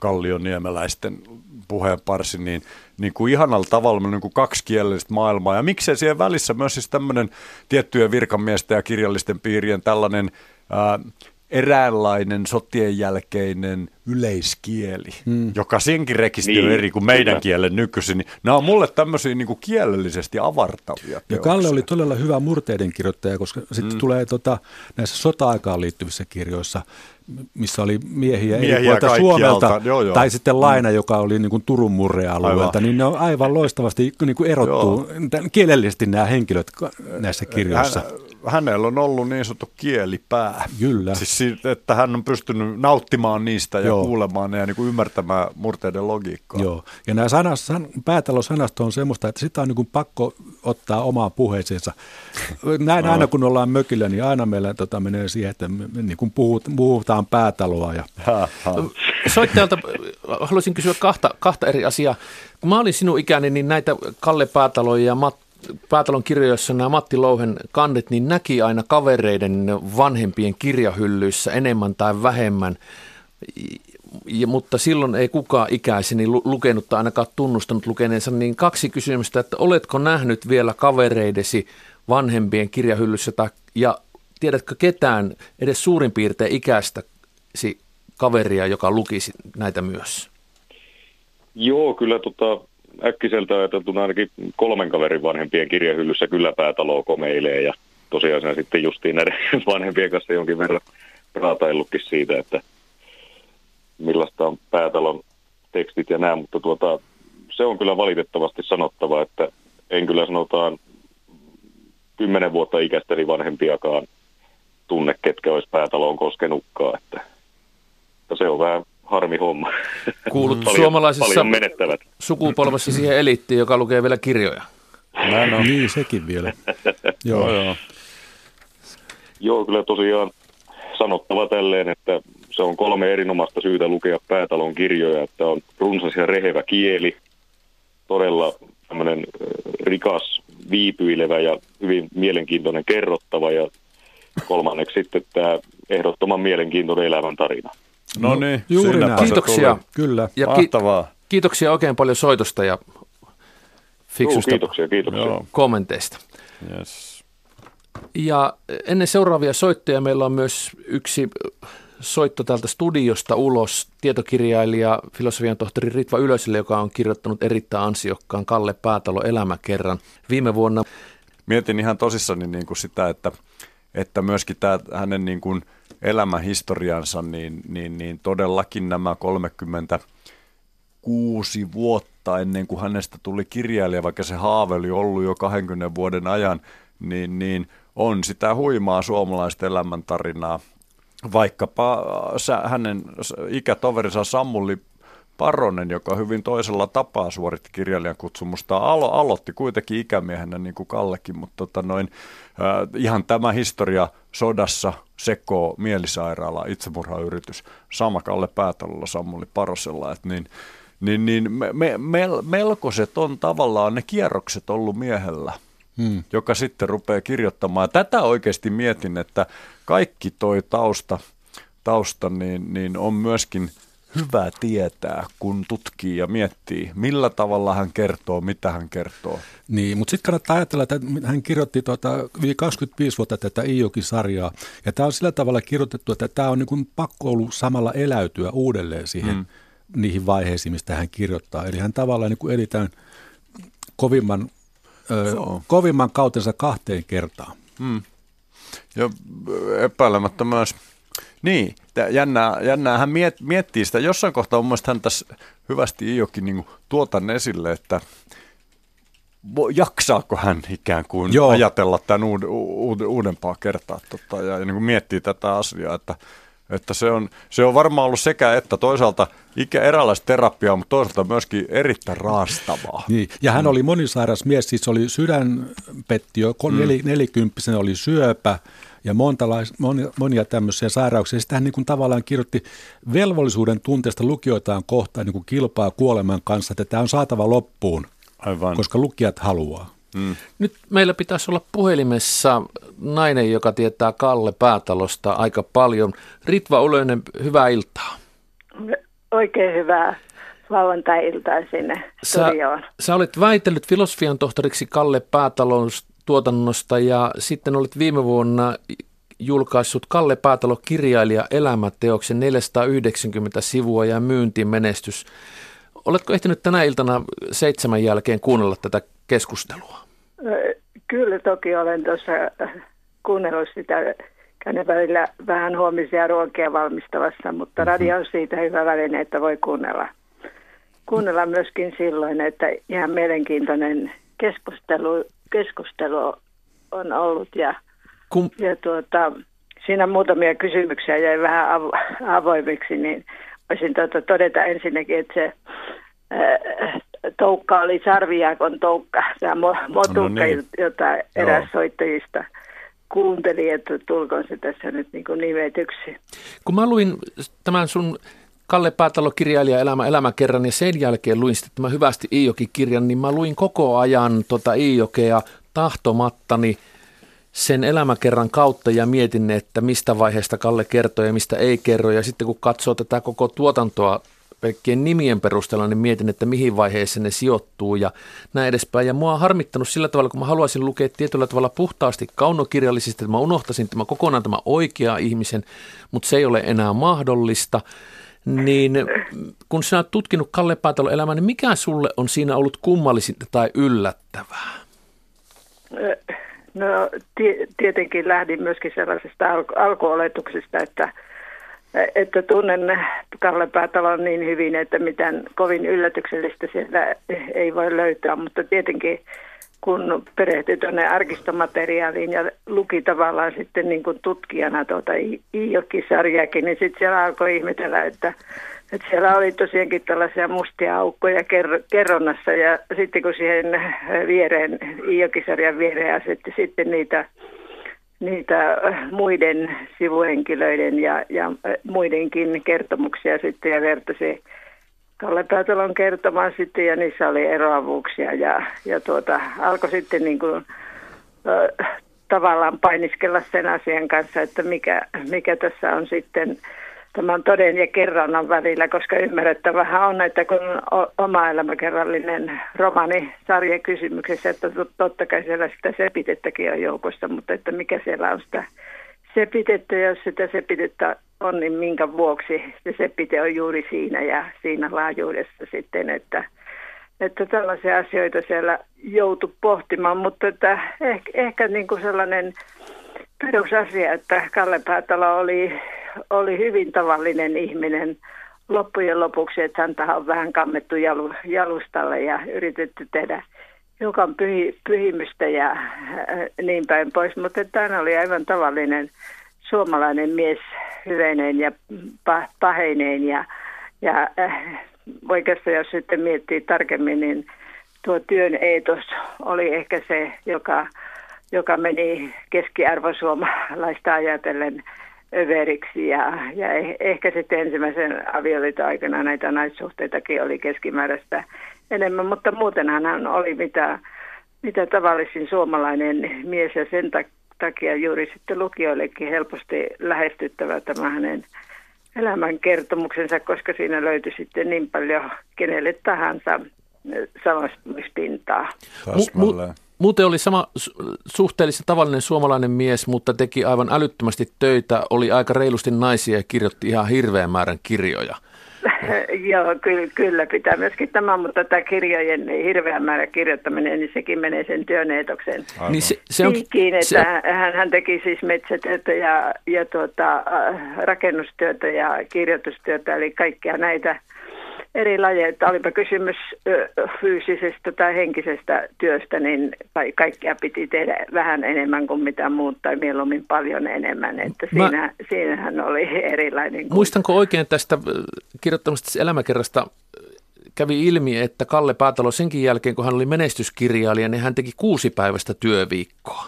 kallioniemeläisten puheenparsi, niin, niin kuin ihanalla tavalla niin kuin kaksikielistä maailmaa. Ja miksei siihen välissä myös siis tämmöinen tiettyjen virkamiesten ja kirjallisten piirien tällainen ää, eräänlainen sotien jälkeinen yleiskieli, hmm. joka senkin rekisteröi niin, eri kuin meidän kielen nykyisin. Niin nämä on mulle tämmöisiä niin kuin kielellisesti avartavia teoksia. Ja Kalle oli todella hyvä murteiden kirjoittaja, koska sitten hmm. tulee tota, näissä sota-aikaan liittyvissä kirjoissa, missä oli miehiä, miehiä eri puolta Suomelta, joo, joo. tai sitten Laina, hmm. joka oli niin kuin Turun murrealueelta, niin ne on aivan loistavasti niin kuin erottuu joo. kielellisesti nämä henkilöt näissä kirjoissa. Hän, hänellä on ollut niin sanottu kielipää. Kyllä. Siis siitä, että hän on pystynyt nauttimaan niistä ja joo. kuulemaan ne ja niin kuin ymmärtämään murteiden logiikkaa. Joo, ja nämä sanat, san, päätalosanasto on semmoista, että sitä on niin kuin pakko ottaa omaan puheeseensa. Näin no. aina kun ollaan mökillä, niin aina meillä tota, menee siihen, että me, me niin kuin puhut, puhutaan päätaloa. Ja... Soittajalta haluaisin kysyä kahta, kahta eri asiaa. Kun mä olin sinun ikäni, niin näitä Kalle Päätalon ja Matti Päätalon kirjoissa nämä Matti Louhen kandet, niin näki aina kavereiden vanhempien kirjahyllyissä enemmän tai vähemmän, ja, mutta silloin ei kukaan ikäiseni lukenut tai ainakaan tunnustanut lukeneensa, niin kaksi kysymystä, että oletko nähnyt vielä kavereidesi vanhempien kirjahyllyssä, tai, ja tiedätkö ketään edes suurin piirtein ikäistäsi kaveria, joka lukisi näitä myös? Joo, kyllä tota... äkkiseltä ajateltuna ainakin kolmen kaverin vanhempien kirjahyllyssä kyllä Päätaloa komeilee ja tosiaan siinä sitten justiin näiden vanhempien kanssa jonkin verran raataillutkin siitä, että millaista on Päätalon tekstit ja nämä, mutta tuota, se on kyllä valitettavasti sanottava, että en kyllä sanotaan kymmenen vuotta ikästäni vanhempiakaan tunne, ketkä olisi Päätaloon koskenutkaan, että, että se on vähän harmi homma. Kuulut paljon, suomalaisessa paljon menettävät. Sukupolvessa siihen eliittiin, joka lukee vielä kirjoja. No, niin, sekin vielä. joo. joo. Joo, kyllä tosiaan sanottava tälleen, että se on kolme erinomaista syytä lukea Päätalon kirjoja, että on runsas ja rehevä kieli, todella tämmöinen rikas, viipyilevä ja hyvin mielenkiintoinen kerrottava ja kolmanneksi sitten tämä ehdottoman mielenkiintoinen elämäntarina. No niin, juuri näin. Kiitoksia. Kyllä. Ja Mahtavaa. Ki- kiitoksia oikein paljon soitosta ja fiksusta Joo, kiitoksia, kiitoksia. Joo. kommenteista. Yes. Ja ennen seuraavia soittoja meillä on myös yksi soitto täältä studiosta ulos. Tietokirjailija, filosofian tohtori Ritva Ylöselle, joka on kirjoittanut erittäin ansiokkaan Kalle Päätalo elämäkerran viime vuonna. Mietin ihan tosissani niin kuin sitä, että, että myöskin tämä hänen niin kuin elämähistoriansa, niin, niin, niin todellakin nämä kolmekymmentäkuusi vuotta ennen kuin hänestä tuli kirjailija, vaikka se haave oli ollut jo kahdenkymmenen vuoden ajan, niin, niin on sitä huimaa suomalaista elämäntarinaa. Vaikkapa hänen ikätoverinsa Samuli Paronen, joka hyvin toisella tapaa suoritti kirjailijan kutsumusta, alo- aloitti kuitenkin ikämiehenä niin kuin Kallekin, mutta tota noin, äh, ihan tämä historia sodassa sekoo mielisairaala, itsemurhayritys, sama Kalle Päätalolla, Samuli Parosella, että niin, niin, niin me, me, mel, melkoiset on tavallaan ne kierrokset ollut miehellä, hmm. joka sitten rupeaa kirjoittamaan. Tätä oikeasti mietin, että kaikki toi tausta, tausta niin, niin on myöskin hyvä tietää, kun tutkii ja miettii, millä tavalla hän kertoo, mitä hän kertoo. Niin, mutta sitten kannattaa ajatella, että hän kirjoitti tuota, yli kaksikymmentäviisi vuotta tätä Iijoki-sarjaa, ja tämä on sillä tavalla kirjoitettu, että tämä on niin kuin pakko ollut samalla eläytyä uudelleen siihen, mm. niihin vaiheisiin, mistä hän kirjoittaa. Eli hän tavallaan niin kuin eli tämän kovimman, ö, kovimman kautensa kahteen kertaan. Mm. Ja epäilemättä myös. Niin, jännää, jännää. Hän miet, miettii sitä. Jossain kohtaa mun mielestä hän tässä hyvästi Iijokin niin tuotan esille, että jaksaako hän ikään kuin Joo. ajatella tämän uud, uud, uudempaa kertaa tota, ja, ja niin kuin miettii tätä asiaa, että, että se, on, se on varmaan ollut sekä että toisaalta ikä eräänlaista terapiaa, mutta toisaalta myöskin erittäin raastavaa. Niin, ja hän mm. oli monisairas mies, siis oli sydänpettio, nel, mm. nelikymppisen oli syöpä, ja montalais, monia, monia tämmöisiä sairauksia. Sitten hän niin kuin tavallaan kirjoitti velvollisuuden tunteesta lukijoitaan kohtaan niin kuin kilpaa kuoleman kanssa, että tämä on saatava loppuun, Aivan. koska lukijat haluaa. Mm. Nyt meillä pitäisi olla puhelimessa nainen, joka tietää Kalle Päätalosta aika paljon. Ritva Ylönen, hyvää iltaa. oikein hyvää lauantai-iltaa sinne studioon. Sä, sä olet väitellyt filosofian tohtoriksi Kalle Päätalon tuotannosta ja sitten olet viime vuonna julkaissut Kalle Päätalo kirjailija elämäteoksen neljäsataayhdeksänkymmentä sivua ja myyntimenestys. Oletko ehtinyt tänä iltana seitsemän jälkeen kuunnella tätä keskustelua? Kyllä toki olen tuossa kuunnellut sitä, käynyt välillä vähän huomisia ruokia valmistavassa, mutta mm-hmm. radio on siitä hyvä väline, että voi kuunnella. Kuunnella myöskin silloin, että ihan mielenkiintoinen keskustelu, keskustelu on ollut ja, Kum... ja tuota, siinä muutamia kysymyksiä jäi vähän avo- avoimiksi, niin voisin tuota todeta ensinnäkin, että se ää, toukka oli sarvijaakon toukka, tämä motukka, no niin. jota eräs soittajista kuunteli, että tulkoon se tässä nyt niin kuin nimetyksi. Kun mä luin tämän sun Kalle Päätalo kirjailija elämä elämäkerran ja sen jälkeen luin sitten tämän Hyvästi Iijoki-kirjan, niin mä luin koko ajan tuota Iijokea tahtomattani sen elämäkerran kautta ja mietin, että mistä vaiheesta Kalle kertoo ja mistä ei kerro. Ja sitten kun katsoo tätä koko tuotantoa pelkkien nimien perusteella, niin mietin, että mihin vaiheeseen ne sijoittuu ja näin edespäin. Ja mua on harmittanut sillä tavalla, kun mä haluaisin lukea tietyllä tavalla puhtaasti kaunokirjallisesti, että mä unohtaisin tämä kokonaan tämä oikea ihmisen, mutta se ei ole enää mahdollista. Niin kun sinä olet tutkinut Kalle Päätalon elämää, niin mikä sulle on siinä ollut kummallisinta tai yllättävää? No tietenkin lähdin myöskin sellaisesta alku- alkuoletuksesta, että, että tunnen Kalle Päätalon niin hyvin, että mitään kovin yllätyksellistä sieltä ei voi löytää, mutta tietenkin kun perehtyi tuonne arkistomateriaaliin ja luki tavallaan sitten niin kuin tutkijana tuota Iijoki-sarjaakin, niin sitten siellä alkoi ihmetellä, että, että siellä oli tosiaankin tällaisia mustia aukkoja ker- kerronnassa ja sitten kun siihen viereen, Iijoki-sarjan viereen asetti sitten niitä, niitä muiden sivuhenkilöiden ja, ja muidenkin kertomuksia sitten ja vertasi Kalle Päätalon kertomaan sitten ja niissä oli eroavuuksia ja, ja tuota, alkoi sitten niin kuin, ö, tavallaan painiskella sen asian kanssa, että mikä, mikä tässä on sitten tämän toden ja kerronnan välillä, koska ymmärrettävähän on, että kun on oma elämäkerrallinen romaani sarjakysymyksessä, että totta kai siellä sitä sepitettäkin on joukossa, mutta että mikä siellä on sitä sepitettä, jos sitä sepitettä on, niin minkä vuoksi se sepite on juuri siinä ja siinä laajuudessa sitten, että, että tällaisia asioita siellä joutui pohtimaan, mutta että ehkä, ehkä niin kuin sellainen perusasia, että Kalle Päätalo oli, oli hyvin tavallinen ihminen loppujen lopuksi, että häntä on vähän kammettu jalu, jalustalle ja yritetty tehdä hiukan pyhi, pyhimystä ja äh, niin päin pois, mutta että hän oli aivan tavallinen suomalainen mies, hyveinen ja pah, paheinen ja, ja äh, oikeastaan jos sitten miettii tarkemmin, niin tuo työn eetos oli ehkä se, joka, joka meni keskiarvosuomalaista ajatellen överiksi ja, ja ehkä sitten ensimmäisen avioliiton aikana näitä naissuhteitakin oli keskimääräistä enemmän, mutta muutenhan hän oli mitä, mitä tavallisin suomalainen mies ja sen takia juuri sitten lukijoillekin helposti lähestyttävä tämä hänen elämänkertomuksensa, koska siinä löytyi sitten niin paljon kenelle tahansa samastumispintaa. Mu- mu- muuten oli sama suhteellisen tavallinen suomalainen mies, mutta teki aivan älyttömästi töitä, oli aika reilusti naisia ja kirjoitti ihan hirveän määrän kirjoja. Joo, kyllä, kyllä pitää myöskin tämä, mutta tämä kirjojen hirveän määrä kirjoittaminen, niin sekin menee sen työneetoksen niin se, se on, piikkiin, että se... hän, hän teki siis metsätyötä ja, ja tuota, rakennustyötä ja kirjoitustyötä, eli kaikkia näitä eri lajeja. Olipa kysymys fyysisestä tai henkisestä työstä, niin kaikkia piti tehdä vähän enemmän kuin mitä muut, tai mieluummin paljon enemmän. Että Mä... siinä, siinähän oli erilainen. Kuin... Muistanko oikein tästä kirjoittamasta elämäkerrasta kävi ilmi, että Kalle Päätalo senkin jälkeen, kun hän oli menestyskirjailija, niin hän teki kuusipäiväistä työviikkoa?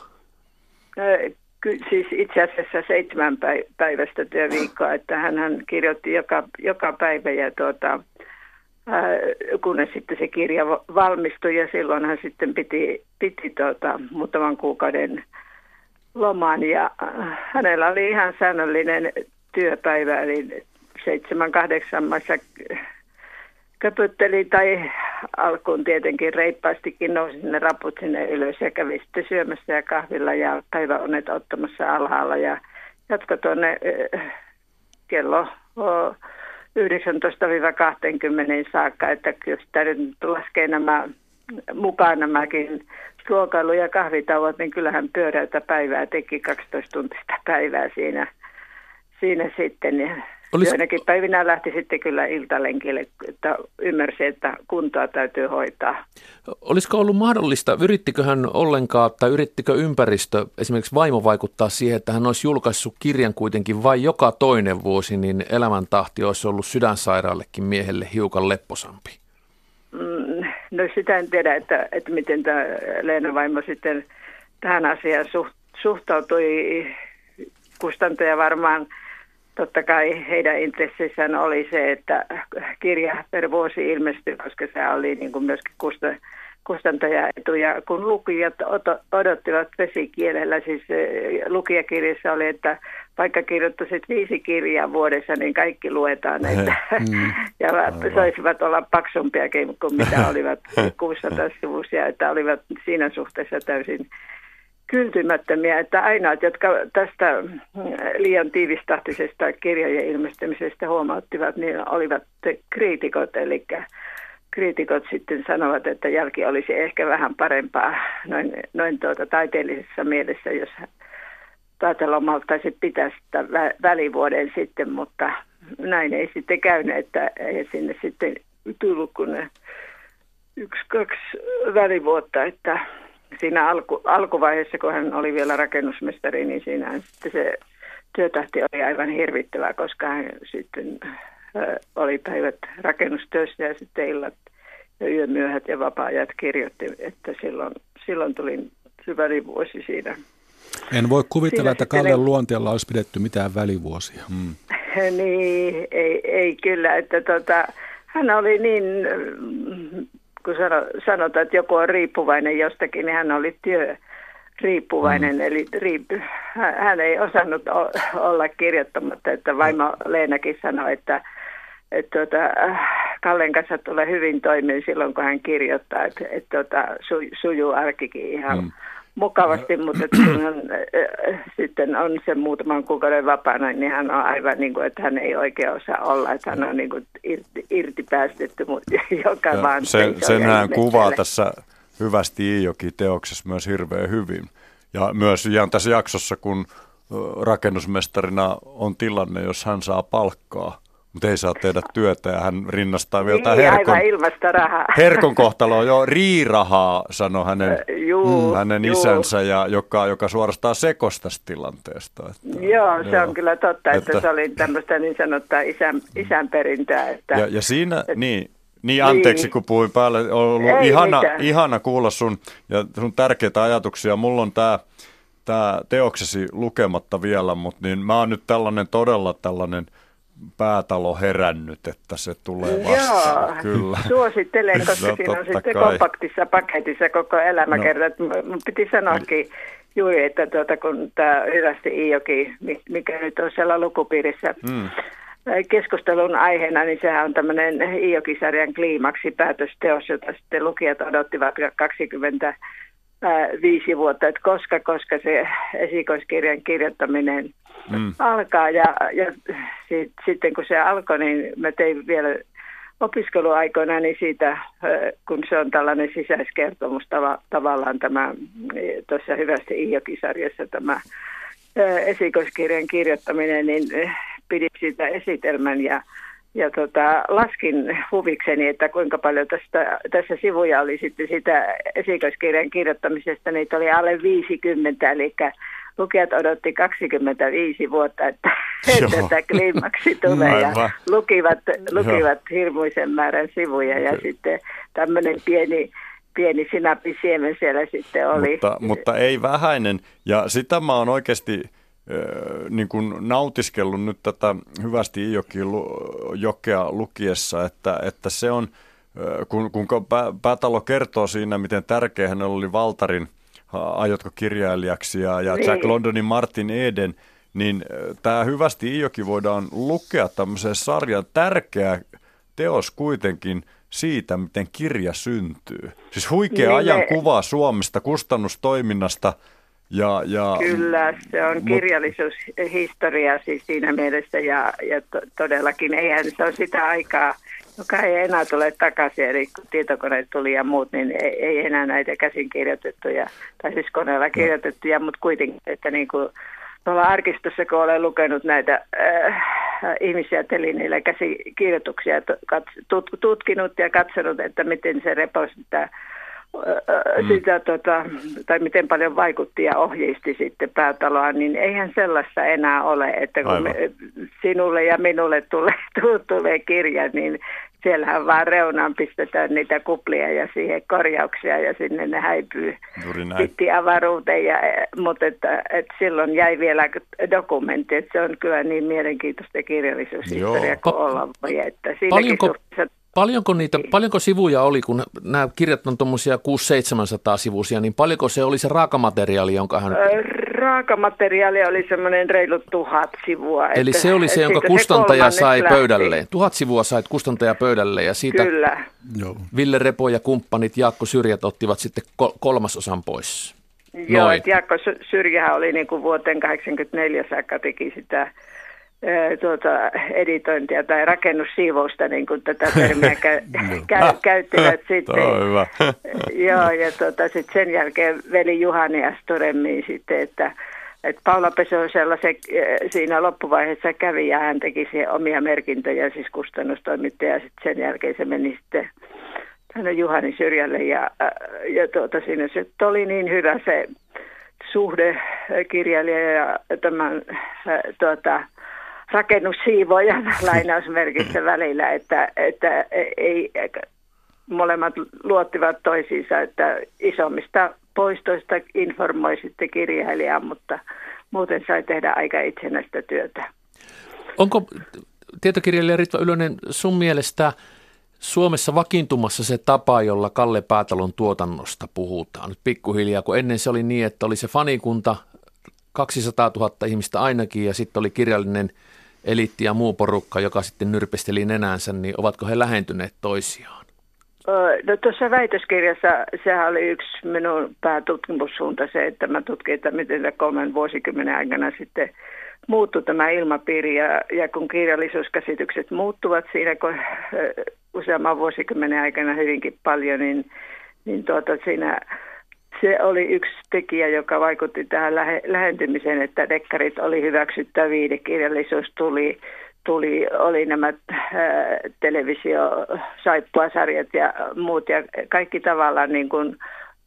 Ky- siis itse asiassa seitsemän päivästä työviikkoa, että hän, hän kirjoitti joka, joka päivä ja tuota... kunnes sitten se kirja valmistui ja silloin hän sitten piti, piti tuota, muutaman kuukauden loman ja hänellä oli ihan säännöllinen työpäivä, eli seitsemän, kahdeksan maissa köpytteli tai alkuun tietenkin reippaastikin nousi ne raput sinne ylös ja kävi sitten syömässä ja kahvilla ja päiväunet ottamassa alhaalla ja jatkoi tuonne kello yhdeksäntoista kaksikymmentä saakka, että jos täytyy laskea nämä mukaan nämäkin ruokailu- ja kahvitauot, niin kyllähän pyöräytä päivää teki kaksitoista tuntista päivää siinä, siinä sitten. Ja Olis... joinakin päivinä lähti sitten kyllä iltalenkille, että ymmärsi, että kuntoa täytyy hoitaa. Olisiko ollut mahdollista, yrittikö hän ollenkaan tai yrittikö ympäristö, esimerkiksi vaimo vaikuttaa siihen, että hän olisi julkaissut kirjan kuitenkin vain joka toinen vuosi, niin elämäntahti olisi ollut sydänsairaallekin miehelle hiukan lepposampi? No sitä en tiedä, että, että miten tämä Leena vaimo sitten tähän asiaan suhtautui. Kustantaja varmaan, totta kai heidän intressissään oli se, että kirja per vuosi ilmestyi, koska se oli niin kuin myöskin kustantaja etu. Ja kun lukijat odottivat vesikielellä, siis lukijakirjassa oli, että vaikka kirjoittaisit viisi kirjaa vuodessa, niin kaikki luetaan. Että, mm. ja saisivat olla paksumpiakin kuin mitä olivat kuusisataa sivuisia, että olivat siinä suhteessa täysin kyltymättömiä, että ainoat, jotka tästä liian tiivistahtisesta kirjojen ilmestymisestä huomauttivat, niin olivat kriitikot, eli kriitikot sitten sanovat, että jälki olisi ehkä vähän parempaa noin, noin tuota taiteellisessa mielessä, jos Päätalo malttaisi pitää sitä vä- välivuoden sitten, mutta näin ei sitten käynyt, että ei sinne sitten tullut kuin ne yksi, kaksi välivuotta, että siinä alku, alkuvaiheessa, kun hän oli vielä rakennusmestari, niin siinä sitten se työtahti oli aivan hirvittävää, koska hän sitten äh, oli päivät rakennustöissä ja sitten illat ja yömyöhät ja vapaa-ajat kirjoitti, että silloin, silloin tuli se välivuosi siinä. En voi kuvitella, siinä että Kallen sitten luonteella olisi pidetty mitään välivuosia. Hmm. Niin, ei, ei kyllä, että tota, hän oli niin, kun sanotaan, että joku on riippuvainen jostakin, niin hän oli työriippuvainen, mm. eli riip, hän ei osannut olla kirjoittamatta, että vaimo Leenakin sanoi, että, että tuota, Kallen kanssa tulee hyvin toimeen silloin, kun hän kirjoittaa, että, että tuota, su, sujuu arkikin ihan mm. mukavasti, mutta kun on, äh, sitten on se muutaman kuukauden vapaana, niin hän on aivan niin kuin, että hän ei oikein osaa olla, että hän on niin kuin irti, irtipäästetty, mutta joka ja vaan... Sen, sen hän kuvaa tässä hyvästi Iijoki-teoksessa myös hirveän hyvin. Ja myös ihan tässä jaksossa, kun rakennusmestarina on tilanne, jos hän saa palkkaa, mutta ei saa tehdä työtä ja hän rinnastaa vielä niin, herkon, herkon kohtaloon. Joo, riirahaa, sanoi hänen, juu, hänen juu. isänsä, ja joka, joka suorastaan sekosi tästä tilanteesta. Että, joo, se joo. on kyllä totta, että, että se oli tämmöistä niin sanottua isän, isän perintää. Että, ja, ja siinä, että, niin, niin anteeksi niin. kun puhuin päälle, on ollut ihana, ihana kuulla sun, ja sun tärkeitä ajatuksia. Mulla on tämä tää teoksesi lukematta vielä, mutta niin mä oon nyt tällainen todella tällainen Päätalo herännyt, että se tulee vastaan. Joo, kyllä. Suosittelen, koska no, siinä on sitten kai kompaktissa paketissa koko elämäkerta. No. Mun piti sanoakin juuri, että tuota, kun tämä hyvästi Iijoki, mikä nyt on siellä lukupiirissä mm. keskustelun aiheena, niin sehän on tämmöinen Iijoki-sarjan kliimaksi päätösteos, jota sitten lukijat odottivat kaksikymmentäviisi vuotta, että koska, koska se esikoiskirjan kirjoittaminen Mm. alkaa ja, ja sit, sitten kun se alkoi, niin mä tein vielä opiskeluaikoina niin siitä, kun se on tällainen sisäiskertomus tava, tavallaan tämä tuossa hyvästi Iijoki-sarjassa tämä esikoiskirjan kirjoittaminen, niin pidin siitä esitelmän ja, ja tota, laskin huvikseni, että kuinka paljon tästä, tässä sivuja oli sitten sitä esikoiskirjan kirjoittamisesta, niitä oli alle viisikymmentä, eli lukijat odotti kaksikymmentäviisi vuotta, että tätä kliimaksi tulee ja lukivat, lukivat hirmuisen määrän sivuja ja sitten tämmöinen pieni, pieni sinapisiemen siellä sitten oli. Mutta, mutta ei vähäinen ja sitä mä oon oikeasti äh, niin kuin nautiskellut nyt tätä hyvästi Iijoki-jokea lukiessa, että, että se on, äh, kun, kun Päätalo kertoo siinä, miten tärkeä hänellä oli Valtarin Aiotko kirjailijaksi ja, ja Jack Londonin Martin Eden, niin tämä Hyvästi Iijoki voidaan lukea tämmöiseen sarjan tärkeä teos kuitenkin siitä, miten kirja syntyy. Siis huikea niin ajan me... kuva Suomesta, kustannustoiminnasta. Ja, ja, Kyllä, se on mut... kirjallisuushistoria siis siinä mielessä ja, ja to, todellakin eihän se ole sitä aikaa, joka ei enää tule takaisin, eli kun tietokoneet tuli ja muut, niin ei, ei enää näitä käsin kirjoitettuja, tai siis koneella kirjoitettuja, no. mutta kuitenkin, että niin kuin tuolla arkistossa, kun olen lukenut näitä äh, ihmisiä telineillä käsikirjoituksia, tut, tutkinut ja katsonut, että miten se reposi sitä, Mm. sitä tota, tai miten paljon vaikutti ja ohjeisti sitten päätaloa, niin eihän sellaista enää ole, että kun me, sinulle ja minulle tulee, tulee kirja, niin siellähän vaan reunaan pistetään niitä kuplia ja siihen korjauksia ja sinne ne häipyy sitten avaruuteen, ja, mutta että, että silloin jäi vielä dokumentti, että se on kyllä niin mielenkiintoista kirjallisuushistoria kuin olla voi, että Paljonko... suhteessa... Paljonko, niitä, paljonko sivuja oli, kun nämä kirjat on tuommoisia kuusi seitsemänsataa sivuisia, niin paljonko se oli se raakamateriaali, jonka hän... Raakamateriaali oli semmoinen reilu tuhat sivua. Eli että, se oli se, jonka kustantaja sai lähti. pöydälleen. Tuhat sivua sait kustantaja pöydälleen ja siitä Kyllä. Ville Repo ja kumppanit Jaakko Syrjät ottivat sitten kolmasosan pois. Joo, että Jaakko Syrjähän oli niin kuin vuoteen kahdeksankymmentäneljä saakka teki sitä... Tuota, editointia tai rakennussiivousta, niin kuin tätä termiä kä- kä- käyttivät sitten. Joo, ja tuota, sit sen jälkeen veli Juhani Asturemmiin sitten, että, että Paula Pesosella se siinä loppuvaiheessa kävi ja hän teki siihen omia merkintöjä, siis kustannustoimittaja, ja sitten sen jälkeen se meni sitten tänne Juhani Syrjälle ja, ja tuota, siinä se oli niin hyvä se suhde kirjailija ja tämän tuota, rakennussiivojan lainausmerkissä välillä, että, että ei, molemmat luottivat toisiinsa, että isommista poistoista informoi sitten kirjailijaa, mutta muuten sai tehdä aika itsenäistä työtä. Onko tietokirjailija Ritva Ylönen sun mielestä Suomessa vakiintumassa se tapa, jolla Kalle Päätalon tuotannosta puhutaan nyt pikkuhiljaa, kun ennen se oli niin, että oli se fanikunta kaksisataatuhatta ihmistä ainakin ja sitten oli kirjallinen eliitti ja muu porukka, joka sitten nyrpesteli nenänsä, niin ovatko he lähentyneet toisiaan? No tuossa väitöskirjassa sehän oli yksi minun päätutkimussuunta se, että mä tutkin, että miten kolmen vuosikymmenen aikana sitten muuttui tämä ilmapiiri ja, ja kun kirjallisuuskäsitykset muuttuvat siinä kun useamman vuosikymmenen aikana hyvinkin paljon, niin, niin tuota, siinä se oli yksi tekijä, joka vaikutti tähän lähe, lähentymiseen, että dekkarit oli hyväksyttävä, viidekirjallisuus tuli, tuli, oli nämä ää, televisio-saippuasarjat ja muut ja kaikki tavallaan niin kuin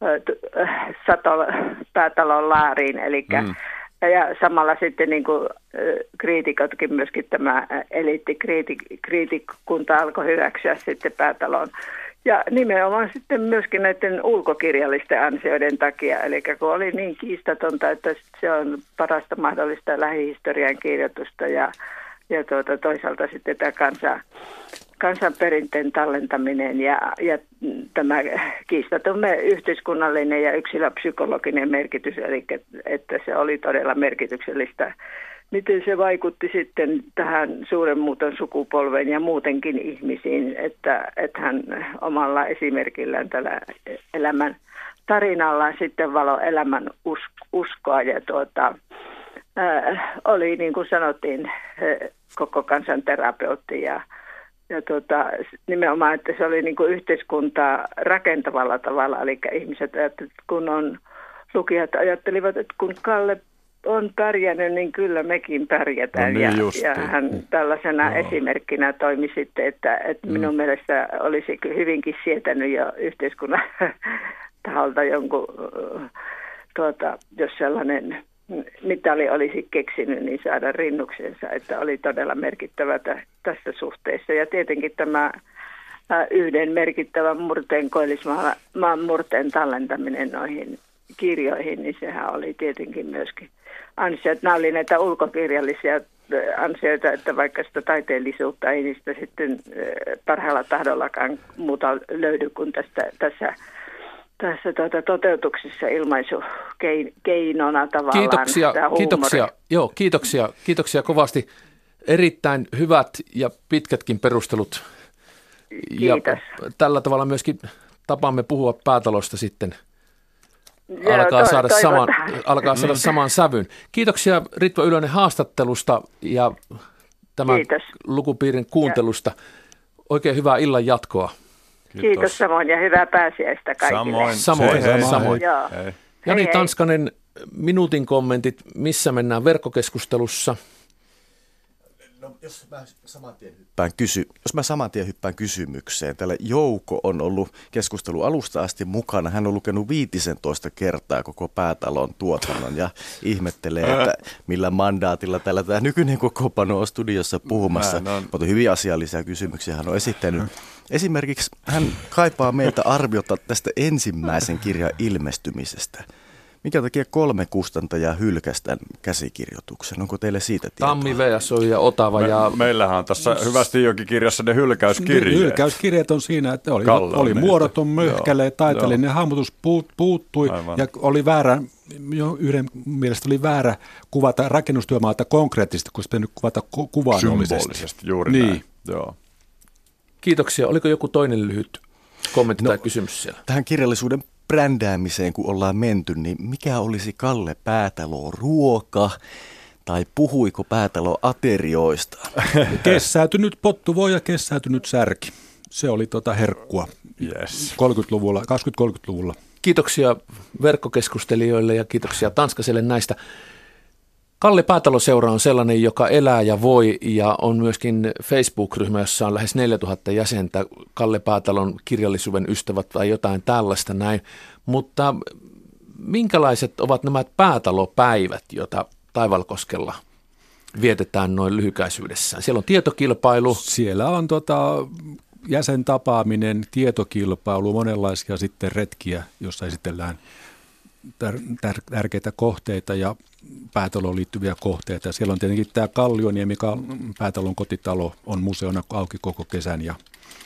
ää, sato Päätalon laariin, eli mm. ja samalla sitten niin kuin kriitikotkin myöskin tämä eliittikriitikunta alkoi hyväksyä sitten Päätalon. Ja nimenomaan sitten myöskin näiden ulkokirjallisten ansioiden takia, eli kun oli niin kiistatonta, että se on parasta mahdollista lähihistorian kirjoitusta ja, ja tuota, toisaalta sitten tämä kansa, kansanperinteen tallentaminen ja, ja tämä kiistaton yhteiskunnallinen ja yksilöpsykologinen merkitys, eli että se oli todella merkityksellistä. Miten se vaikutti sitten tähän suuren muuton sukupolven ja muutenkin ihmisiin, että, että hän omalla esimerkillään tällä elämän tarinallaan sitten valo elämän uskoa ja tuota, ää, oli niin kuin sanottiin koko kansan terapeutti ja, ja tuota, nimenomaan, että se oli niin kuin yhteiskuntaa rakentavalla tavalla, eli ihmiset ajattelivat, kun on, lukijat ajattelivat, että kun Kalle on pärjännyt, niin kyllä mekin pärjätään. No niin ja, ja hän tällaisena no. esimerkkinä toimi sitten, että, että mm. minun mielestä olisi hyvinkin sietänyt jo yhteiskunnan taholta jonkun, tuota, jos sellainen mitali olisi keksinyt, niin saada rinnuksensa, että oli todella merkittävä t- tässä suhteessa. Ja tietenkin tämä yhden merkittävän murteen, koillismaan murteen tallentaminen noihin kirjoihin, niin sehän oli tietenkin myöskin ansiot. Nämä oli näitä ulkokirjallisia ansioita, että vaikka sitä taiteellisuutta ei niistä sitten parhaalla tahdollakaan muuta löydy kuin tästä, tässä, tässä tuota, toteutuksessa ilmaisukeinona tavallaan. Kiitoksia, kiitoksia, Joo, kiitoksia, kiitoksia kovasti. Erittäin hyvät ja pitkätkin perustelut. Kiitos. Ja tällä tavalla myöskin tapaamme puhua päätalosta sitten Joo, alkaa, to- saada saman, toivotaan. alkaa saada saman sävyn. Kiitoksia Ritva Ylönen haastattelusta ja tämän Kiitos. lukupiirin kuuntelusta. Oikein hyvää illan jatkoa. Kiitos, Kiitos samoin ja hyvää pääsiäistä kaikille. Samoin. Samoin, Hei, hei. samoin. Joo. Hei. Jani Hei, hei. Tanskanen, minuutin kommentit, missä mennään verkkokeskustelussa? No, jos mä saman tien hyppään, kysy, jos mä saman tien hyppään kysymykseen. Täällä Jouko on ollut keskustelu alusta asti mukana. Hän on lukenut viitisentoista kertaa koko Päätalon tuotannon ja ihmettelee, että millä mandaatilla täällä tämä nykyinen kokoonpano on studiossa puhumassa. Mutta hyvin asiallisia kysymyksiä hän on esittänyt. Esimerkiksi hän kaipaa meiltä arviota tästä ensimmäisen kirjan ilmestymisestä. Minkä takia kolme kustantajaa hylkäsi tämän käsikirjoituksen? Onko teille siitä tietoa? Tammi, V S O ja Otava. Me, ja... Meillähän on tässä hyvästi jokin kirjassa ne hylkäyskirjeet. Hylkäyskirjeet on siinä, että oli, Kalle on oli niistä. muodoton, möhkäle, Joo, taiteellinen joo. hahmotus puut, puuttui Aivan. ja oli väärä, jo yhden mielestä oli väärä kuvata rakennustyömaata konkreettisesti, kun se pitänyt kuvata ku- kuvaannollisesti. Symbolisesti, juuri niin. näin. Joo. Kiitoksia. Oliko joku toinen lyhyt kommentti No, tai kysymys siellä? Tähän kirjallisuuden brändäämiseen, kun ollaan menty, niin mikä olisi Kalle Päätalo ruoka tai puhuiko Päätalo aterioista? Kessäytynyt pottuvoi ja kessäytynyt särki. Se oli tota herkkua Yes. kolmekymmentäluvulla, kaksikymmentä-kolmekymmentäluvulla. Kiitoksia verkkokeskustelijoille ja kiitoksia Tanskaselle näistä. Kalle Päätalo-seura on sellainen, joka elää ja voi ja on myöskin Facebook-ryhmä, jossa on lähes neljätuhatta jäsentä, Kalle Päätalon kirjallisuuden ystävät tai jotain tällaista näin. Mutta minkälaiset ovat nämä päätalopäivät, joita Taivalkoskella vietetään noin lyhykäisyydessään? Siellä on tietokilpailu. Siellä on tota jäsentapaaminen, tietokilpailu, monenlaisia sitten retkiä, jossa esitellään tär- tär- tärkeitä kohteita ja Päätaloon liittyviä kohteita. Siellä on tietenkin tämä Kallioniemi, Päätalon kotitalo on museona auki koko kesän. Ja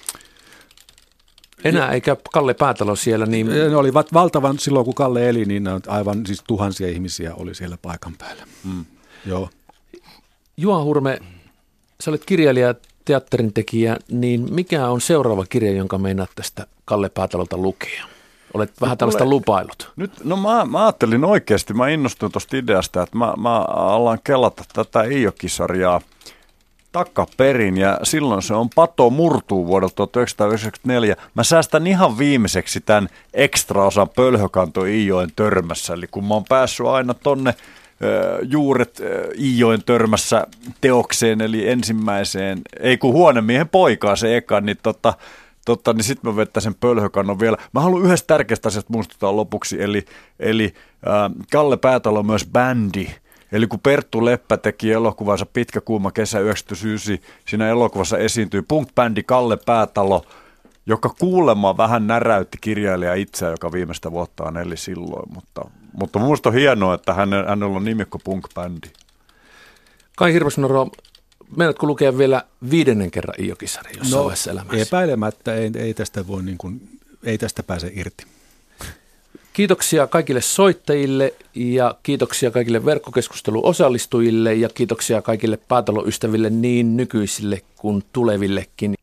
Enää eikä Kalle Päätalo siellä. Niin... Ne olivat valtavan, silloin kun Kalle eli, niin aivan siis tuhansia ihmisiä oli siellä paikan päällä. Mm. Joo. Juha Hurme, sä olet kirjailija, teatterintekijä, niin mikä on seuraava kirja, jonka meinaat tästä Kalle Päätalolta lukea? Olet vähän tällaista lupailut. Nyt, no mä, mä ajattelin oikeasti, mä innostuin tuosta ideasta, että mä, mä alan kelata tätä Iijoki-sarjaa takaperin ja silloin se on Pato murtuu vuodelta tuhatyhdeksänsataayhdeksänkymmentäneljä. Mä säästän ihan viimeiseksi tämän ekstra-osan Pölhökanto Iijoen törmässä, eli kun mä oon päässyt aina tonne juuret Iijoen törmässä teokseen, eli ensimmäiseen, ei kun Huonemiehen poikaa se eka, niin tota, Totta, niin sitten mä vettäisin Pölhökannon vielä. Mä haluan yhdestä tärkeästä asiasta muistuttaa lopuksi, eli, eli äh, Kalle Päätalo on myös bändi. Eli kun Perttu Leppä teki elokuvansa Pitkä kuuma kesä yhdeksänkymmentäyhdeksän, siinä elokuvassa esiintyi punk-bändi Kalle Päätalo, joka kuulemma vähän näräytti kirjailija itseä, joka viimeistä vuottaan eli silloin. Mutta, mutta minusta on hienoa, että hänellä, hänellä on nimikko punk-bändi. Kai Hirvosnoro, meinaatko lukea vielä viidennen kerran Iijoki-sarja jossain No, vaiheessa elämässä? epäilemättä ei, ei, tästä voi niin kuin, ei tästä pääse irti. Kiitoksia kaikille soittajille ja kiitoksia kaikille verkkokeskustelun osallistujille ja kiitoksia kaikille Päätalo-ystäville niin nykyisille kuin tulevillekin.